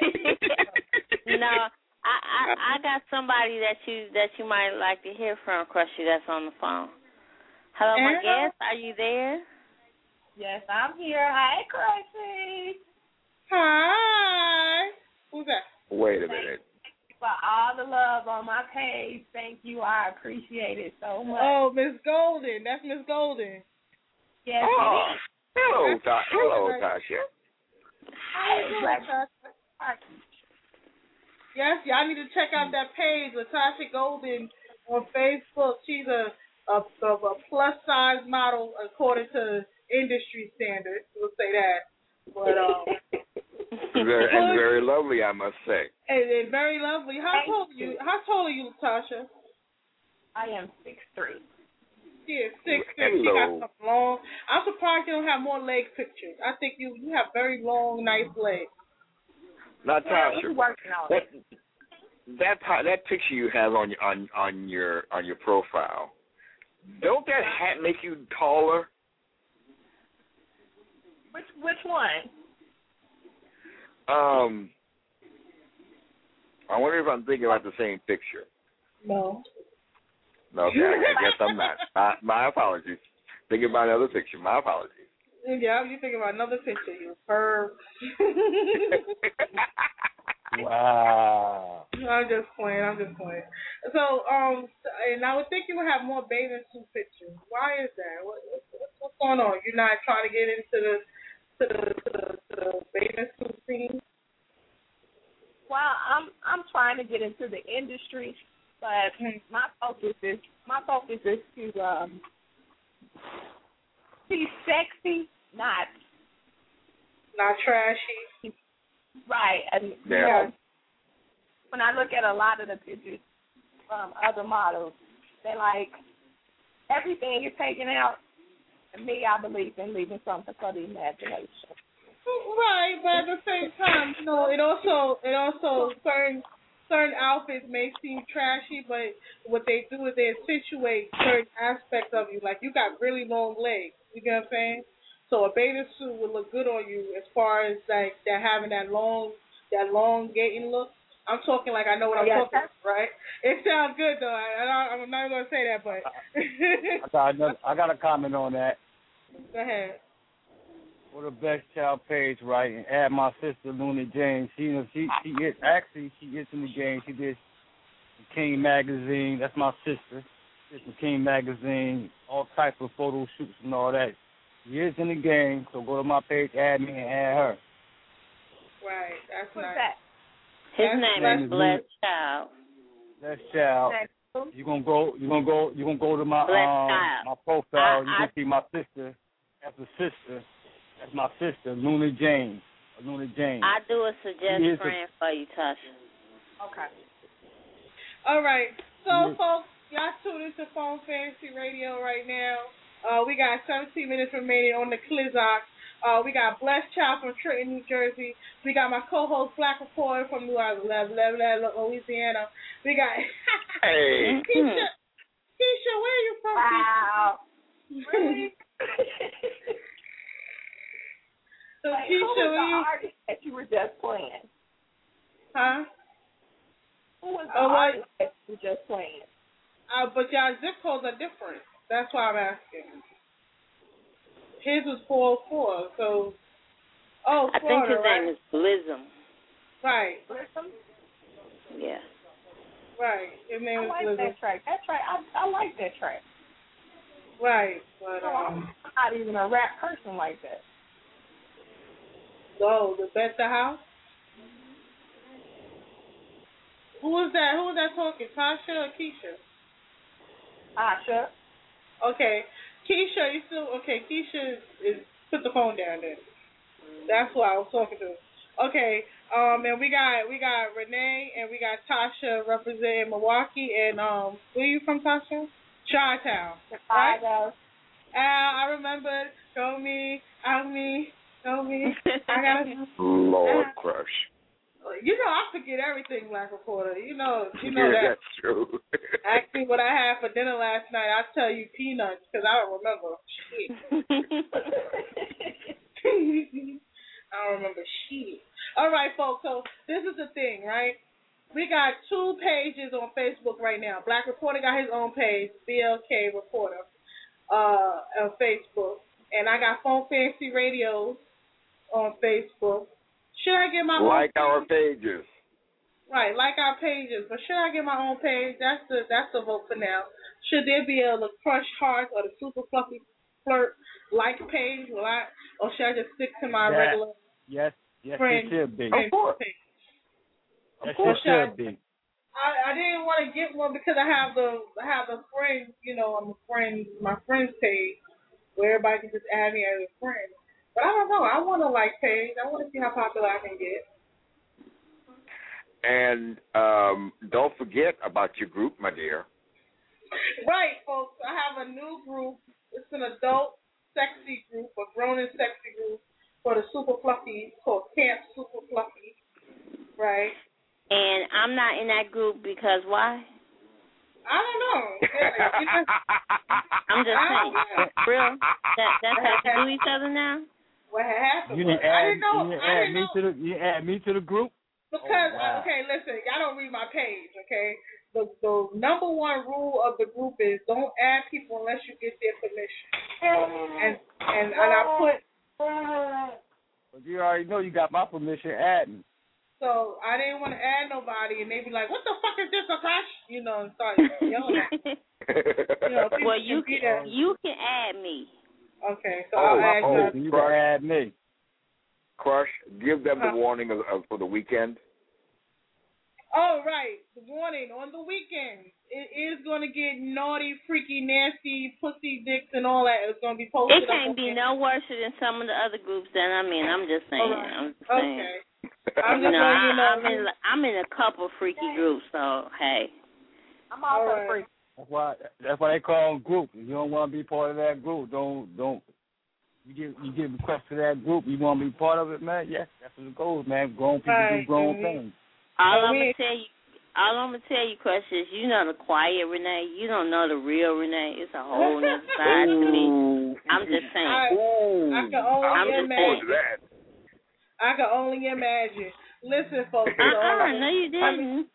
no, I, I, I got somebody that you that you might like to hear from, Crushy. That's on the phone. Hello, my guest. Are you there? Yes, I'm here. Hi, Crushy. Hi. Who's that? Wait a minute. Thank you for all the love on my page. Thank you. I appreciate it so much. Oh, Miss Golden. That's Miss Golden. Yes. Oh, hello, Ta- hello, Tasha. How you doing, Tasha? Yes, y'all need to check out that page, Latasha Golden, on Facebook. She's a A, a plus size model according to industry standards. We'll say that. But um, very, and very lovely, I must say. And, and very lovely. How tall are you? How tall are you, Latasha? I am six three. She is six three. She got some long. I'm surprised you don't have more leg pictures. I think you you have very long, nice legs. Natasha, We're working on that, it. that pi- that picture you have on your on on your on your profile, don't that hat make you taller? Which which one? Um, I wonder if I'm thinking about the same picture. No. No, okay, I guess I'm not. My, my apologies. Thinking about another picture. My apologies. Yeah, you thinking about another picture, you perv. Wow. I'm just playing. I'm just playing. So, um, and I would think you would have more bathing suit pictures. Why is that? What, what's, what's going on? You're not trying to get into the to the, to the, to the bathing suit scene? Well, I'm I'm trying to get into the industry, but my focus is my focus is to um be sexy, not not trashy. Right. And yeah. you know, when I look at a lot of the pictures from other models, they're like everything is taken out. And me, I believe in leaving something for the imagination. Right, but at the same time, you know, it also it also certain certain outfits may seem trashy, but what they do is they accentuate certain aspects of you. Like you got really long legs, you get what I'm saying? So a bathing suit would look good on you as far as like that having that long that long gating look. I'm talking like I know what I'm yeah, talking about, right? It sounds good though. I, I, I'm not gonna say that, but I got another, I got a comment on that. Go ahead. For the Best Child page, right, and add my sister Luna James. She, you know, she, she is actually she is in the game. She did the King magazine. That's my sister. She's the King magazine, all type of photo shoots and all that. She is in the game, so go to my page, add me, and add her. Right, that's Who's nice. that? His That's name name is is Blessed Luna. Child. Blessed Child. You gonna go? You gonna go? You gonna go to my Blessed um Child. my profile? I- you gonna see my sister. That's a sister. That's my sister, Luna James. Luna James. I do a suggest She is a- friend for you, Tasha. Okay. All right. So, Yes. folks, y'all tune into Phone Fantasy Radio right now. Uh, we got seventeen minutes remaining on the Clizock. Uh, we got Blessed Child from Trenton, New Jersey. We got my co-host Black Reporter from New Orleans, Louisiana. We got Hey. Keisha. Keisha, where are you from? Wow. Really? So Like, Keisha, who was where the you? artist that you were just playing? Huh? Who was the Oh, what? artist that you were just playing? Uh, but y'all zip codes are different. That's why I'm asking. His was four oh four, so. Oh, I Florida, think his right? name is Blizzum. Right, Listen, Yeah. right. His name I is like Blizzard. that track. That track, I, I like that track. Right, but No, um, I'm not even a rap person like that. so the Bet the House. Who was that? Who was that talking? Tasha or Keisha? Asha. Okay, Keisha, you still okay? Keisha is, is put the phone down there. That's who I was talking to. Okay, um, and we got we got Renee and we got Tasha representing Milwaukee and um, where you from, Tasha? Chi-Town, right? Chicago. Al, I remember. Show me, out me, show me. I gotta. Lord crush. You know I forget everything, Black Reporter. You know, you know Yeah, that. that's true. Ask me what I had for dinner last night. I'll tell you peanuts because I don't remember shit. I don't remember shit. All right, folks. So this is the thing, right? We got two pages on Facebook right now. Black Reporter got his own page, B L K Reporter, uh, on Facebook, and I got Phone Fantasy Radio on Facebook. Should I get my like own our page? pages. Right, like our pages. But should I get my own page? That's the that's the vote for now. Should there be a the Crush Heart or the Super Fluffy Flirt like page? Will I, or should I just stick to my Yeah. regular Yes, yes, friend? it should be. friend page? Yes, course, it should be. I, I didn't want to get one because I have the I have a friend, you know, I'm a friend, my friends page where everybody can just add me as a friend. But I don't know. I want a like page. I want to see how popular I can get. And um, don't forget about your group, my dear. Right, folks. I have a new group. It's an adult sexy group, a grown and sexy group for the Super Fluffies called Camp Super Fluffy. Right. And I'm not in that group because why? I don't know. Yeah, I'm just saying. Real? That, that's how you do each other now? What happened? You didn't I add, didn't know. you didn't I add didn't me know. to the you didn't add me to the group? Because, oh, wow. okay, listen, y'all don't read my page, okay? The the number one rule of the group is don't add people unless you get their permission. And and and I put. But you already know you got my permission adding. So I didn't want to add nobody, and they be like, "What the fuck is this, a crush?" You know, and start yelling at me. You know, well, you can, can you can add me. Okay, so oh, I'll add oh, you. You can add me. Crush, give them the Huh. warning of, of, for the weekend. Oh, right. The warning on the weekend. It is going to get naughty, freaky, nasty, pussy dicks and all that. It's going to be posted. It can't be no worse than some of the other groups that I'm in. I'm just saying. Right. I'm just saying. Okay. I'm just you know, letting you know. I, I'm in I'm in a couple freaky groups, so hey. I'm also All right. freaky. That's why that's why they call them group. If you don't want to be part of that group, don't don't you get you get requests to that group, you want to be part of it, man, yes, that's what it goes, man. Grown people Right. do grown Mm-hmm. things. All So I'm we- gonna tell you all I'm gonna tell you, Crush, is you know the quiet Renee, you don't know the real Renee. It's a whole other side to me. I'm just saying. I, I can only I'm just imagine. that. I can only imagine. Listen, folks. So, Uh-uh, no you didn't.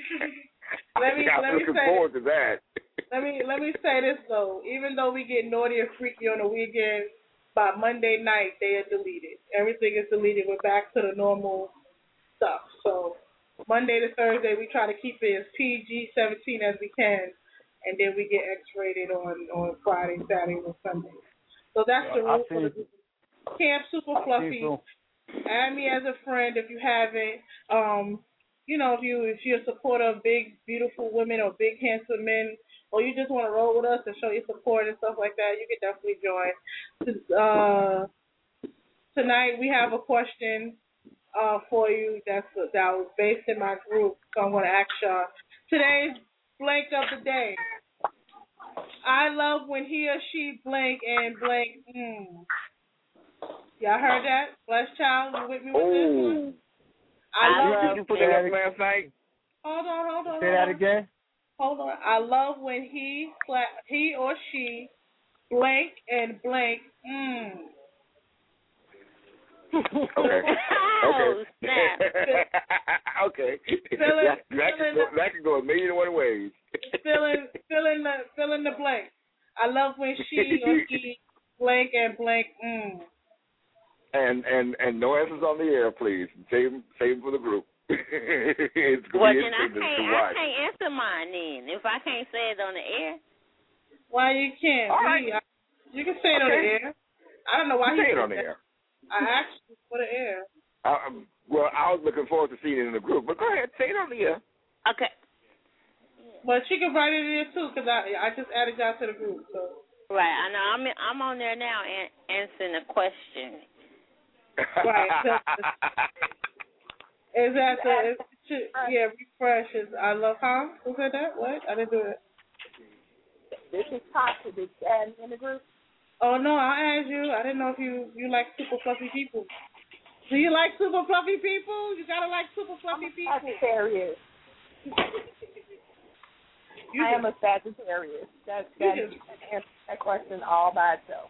Let me I'm let me looking say forward to that. let me let me say this though. Even though we get naughty and freaky on the weekend, by Monday night they are deleted. Everything is deleted. We're back to the normal stuff. So Monday to Thursday we try to keep it as P G seventeen as we can, and then we get X-rated on on Friday, Saturday, and Sunday. So that's the rule for the group. Camp Super Fluffy. Add me as a friend if you haven't. Um, you know, if you if you're a supporter of big, beautiful women or big, handsome men, or you just want to roll with us and show your support and stuff like that, you can definitely join. Uh, tonight we have a question uh, for you that's that was based in my group, so I'm going to ask y'all. Today's blank of the day. I love when he or she blank and blank. Mm. Y'all heard that? Blessed Child, you with me with this one? I love Did you put that up last night? Hold on, hold on. Say hold that on. again. Hold on. I love when he he or she blank and blank. Mm. Okay. Oh, Okay. snap. Okay. Fill that, in, that, fill can in go, the, that can go a million and one ways. fill in, fill in the, fill in the blank. I love when she or he blank and blank. Mm. And and and no answers on the air, please. Save them, save them for the group. It's gonna Well, be then I interesting can't, to I watch. can't answer mine then if I can't say it on the air. Why you can't? All right. We, I, you can say it on the Okay. air. I don't know why Say he it on said the that. air. I asked you for the air. Uh, um, well, I was looking forward to seeing it in the group, but go ahead, say it on the air. Okay. But she can write it in too, because I I just added y'all to the group. So. Right, I know. I'm I'm on there now and answering a question. Right. Is that the is, should, yeah refresh is I love huh? Who said that? What? I didn't do it. This is Tasha. Did you add me in the group? Oh no, I asked you. I didn't know if you you like super fluffy people. Do you like super fluffy people? You gotta like super fluffy people. Sagittarius. You I just, am a Sagittarius. That's that just, answer that question all by itself.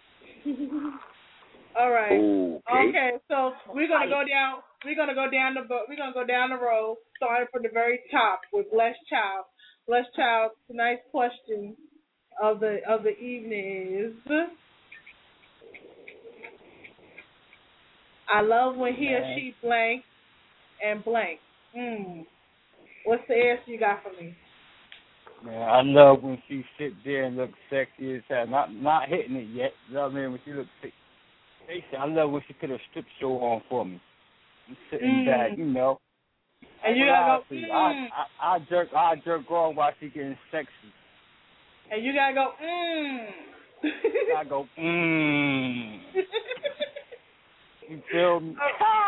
all right. Okay. Okay, so we're gonna go down. We're gonna go down the we're gonna go down the road, starting from the very top with Blessed Child. Blessed Child. Tonight's question of the of the evening is: I love when he or she blank and blank. Mm. What's the answer you got for me? Man, I love when she sit there and look sexy as hell. Not not hitting it yet. You know what I mean? When she looks sexy. I love when she put a strip show on for me. I'm sitting Mm. back, you know. And you I gotta go. Mm. I, I I jerk I jerk off while she getting sexy. And you gotta go. Mm. I go mmm. You feel me?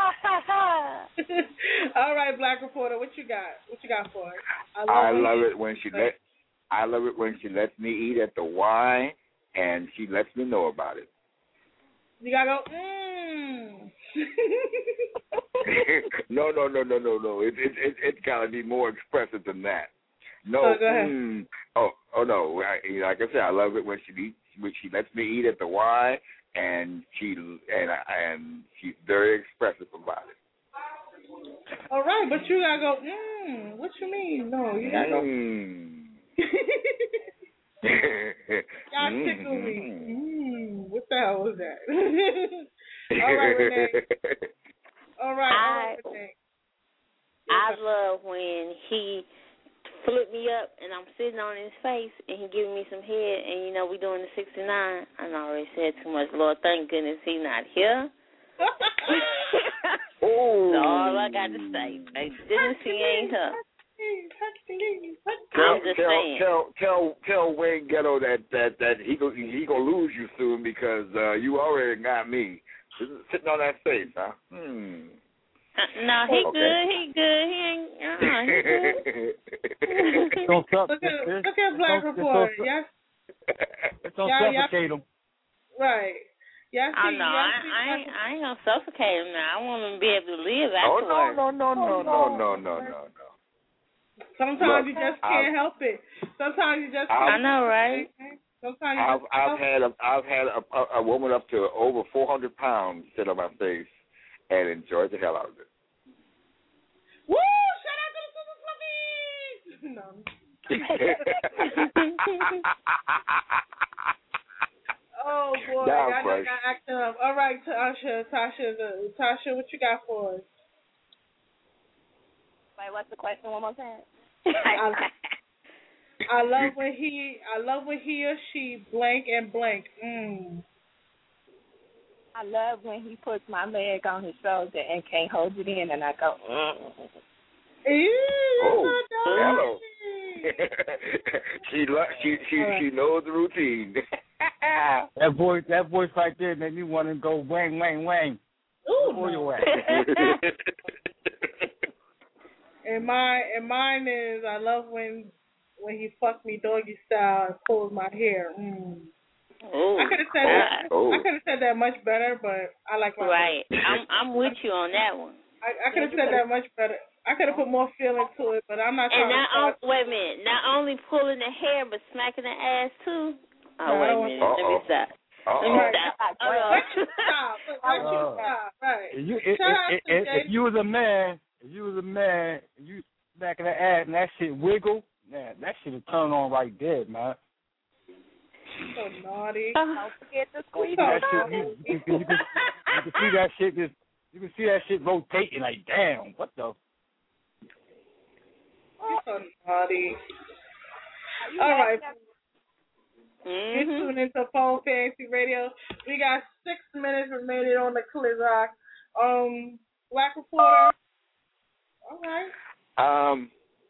All right, Black Reporter, what you got? What you got for us? I love, I when love you- it when she let. I love it when she lets me eat at the Y, and she lets me know about it. You gotta go. Mmm. no, no, no, no, no, no. It it it, it gotta be more expressive than that. No. Oh, go ahead. Mm, oh, oh no. I, like I said, I love it when she eats, when she lets me eat at the Y, and she and and she's very expressive about it. All right, but you gotta go. Mm, what you mean? No, you gotta go. Mm. Y'all tickle me. Mm, what the hell was that? All right, Renee. All right, all right, Renee. I love when he flip me up and I'm sitting on his face and he giving me some head and, you know, we doing the sixty-nine. I already said too much. Lord, thank goodness he not here. Oh. That's all I got to say. Thank goodness he ain't here. Tell, I'm just tell, saying. tell, tell, tell Wayne Ghetto that that that he go he gonna lose you soon because uh, you already got me sitting on that face, huh? Hmm. Uh, no, he okay. good. He good. He ain't. Uh, he good. Don't suck, Look at, it's, look at Black it's Reporter. so, Yes. don't Yeah, yeah. suffocate him. Right. Yes. Oh he, no, yes, I, he, I ain't. I ain't gonna suffocate him now. I want him to be able to live Oh afterwards. no no no no no no no no no. Sometimes Look, you just can't I've, help it. Sometimes you just I've, can't. I know, right? Sometimes you I've just I've help had a I've had a, a, a woman up to over four hundred pounds sit on my face and enjoyed the hell out of it. Woo! Shout out to the Super Fluffies! No. Oh boy, Down, I got Fresh. acting up. All right, Tasha, Tasha, the, Tasha, what you got for us? Wait, what's the question one more time? I, I love when he, I love when he or she blank and blank. Mm. I love when he puts my leg on his shoulder and can't hold it in, and I go, mm. Ew, Oh, so hello. she lo- she she right. she knows the routine. That voice, that voice right there made me want to go wang, wang, wang. Ooh, Where you at? And my and mine is I love when when he fucked me doggy style and pulled my hair. Mm. Ooh. I could have said that. Oh. I could have said that much better, but I like my Right. I'm I'm with you on that one. I, I could have said that much better. I could have put more feeling to it, but I'm not And trying not to. on, wait a minute. Not only pulling the hair, but smacking the ass too. Oh No, I wait a don't minute. want- Let me stop. Uh-oh. Let me Right. stop. Let Hold on. you stop. Let you Uh, stop. Right. If you, if, Shout out if, to if, Jay. if you was a man, if you was a man, and you back of the ass and that shit wiggle, man, that shit would turn on right there, man. So naughty. Don't forget to squeeze So That it. shit, you, you, can, you, can, you can see that shit just, you can see that shit rotating like, damn, what the? You're so naughty. All right. Mm-hmm. You're tuning into Phone Fantasy Radio. We got six minutes remaining on the clock. Um, Black Reporter. All right. Um,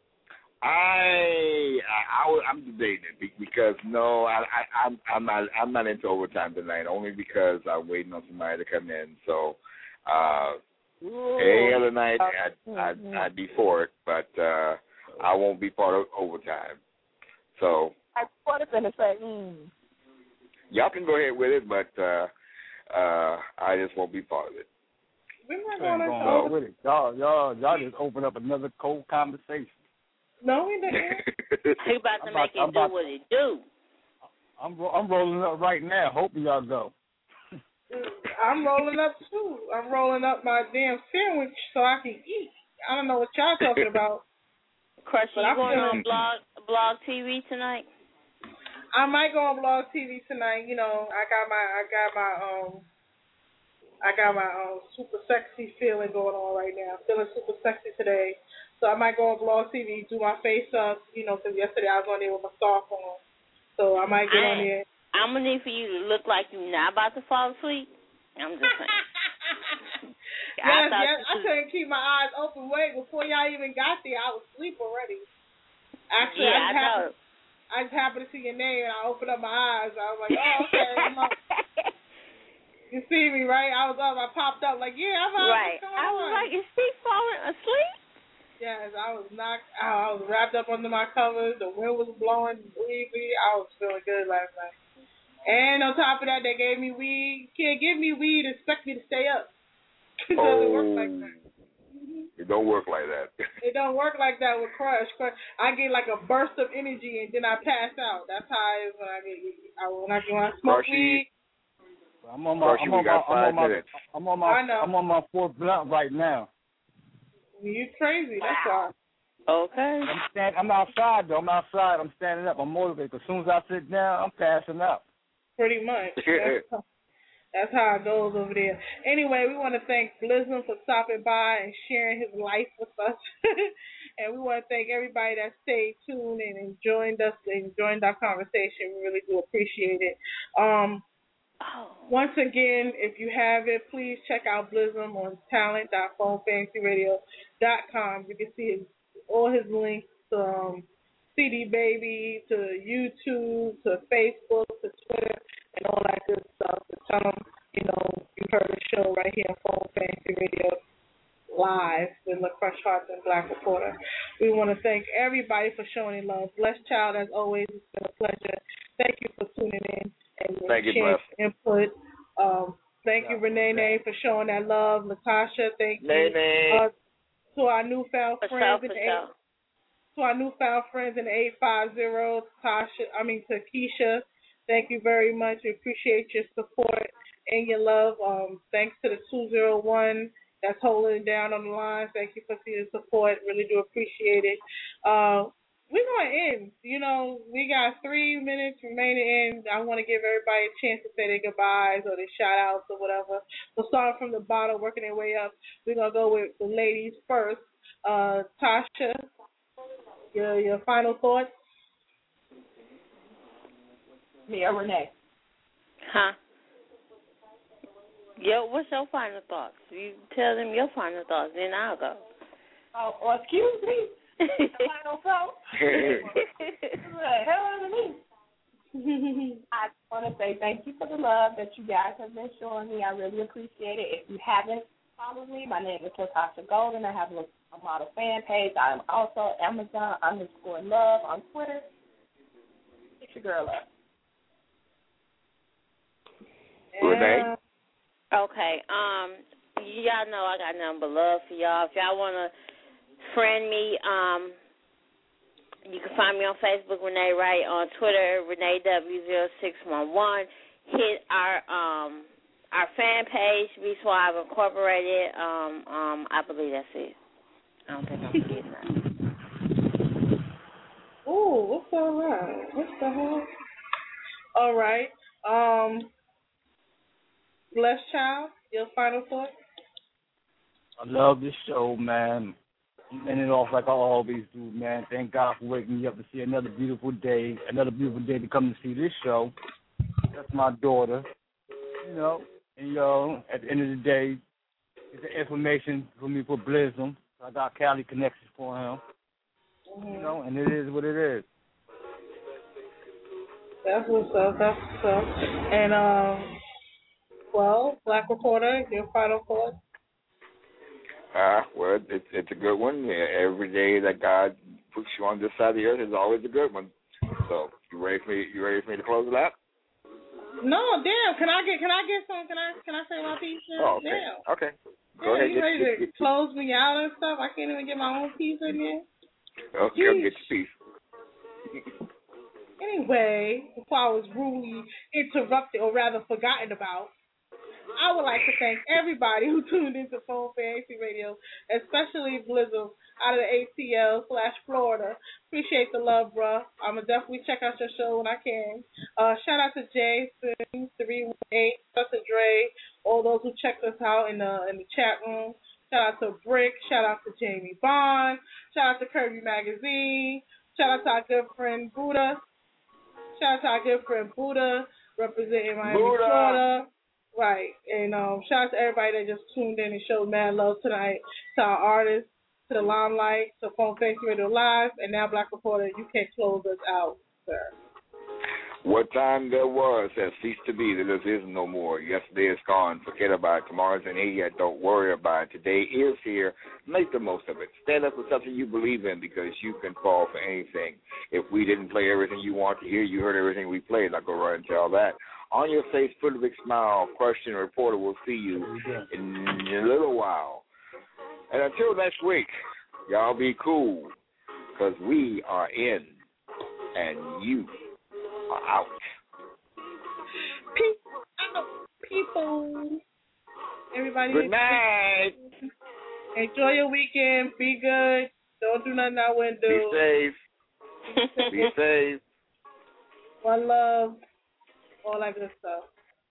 I I, I I'm debating it be- because no, I, I I'm I'm not I'm not into overtime tonight. Only because I'm waiting on somebody to come in. So, uh, any other night I'd, I'd I'd be for it, but uh, I won't be part of overtime. So. I was going to say, mm. Y'all can go ahead with it, but uh, uh, I just won't be part of it. We're not Ain't going going to on with it. Y'all, y'all, y'all just open up another cold conversation. No, we didn't. He about to I'm make about- it I'm do about- what it do. I'm ro- I'm rolling up right now. Hoping y'all go. I'm rolling up too. I'm rolling up my damn sandwich so I can eat. I don't know what y'all talking about. Crush, you But I'm going feeling- on blog blog T V tonight? I might go on Blog T V tonight. You know, I got my, I got my, um, I got my um, super sexy feeling going on right now. Feeling super sexy today, so I might go on Blog T V, do my face up. You know, because yesterday I was on there with my scarf on, so I might get I, on there. I'm gonna need for you to look like you're not about to fall asleep. I'm just saying. yes, I yes. I you, couldn't keep my eyes open. Wait, before y'all even got there, I was asleep already. Actually, yeah, I I just know. happened, I just happened to see your name, and I opened up my eyes. I was like, oh, okay. I'm up. You see me, right? I was up. I popped up like, yeah, I'm up. Right. I was like, is she falling asleep? Yes, I was knocked out. I was wrapped up under my covers. The wind was blowing breezy. I was feeling good last night. And on top of that, they gave me weed. Can't give me weed and expect me to stay up. It doesn't oh. work like that. It don't work like that. It don't work like that with Crush. Crush. I get like a burst of energy and then I pass out. That's how it is when I get when I get when I smoke weed. I'm on my, I'm on my, I'm on my, I'm on my, I know. I'm on my fourth blunt right now. You crazy? That's why. Okay. I'm stand, I'm outside though. I'm outside. I'm standing up. I'm motivated. As soon as I sit down, I'm passing out. Pretty much. That's, that's how it goes over there. Anyway, we want to thank Blizzum for stopping by and sharing his life with us. And we want to thank everybody that stayed tuned and joined us and joined our conversation. We really do appreciate it. Um, once again, if you have it, please check out Blizzum on talent dot phone fantasy radio dot com. You can see his, all his links to um, C D Baby, to YouTube, to Facebook, to Twitter, and all that good stuff. To tell them, you know, you heard the show right here on Phone Fantasy Radio live with LaCrush Hearts and Black Reporter. We want to thank everybody for showing love. Blessed Child, as always, it's been a pleasure. Thank you for tuning in and thank you, sharing Bless. input. Um, thank yeah. you, Renee yeah. for showing that love. Natasha, thank Nene. you. Uh, to our newfound for friends sure, in for eight, sure. to our newfound friends in eight five zero, Tasha, I mean to Keisha, thank you very much. We appreciate your support and your love. Um, thanks to the two zero one that's holding it down on the line. Thank you for your support. Really do appreciate it. Uh, we're going to end. You know, we got three minutes remaining in. I want to give everybody a chance to say their goodbyes or their shout-outs or whatever. So starting from the bottom, working their way up, we're going to go with the ladies first. Uh, Tasha, your, your final thoughts? Me or Renee? Huh? Yo, what's your final thoughts? You tell them your final thoughts, then I'll go. Oh, well, excuse me. Final thought. Hell out of me. I want to say thank you for the love that you guys have been showing me. I really appreciate it. If you haven't followed me, my name is Latasha Golden. I have a, a model fan page. I am also Amazon underscore love on Twitter. It's your girl up. Renee? Okay. Um, y'all know I got nothing but love for y'all. If y'all want to friend me, um, you can find me on Facebook, Renee Wright, on Twitter, Renee W zero six one one. Hit our um our fan page, B Suave Incorporated. Um, um, I believe that's it. I don't think I'm forgetting that. Ooh, what's all right? What's the hell? All right. Um, Blessed Child, your final thought? I love this show, man. I'm ending it off like I always do, man. Thank God for waking me up to see another beautiful day, another beautiful day to come to see this show. That's my daughter, you know. And, you know, at the end of the day, it's the information for me for Blizzum. I got Cali connections for him, mm-hmm. you know, and it is what it is. That's what's up. That's what's up. And, um, well, Black Reporter, your final thought? Uh, well, it's it's a good one. Yeah, every day that God puts you on this side of the earth is always a good one. So, you ready for me? You ready for me to close it out? No, damn. Can I get can I get some? Can I can I say my piece? Oh, okay. Damn. Okay. Go yeah, ahead. You get, ready get, to get, close me out and stuff? I can't even get my own piece in there. Okay, I'll get your piece. Anyway, before I was rudely interrupted, or rather forgotten about, I would like to thank everybody who tuned into Phone Fantasy Radio, especially Blizzum out of the A T L slash Florida. Appreciate the love, bruh. I'm going to definitely check out your show when I can. Uh, shout out to Jay, three one eight, shout out to Dre, all those who checked us out in the in the chat room. Shout out to Brick. Shout out to Jamie Bond. Shout out to Kirby Magazine. Shout out to our good friend Buddha. Shout out to our good friend Buddha, representing Miami, Buddha. Florida. Right, and um, shout out to everybody that just tuned in and showed mad love tonight, to our artists, to the Limelight, to Phone Fantasy Radio Live, and now Black Reporter. You can close us out, sir. What time there was has ceased to be. There just is no more. Yesterday is gone. Forget about it. Tomorrow's in here yet. Don't worry about it. Today is here. Make the most of it. Stand up for something you believe in, because you can fall for anything. If we didn't play everything you want to hear, you heard everything we played. I'll go right and tell that. On your face, put a big smile. Question Reporter will see you in a little while. And until next week, y'all be cool, because we are in and you are out. Peace out, people. Everybody. Good night. Enjoy your weekend. Be good. Don't do nothing I wouldn't do. Be safe. Be safe. One love. All that good stuff.